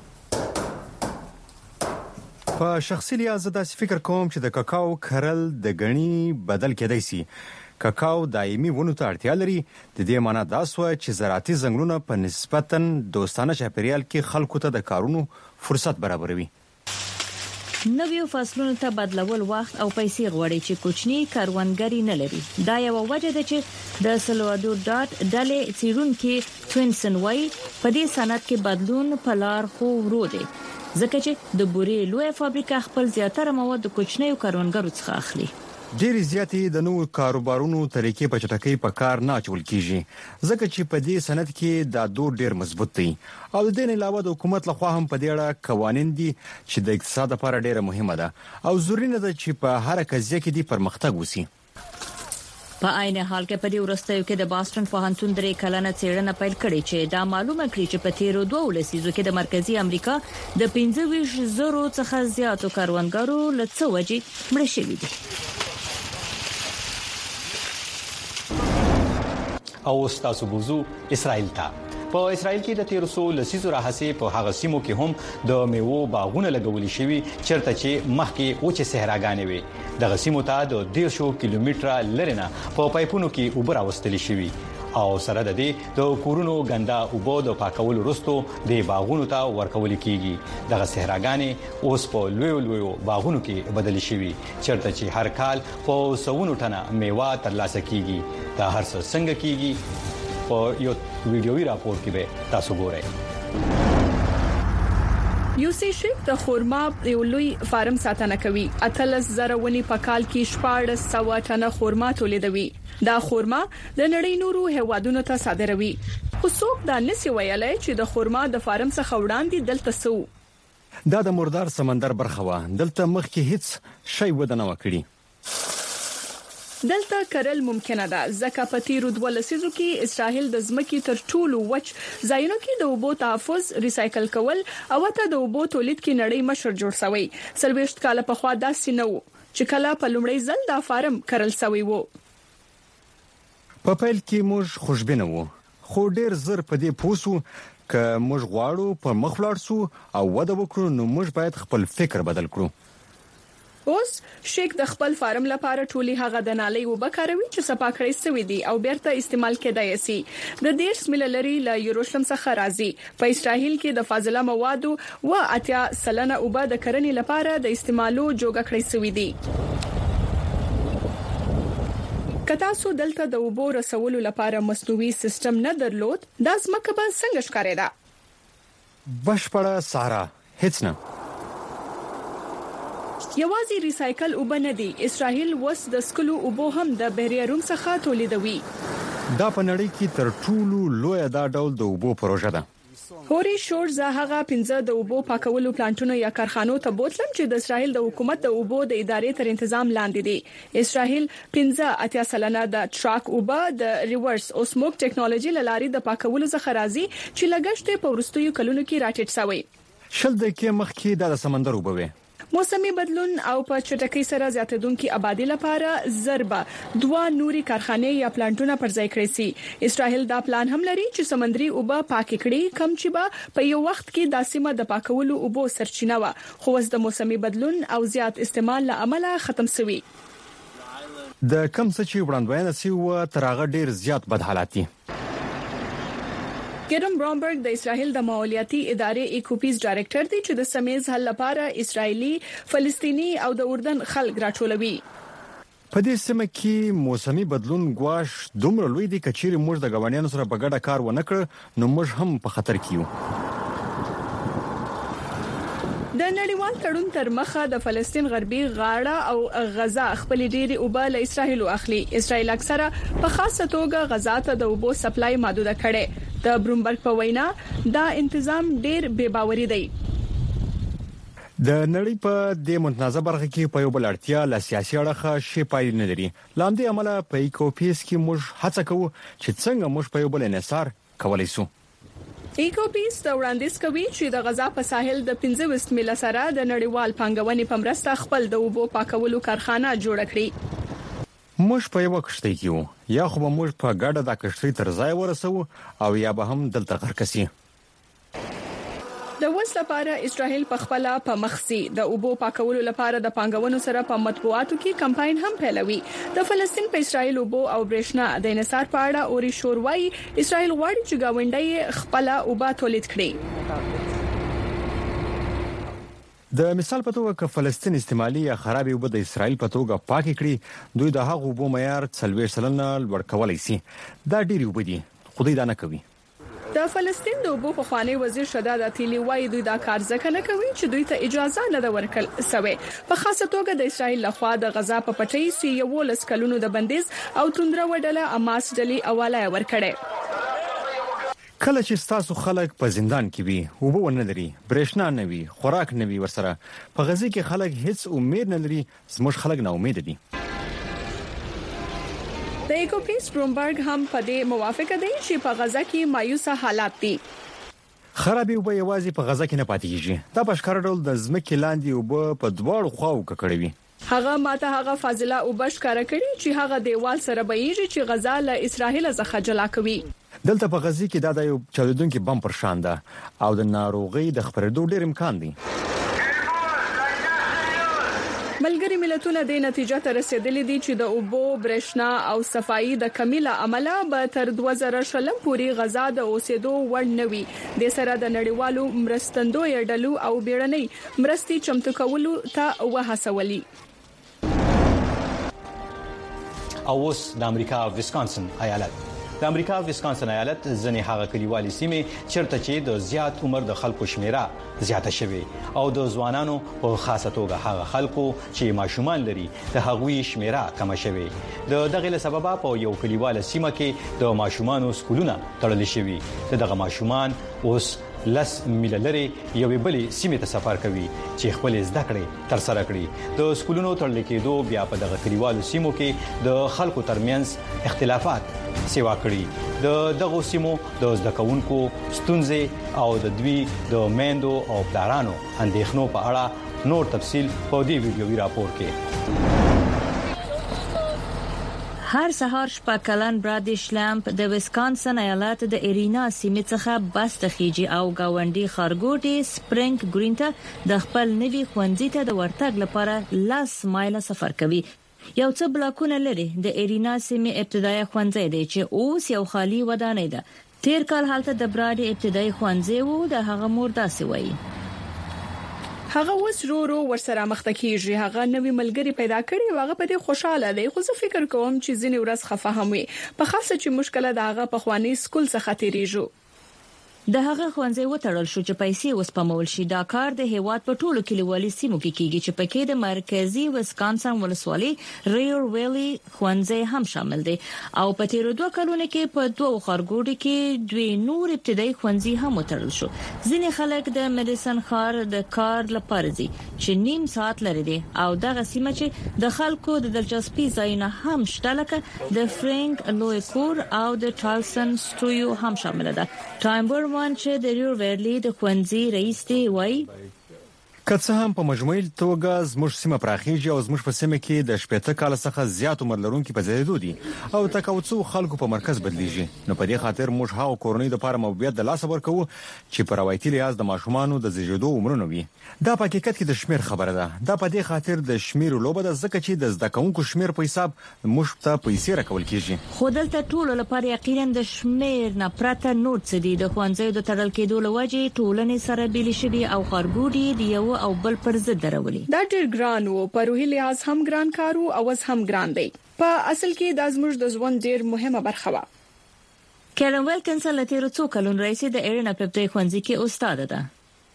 په شخصي لحاظ د فکر کوم چې د کاکاو کرل د غني بدل کېدای شي. کاکاو دایمي ونه ته اړتیا لري. د دې معنی دا سو چې زراعتي ځنګلونه په نسبتاً دوستانه چاپیریال کې خلکو ته د کارونو فرصت برابروي. نویو فصلونو ته بدلول وخت او پیسې غواړي چې کوچني کاروانګری نه لري. دا یو وجه ده چې د سلوادور ډاټ ډلې څیړونکو توینسن وای په دې صنعت کې بدلون په لار خو ورو دی. ځکه چې د بورې لوی فابریکه خپل زیاتره مواد د کوچنیو کاروانګرو څخه اخلي. ډېر زیاتې د نوو کاروبارونو طریقې په چټکۍ په کار نه اچول کیږي ځکه چې په دې صنعت کې دا دور ډېر مضبوط دی او د دې علاوه د حکومت لخوا هم په دې اړه قوانين دي چې د اقتصاد لپاره ډېره مهمه ده او ضروري نه ده چې په هر قضیه کې د پرمختګ وسی. په عین حال کې په دې ورستیو کې د باستون پوهنتون درې کلنه څېړنه پیل کړې چې دا معلومه کړي چې په تیرو 2 لسیزو کې د مرکزی امریکا د 15,000 څخه زیاتو کاروانګرو له څه وجې مړ شوي دي. او تاسو بوزو اسرائیل ته. په اسرائیل کې د 1300 لسیزو راهسي په هغه سیمو کې هم د میوو باغونه لګولې شوي چرته چې مخکې اوچه صحراګانې وي. د غسیمو ته د 150 کیلومتره لرنه په پایپونو کې اوبه راوستل شوي او سره د دې د کورونو ګندا اوبو د پاکولو وروسته د باغونو ته ورکول کیږي. دغه صحراګانې اوس په لویو باغونو کې بدل شوي چرته چې هر کال په سونو ټنه میوه ترلاسه کیږي. دا هر څه څنګه کیږي په یو ویډیوي راپور کې به تاسو ګورئ. یوسی شیک د خورما یو لوی فارم ساتنه کوي. 3000 ونی په کال کې 1400 ټنه خورما تولیدوي. دا خورما د نړۍ نورو هیوادونو ته صادروي. خو څوک دا نسی ویلای چې د خورما د فارم څخه وړاندې دلته سو. دا د مردار سمندر برخه و. دلته مخکې هیڅ شی ودانه وکړي. دلته کرل ممکنه ده ځکه په تیرو 2 لسیزو کې اسرائیل د ځمکې تر ټولو وچ ځایونو کې د اوبو تحفظ ریسایکل کول او ته د اوبو تولید کې نړۍ مشر جوړ شوی. 30 کال په خوا داسې نه و چې کله په لومړي ځل دا فارم کرل شوی وو. په پیل کې موږ خوشبینه وو خو ډېر زر په دې پوسو ک موږ غواړو په مخ ولاړ سو او وده وکړو نو موږ باید خپل فکر بدل کړو. اوس شیک د خپل فارم لپاره ټولي هغه د نالي وبکاروي چې صفا کړی سوی دي او بیرته استعمال کېدای شي. د 10 مللري له یروشلم څخه راځي. په اسرائیل کې د فاضله موادو او اتیا سلنه اوبه د کرنې لپاره د استعمالو جوګه کړی سوی دي. کتا سو دلته د اوبو رسولو لپاره مصنوعي سیستم نه درلود دا ځمکه به څنګه ښکارېده؟ بشپړه صحرا هیڅ نه. یوازې ریسایکل اوبه نه دي. اسرائیل وس د سکلو اوبو هم د بحیره روم څخه تولیدوي. دا په نړۍ کې تر ټولو لوی دا ډول د اوبو پروژه ده. هوري شور زهغه 15 د اوبو پاکولو پلانټونو یا کارخانو ته بوتلم چې د اسرائیل د حکومت د اوبو د ادارې تر تنظیم لاندې دي. اسرائیل 15 د ټراک اوبه د ریورس اوسموک ټیکنالوژي لاري د پاکولو څخه راځي چې لګښت په ورستیو کلونو کې راټیټ شوی. شل دقیقې مخکې د سمندر اوبه وي. موسمي بدلون او په چټکۍ سره زیاتېدونکو آبادی لپاره ضربه 2 نوري کارخانې یا پلانټونه پر ځای کړی سي. اسرائیل دا پلان هم لري چې سمندري اوبه پاک کړي کم چې به په یو وخت کې د سیمه د پاکولو اوبو سرچینه و خو د موسمي بدلون او زیات استعمال له امله ختم شوی. د کم څه چې وړاندوینه سی و تر هغه ډیر زیات بد حالات دي. ګرم برامبرګ د اسرائیل د مالیاتي ادارې ایکوپیز ډایریکټر دی چې د سمیز حل لپاره اسرایلی، فلسطینی او د اردن خلک راټولوي. په دې سیمه کې موسمي بدلون غواش دومره لوی دی چې چیرې موږ د غوانیانو سره په ګډه کار ونه کړ نو موږ هم په خطر کې یو. د نړیوال تړون تر مخه د فلسطین غربي غاړه او غزا خپل ډېری اوبه له اسرائیل اخلي. اسرائیل اکثره په خاصه توګه غزا ته د اوبو سپلای محدود کړي. د برومبرګ په وینا دا تنظیم ډېر بے باوري دی. د نړۍ په د متنازع برخه کې په یو بل اړتیا له سیاسي اړخه شی پای نه لري. لاندې عمله په ایکوپیس کې موږ هڅه کوو چې څنګه موږ په یو بل انحصار کولای شو. ایکوپیس د وړاندیز کوي چې د غزا په ساحل د 15 میله سره د نړیوال پانګونې په مرسته خپل د اوبو پاکولو کارخانه جوړ کړي. موږ په یو کشته کې یا خو به موږ په ګډه د کشتۍ تر ځای ورسو او یا به هم دلته غرقسي. د وس لپاره اسرائیل په خپل په مخسي د اوبو پاکولو لپاره د پانګونو سره په مطبوعاتو کې کمپاین هم پیلوي. د فلسطین په اسرائیل اوبو او برېښنا د انحصار په اړه اوري شوروي اسرائیل غواړي چې گاونډي خپل اوبه تولید کړي. د مثال په توګه ک فلسطین استعمالي یا خرابې اوبه د اسرائیل په توګه پاک کړي دوی د هغو اوبو معیار 40% لوړ کولای شي. دا ډېری اوبه دي خو دوی دا نه کوي. د فلسطین د اوبو پخوانی وزیر شداد عتیلی وایي دوی دا کار ځکه نه کوي چې دوی ته اجازه نه ده ورکړل شوې. په خاصه توګه د اسرائیل لخوا د غزا په پټۍ سي یو لسکلونو د بندیز او توندره وډله اماس ډلې اواله ورکړي. کله چې تاسو خلک په زندان کې وي اوبه ونه لري برېښنا نه وي خوراک نه وي ورسره په غزي کې خلک هیڅ امید نه لري زموږ خلک نه امید دي. د ایکوپیس برومبرګ هم په دې موافقه دي چې په غزا کې مایوسه حالات دي. خرابې اوبه یوازې په غزا کې نه پاتې کیږي. دا په ښکار ډول د ځمکې لاندې اوبه په دواړو خواو ککړوي. هغه ماته هغه فاضله اوبه ښکار کړي چې هغه دیوال سره بهيږي چې غزا له اسرائیل څخه جلا کوي. دلته په غزي کې دا یو چلودونکو بم پر شان ده او د ناروغي د خپرېدو ډېر امکان دی. ملګری ملتونه د نتیجې ته رسیدلي دي چې د اوبو برېښنا او صفایي د کمی له امله به تر 2000 پورې غزا د اوسېدو وړ نه وي. د سره د نړیوالو مرستندوی ډلو او بیړنۍ مرستي چمتو کولو ته وهڅولي. او اوس د امریکا ویسکانسن ایالت د امریکا ویسکانسن ایالت ځنې هغه کلیوالي سیمې چیرته چې د زیات عمر د خلکو شمیره زیاته شوی او د ځوانانو په خاصه توګه هغه خلکو چې ماشومان لري د هغوی شمیره کم شوی. د دغه له سببه په یو کلیواله سیمه کې د ماشومانو سکولونه تړل شوی. دغه ماشومان اوس لس میله لري یوې بلې سیمې ته سفر کوي چې خپل زده کړې تر سره کړي. د سکولونو تړل کېدو بیا په دغه کلیوالو سیمو کې د خلکو ترمنځ اختلافات سیوا کړي. د دغه سیمو د زده کوونکو ستونزې او د دوی د میندو او پلارانو اندېښنو په اړه نور تفصیل په دې ویډیوي راپور کې. هر سهار شپه کلن برادیش لامپ د ویسکانسن ایالت د ارینا سیمې څخه بس ته خيږي او گاونډي خارګوټي سپرینګ ګرین ته د خپل نوي ښوونځي ته د ورتګ لپاره 10 مایله سفر کوي. یو څه بلاکونه لري د ارینا سیمې ابتدایي ښوونځي دی چې اوس یو خالی ودانۍ ده. تیر کال حالت د برادي ابتدایي ښوونځي وو د هغه مور داسې وایي. هغه اوس رو ورسره مخته کیږي. هغه نوې ملګری پیدا کړي او هغه په دې خوشاله دی. خو زه فکر کوم چې ځینې ورځ خفه هم وي په خاصه چې مشکله د هغه په خواني سکول څخه تیریږي. د هغه ښوونځي وټړل شو چې پیسې وسپمول شي. دا کار د هیواد په ټولو کلیوالي سیمو کې کیږي چې پکې د مرکزی ویسکانسن ولسوالۍ ریور ویلي ښوونځي هم شامل دي او په تیر 2 کلونو کې په 2 خارګوټي کې دوی نور ابتدایي ښوونځي هم وټړل شو. ځینې خلک د میډیسن ښار د کار لپاره دي چې نیم ساعت لري دي او دغه سیمه چې د خلکو د دلچسپي ځایونه هم شته لکه د فرانک لوی کور او د چارلسن سټوډیو هم شامل ده. ټایمبر چې د ریور ویلي د ښوونځي رئیس دی وایي که څه هم په مجموعي توګه زموږ سیمه پراخیږي او زموږ په سیمه کې د 18 کال څخه زیات عمر لرونکي په زیاتېدو دي او تکاوڅو خلکو په مرکز بدلیږي. نو په دې خاطر موږ هغه کورنۍ د لپاره موبیت د لاس ورکوو چې په روایتي لحاظ د ماشومانو د زیږیدو عمرونه وي. دا په حقیقت کې د شمیر خبره ده. دا په دې خاطر د شمیر لوبه ده ځکه چې د زده کوونکو شمیر په حساب موږ ته پیسې راکول کیږي. خو دلته ټول لپاره یقینا د شمیر نه پرته نوټ سدي د ښوونځي د تړل کېدو لوجه ټولنې سره بیل شوي او خارګوډي دی یو او بل پر ضد درولي. دا ډېر ګران وو په روحي لحاظ هم ګران کارو او اوس هم ګران دی. په اصل کې د زموږ د ژوند ډېر مهمه برخه و. کیرن ویلکنسن له تیر څو کلونو راځي د ایرنا پپټي ښوونځي کې استاد ده.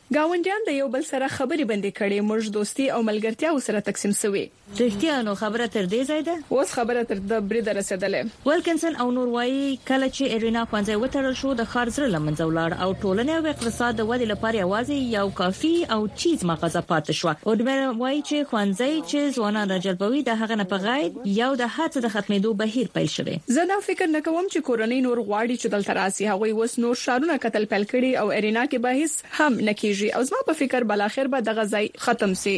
گاونډیان د یو بل سره خبرې بندي کړي، موږ دوستي او ملګرتیا سره تقسیم شوې. رښتیا نو خبره تر دې ځای ده، اوس خبره تر د برید رسیدلې. ولکنسن او نور وايي کله چې ارینا خوانځي وترل شو د خار زر لمنځه ولاړ او ټولنې او اقتصاد د ودې لپاره یوازې یو کافي او چیز مغازه پاتې شو. او د وايي چې خوانځي چې ځوانان راجلبوي د هغه نه په غیر یو د هڅه د ختمېدو بهیر پیل شوی. زه دا فکر نه کوم چې کورنۍ نور غواړي چې دلته راسي. هغوی اوس نور شارونه قتل پیل کړي او ارینا کې بحث هم نکېږي او زما په فکر بل اخر به دغه ځای ختم شي.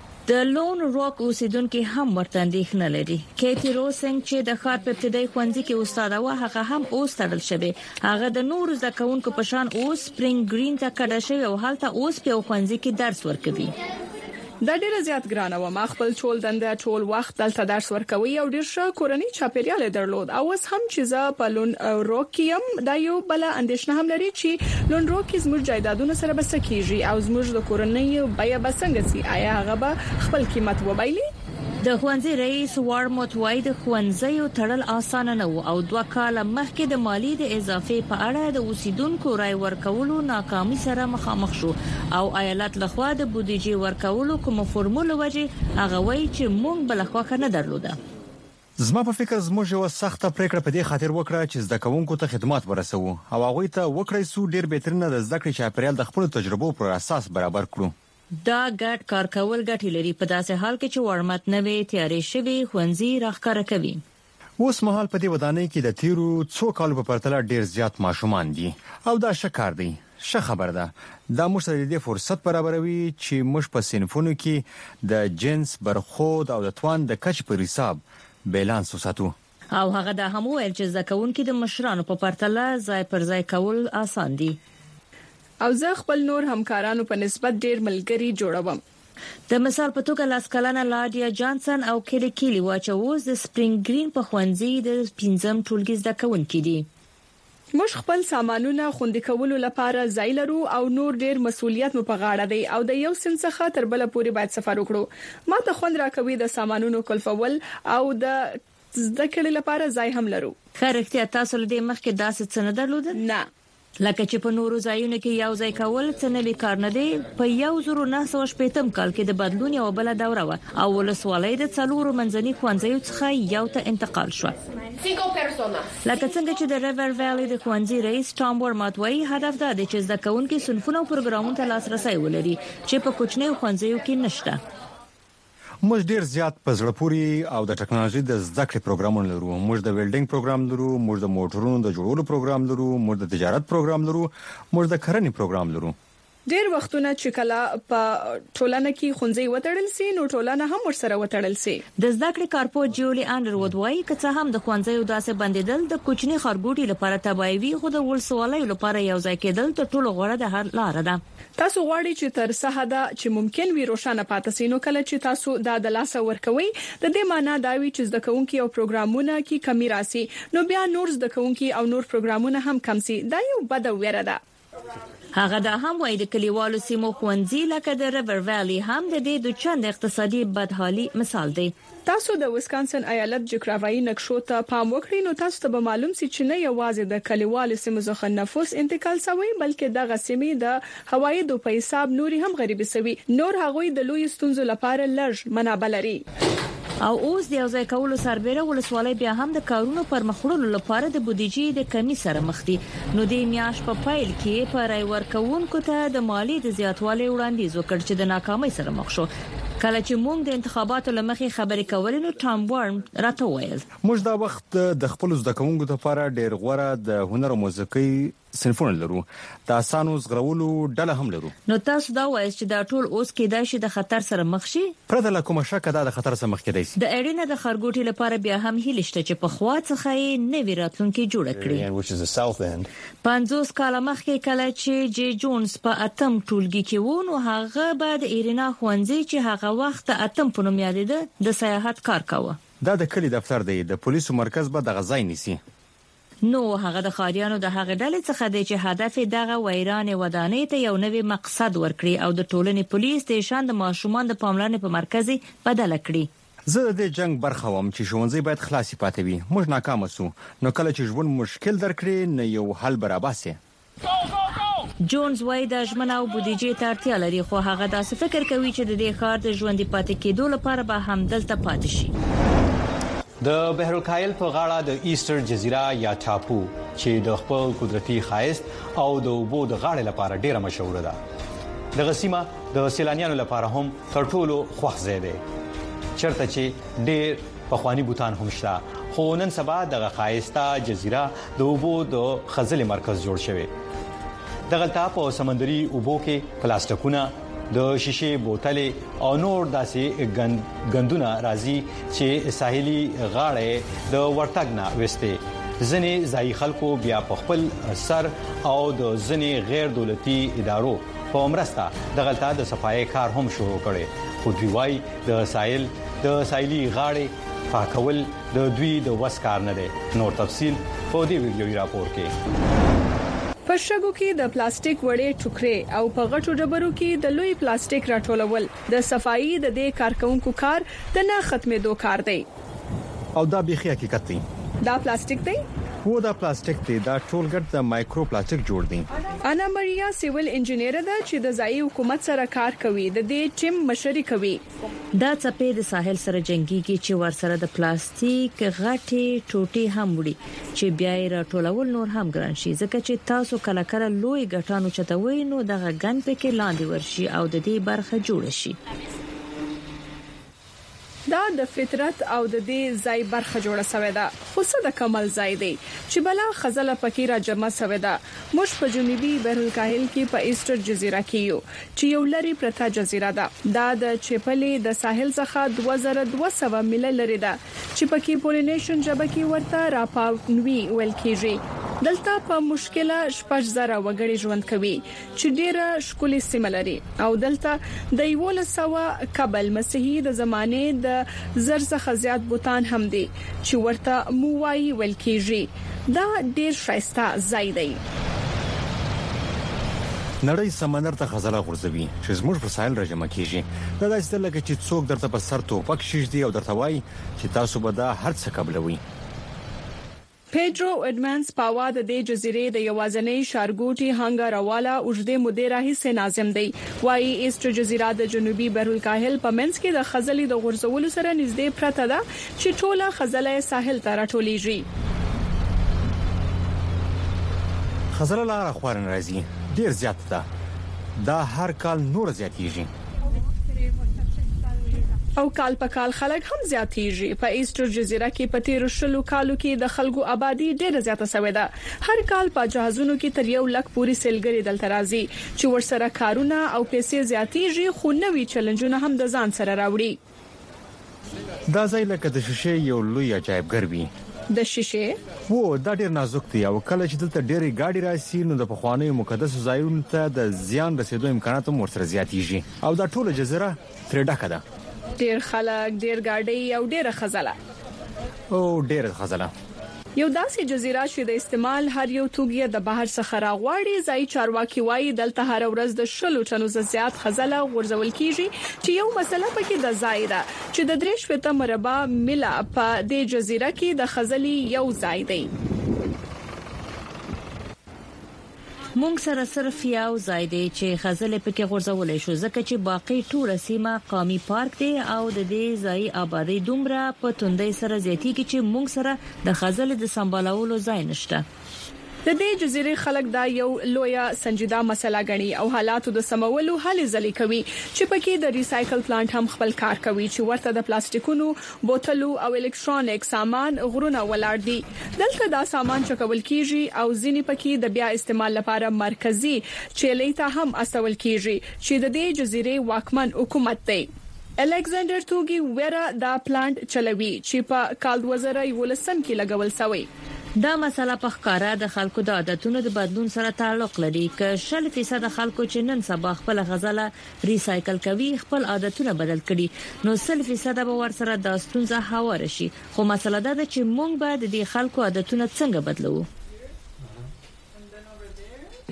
د لون راک اوسیدونکو هم ورته اندېښنه لري. کیټي روسنګ چې د ښار په ابتدایي ښوونځي کې استاد و هغه هم اوس تړل شوی. هغه د نورو زکونکو په شان اوس سپرینګ گرین ته کډه شوی او حالت اوس په ښوونځي کې درس ورکوي. دا ډیره زیات ګرانه و. ما خپل ټول دنده ټول وخت دلته درس ورکوي او ډیر ښه کورنۍ چاپیریال درلود. او اوس هم چې زه په لون روکیم دا یو بل اندېښنه هم لري چې لون روک زموږ جایدادونو سره بس کیږي او زموږ د کورنۍ بیا بسنګ سي. آیا هغه به خپل قیمت وبایلي؟ د ښوونځي رئیس وارموت وای د ښوونځیو تړل اسانه نه و او 2 کال مخکې د مالی د اضافه په اړه د اوسیدونکو رای ورکولو ناکامي سره مخامخ شو او ایالت لخوا د بودیجې ورکولو کوم فورموله وجه هغه وای چې مونږ بل خواخه نه درلوده. زما په فکر زموږ یو سخته پریکړه په دې خاطر وکړه چې زده کوونکو ته خدمات ورسوو او هغه ته وکړای سو ډیر بهترینه د زده کړې چاپیریال د خپل تجربو پر اساس برابر کړو. دا ګډ کار کول ګټې لري په داسې حال کې چې ورمت نوې تیارې شوی ښوونځي راخکاره کوي. اوس مهال په دې ودانۍ کې د تیرو 2 کالو په پرتله ډیر زیات ماشومان دي او دا ښه کار دی. ښه خبر ده. دا موږ ته د فرصت برابروي چې موږ په صنفونو کې د جنس برخود او د توان د کچ په حساب بیلانس وساتو. او هغه دا هم ویل چې ځکهونکو د مشرانو په پرتله ځای پر ځای کول آسان دي. او زه خپل نور همکارانو په نسبت ډیر ملګری جوړوم. د مثال په توګه لاسکلانه لادیا جانسن او کلی واچوز د سپرینګ گرین په ښوونځي د 5م ټولګي زده کوونکي دي. موږ خپل سامانونه خوندي کولو لپاره ځای لرو او نور ډیر مسؤلیت مو په غاړه دی او د یو سن څخه تر بل پورې باید سفر وکړو. ما ته خوند راکوي د سامانونو کلفول او د زده کړې لپاره ځای هم لرو. خرختیا تاسو له دې مخکې داسې څه نه درلودل؟ نه. لکه چې په نورو ځایونو کې یو ځای کول څه نه کار نه دی. په 1980 کال کې د بدلون یو بل دوره و او ولسوالۍ د څلورو منځني ښوونځیو څخه یو ته انتقال شو. لکه څنګه چې د ریور ویلي د ښوونځي رئیس ټام ورمات وایي هدف دا دی چې زده کوونکي صنفونه او پروګرامونو ته لاسرسي ولري چې په کوچنیو ښوونځیو کې نشته. موږ ډیر زیات په زړه پوري او د ټکنالوژي د زده کړې پروګرامونه لرو. موږ د ویلډینګ پروګرام لرو، موږ د موټرونو د جوړولو پروګرام لرو، موږ د تجارت پروګرام لرو، موږ د کرنې پروګرام لرو. ډیر وختونه چې کله په ټولنه کې خونځي وټړل سي نو ټولنه هم ورسره وټړل سي. د زده کړې کارپوریټ جولي انډروود وايي چې هم د خونځي داسې بندیدل د کوچني خارګوټي لپاره تبعوي خو د ولسوالۍ لپاره یو ځای کېدل ته ټولو غوړه د هر لار ده. تاسو غواړئ چې تر څه حد چې ممکن وي روښانه پاتې سي. نو کله چې تاسو د لاسه ورکوي د دې معنی دا وي چې زده کوونکي او پروګرامونه کې کمی راسي نو بیا نور زده کوونکي او نور پروګرامونه هم کم سي. دا یو بد ویره ده. هغه دا هم وایي د کلیوالو سیمو ښوونځي لکه د ریور ویلي هم د دې د چند اقتصادي بدحالي مثال دی. تاسو د ویسکانسن ایالت جغرافیایي نقشو ته پام وکړئ نو تاسو ته به معلوم سي چې نه یوازې د کلیوالو سیمو څخه نفوس انتقال شوی بلکې د غسیمې د هوایي د حساب نوري هم غریبي شوی. نور هغوی د لوی ستونزو لپاره لږ منابع لري. او اوس د یوځای کولو سربېره ولسوالۍ بیا هم د کارونو پر مخړولو لپاره د بودیجې د کمی سره مخ دي. نو د میاش په پایل کې پر رای ورکوونکو ته د مالی د زیاتوالي وړاندیز وکړ چې د ناکامۍ سره مخ شو. کله چې موږ د انتخاباتو لمخې خبرې کولې نو ټام وارن راته وویل موږ دا وخت د خپل زده کوونکو لپاره ډېر غوړه د هنر او موسیقي صنفونه لرو. د اسانو زغرولو ډله هم لرو. نو تاسو دا وایي چې دا ټول اوس کېدای شي د خطر سره مخ شي؟ پرته له کومه شک دا د خطر سره مخ کېدای شي. د اړینه د خارګوټي لپاره بیا هم هیله شته چې په خوا څخه یې نوی راتلونکي جوړ کړي. 50 کال مخکې کله چې جی جونز په اتم ټولګي کې و نو هغه بعد ایرینا خوانځي چې هغه وخت اتم په نوم یادېده د سیاحت کار کاوه. دا د کلی دفتر دی. د پولیسو مرکز به د غزای نیسي. نو هغه د خاریانو د هغه ډلې څخه دی چې هدف دغه ویران ودانۍ ته یو نوی مقصد ورکړي او د ټولنې پولیس د شان د ماشومان د پاملرنې په مرکزي بدل کړي. زه د جنگ برخه وم چې ښوونځي باید خلاصي پاتې وي. موږ ناکام شو. نو کله چې ژوند مشکل درکړي نه یو حل برابر سي. جونز وايي د ژمنه او بودیجې ته اړتیا لري خو هغه داسې فکر کوي چې د دې ښار د ژوندۍ پاتې کېدو لپاره به همدلته پاتې شي. د بحر الکاهل په غاړه د ایسټر جزیره یا ټاپو چې د خپل قدرتي ښایست او د اوبو د غاړې لپاره ډیره مشهور ده. دغه سیمه د سیلانیانو لپاره هم تر ټولو خوښ ځای دی چېرته چې ډیر پخوانی بوتان هم شته خو نن سبا دغه ښایسته جزیره د اوبو د خزلې مرکز جوړ شوی. دغه په سمندري اوبو کې پلاستیکونه د شیشې بوتلې او نور داسې غندونه راځي چې ساحلي غاړې د ورتګ نه وسته. ځنې ځای خلکو بیا په خپل سر او د ځنې غیر دولتي ادارو په مرسته دغه د صفایي کار هم شروع کړي خو دوی وايي د ساحلي غاړې پاکول د دوی د وس کار نه دی. نور تفصيل په دې ویډیوي راپور کې. په شګو کې د پلاستیک وړې ټوکرې او په غټو ډبرو کې د لوی پلاستیک راټولول د صفایي د دې کارکونکو کار د نه ختمېدو کار دی. او دا بيخي حقیقت دی. دا پلاستیک دی؟ هو دا پلاستیک دی. دا ټولګټ د مایکرو پلاستیک جوړ دي. انا ماریا سیول انجینیر ده چې د ځایي حکومت سره کار کوي. د دې ټیم مشري کوي. دا څپې د ساحل سره جنگيږي چې ورسره د پلاستیک غټي ټوټي هم وړي چې بیا یې راټولول نور هم ګران شي ځکه چې تاسو کله کله لوی غټانو چتوي نو دغه غن پکې لاندې ورشي او د دې برخه جوړ شي. دا د فطرت او د دې ځای برخه جوړه شوې ده خو څه د کمال ځای دی چې بلا خزله پکې را جمع شوې ده. موږ په جنوبي بحر الکاهل کې په ایسټر جزیره کې یو چې یو لري پرته جزیره ده. دا د چپلې د ساحل څخه 2200 میل لري ده چې پکې پولینیشن ژبه کې ورته راپاونوي ویل کېږي. دلته په مشکله 6000 وګړي ژوند کوي چې ډیره ښکلي سیمه لري او دلته د 1100 قبل مسیحي د زمانه د زرڅخه زیات بوتان هم دي چې ورته مووایي ویل کېږي. دا ډیر ښایسته ځای دی. نړۍ سمندر ته خزله غورځوي چې زموږ په ساحل راجمع کیږي. دا داسې لکه چې څوک درته په سر توپک شیږي او درته وایي چې تاسو به دا هر څه قبلوي. پیډرو اډمانس پاوا د دې جزیرې د یوازنۍ شارګوټي هنګاروالا اوږدې مودې راهیسې ناظم دی. وايي ایسټر جزیره د جنوبي بحر الکاهل په منځ کې د خزلې د غورځولو سره نږدې پرته ده چې ټوله خزله ساحل ته راټولېږي. خزله لار خوارن راځي ډیر زیات ده. دا هر کال نور زیاتېږي او کال په کال خلک هم زیاتېږي. په ایسټر جزیره کې په تیر شلو کالو کې د خلکو آبادی ډیره زیاته شوې ده. هر کال په جهازونو کې تر 1 لک پوری سیلګری دلته راځي چې ورسره کارونه او پیسې زیاتېږي خو نوې چیلنجونه هم د ځان سره راوړي. دا ځای لکه د شیشې یو لوی عجایبګر وي. د شیشې وو دا ډیر نازک دی او کله چې دلته ډېری ګاډي راشي نو د پخوانیو مقدس ځایونو ته د زیان رسیدو امکانات هم ورسره زیاتېږي او دا ټوله جزیره تر ډکه ده. ډیر خلک ډیر ګاډي او ډیره خزله یو داسې جزیره چې د استعمال هر یو توګه د بهر څخه راغواړي. ځای چارواکي وایي دلته هر ورځ د 100 ټنو زیات خزله غورځول کیږي چې یو مسله پکې د ځای ده چې د 3 مربع میله په دې جزیره کې د خزلي یو ځای دی. مونږ سره صرف یو ځای دی چې خزل پکې غورځولې شو ځکه چې باقي ټول سیمه قومي پارک دی او د دې ځای آبادی دومره په توندۍ سره زیاتېږي چې مونږ سره د خزل د سمبالولو ځای نشته. د دې جزیرې خلک دا یو لویه سنجیده مسله غني او حالاتو د سمولو هلې ځلې کوي چې پکې د ریسایکل پلانټ هم خپل کار کوي چې ورته د پلاستیکونو بوتلو او الکترونیک سامان غرونه ولاړ دي. دلته دا سامان چکول کیږي او ځینې پکې د بیا استعمال لپاره مرکزی چیلې ته هم استول کیږي چې د دې جزیرې واکمن حکومت دی. الکساندر توګي ورا دا پلانټ چلوي چې په کال 2011 کې لګول شوی. دا مسله په ښکارا د خلکو د عادتونو د بدلون سره تعلق لري. که 60% خلکو چې نن سبا خپل غزله ریسایکل کوي خپل عادتونه بدل کړي نو 60% به ورسره د ستونزه هوار شي. خو مسله دا ده چې موږ به د دې خلکو عادتونه څنګه بدلو.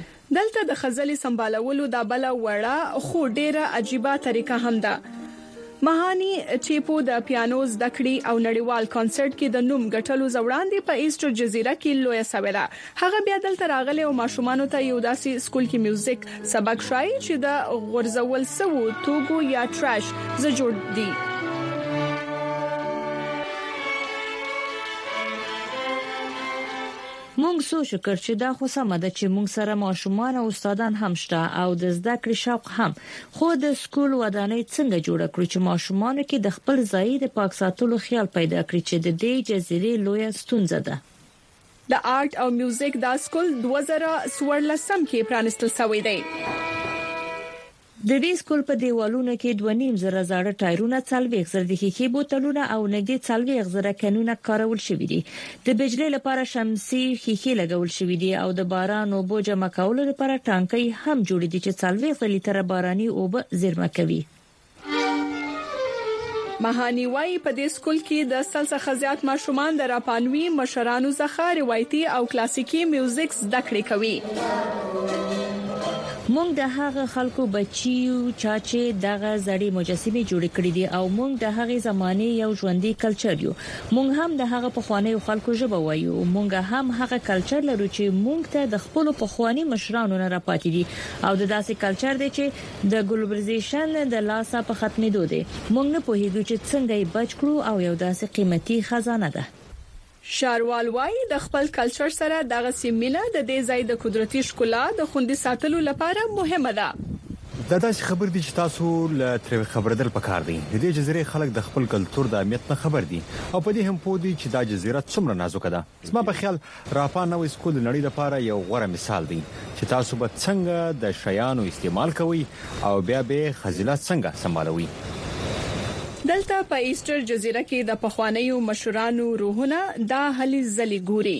دلته د خزلې سمبالولو د بل وړه خو ډیره عجیبه طریقه هم ده. مهانی چیپو د پیانو زده کړې او نړیوال کنسرت کې د نوم ګټلو زوړاندې په ایسټر جزیره کې لوی سویدا هغه بیا دلته راغله او ماشومان ته یو داسې سکول کې میوزیک سبق شای چې د غورځول سو توګو یا ټراش ز جوړ دي. مونږ سوچ وکړ چې دا خو سم ده چې مونږ سره ماشومان او استادان هم شته او د زده کړې شوق هم خو د سکول ودانۍ څنګه جوړ کړو چې ماشومان کې د خپل ځای د پاک ساتلو خیال پیدا کړي چې د دې جزیرې لوی ستونزه ده. د آرټ او میوزیک د سکول 2014 کې پرانستل شوی دی. د دې سکول په دیوالونو کې 2.5 زره ټایرونه 40 زره د خېخي بوتلونه او نږدې 40 زره کانونه کارول شوې دي. د بجلی لپاره شمسي خېخي لګول شوې دي او د باران او بوج جمع کولو لپاره ټانکۍ هم جوړې دي چې 40 لیټر باراني اوبه زیرمه کوي. مهانی وای په دې سکول کې د سلسله خزيات ماشومان د راپانوي مشرانو څخه روایتي او کلاسیکي میوزیک زده کړې کوي. مونږ د هغه خلکو بچیو چې دغه زړې مجسمه جوړ کړې دي او مونږ د هغه زمانه یو ژوندۍ کلچر یو. مونږ هم د هغه پخوانی خلکو ژبه وایو. مونږ هم هغه کلچر لرو چې مونږ ته د خپل پخوانی مشرانو نه راپاتې دي او د داسې کلچر دی چې د ګلوبلایزیشن د لاسه په ختمېدو دی. مونږ نه پوهیږو چې څنګه یې بچ کړو او یو داسې قیمتي خزانه ده. شاروال وای د خپل کلچر سره دغه سیمینه د دې ځای د قدرتي ښکلا د خوندي ساتلو لپاره مهمه ده. دا داسې خبر دي چې تاسو له تر خبردل پکار دي. د دې جزیرې خلک د خپل کلچر د اهمیت نه خبر دي او په دې هم پوه دي چې دا جزیره څومره نازک ده. زما په خیال راپان نوې سکول د نړۍ لپاره یو غوره مثال دی چې تاسو به څنګه د شیانو استعمال کوئ او بیا به خزانه څنګه سمبالوي. دلته په ایسټر جزیره کې د پخوانیو مشرانو روحونه د هلي ځلې ګوري.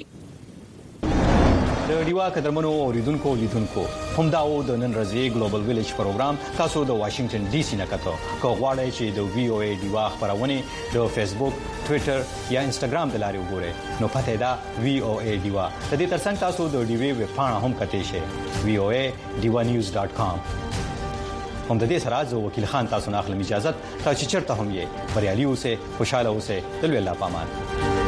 د ډیوا قدرمنو اوریدونکو لیدونکو هم دا و د نن ورځې ګلوبل ویلیج پروګرام تاسو د واشنگټن ډي سي نه کتو کو غواړئ چې د وی او ای ډیوا خبرونه د فیسبوک ټوئیټر یا انستګرام د لارې وګورئ نو پته دا وی او ای ډیوا د دې ترڅنګ تاسو د ډیوی ویب پاڼه هم کتئ شئ voa.divanews.com. هم د دې سره زه وکیل خان تاسو نه اخلم اجازه تاسو چیرته هم یې بریالي اوسئ خوشاله اوسئ د الله پامان.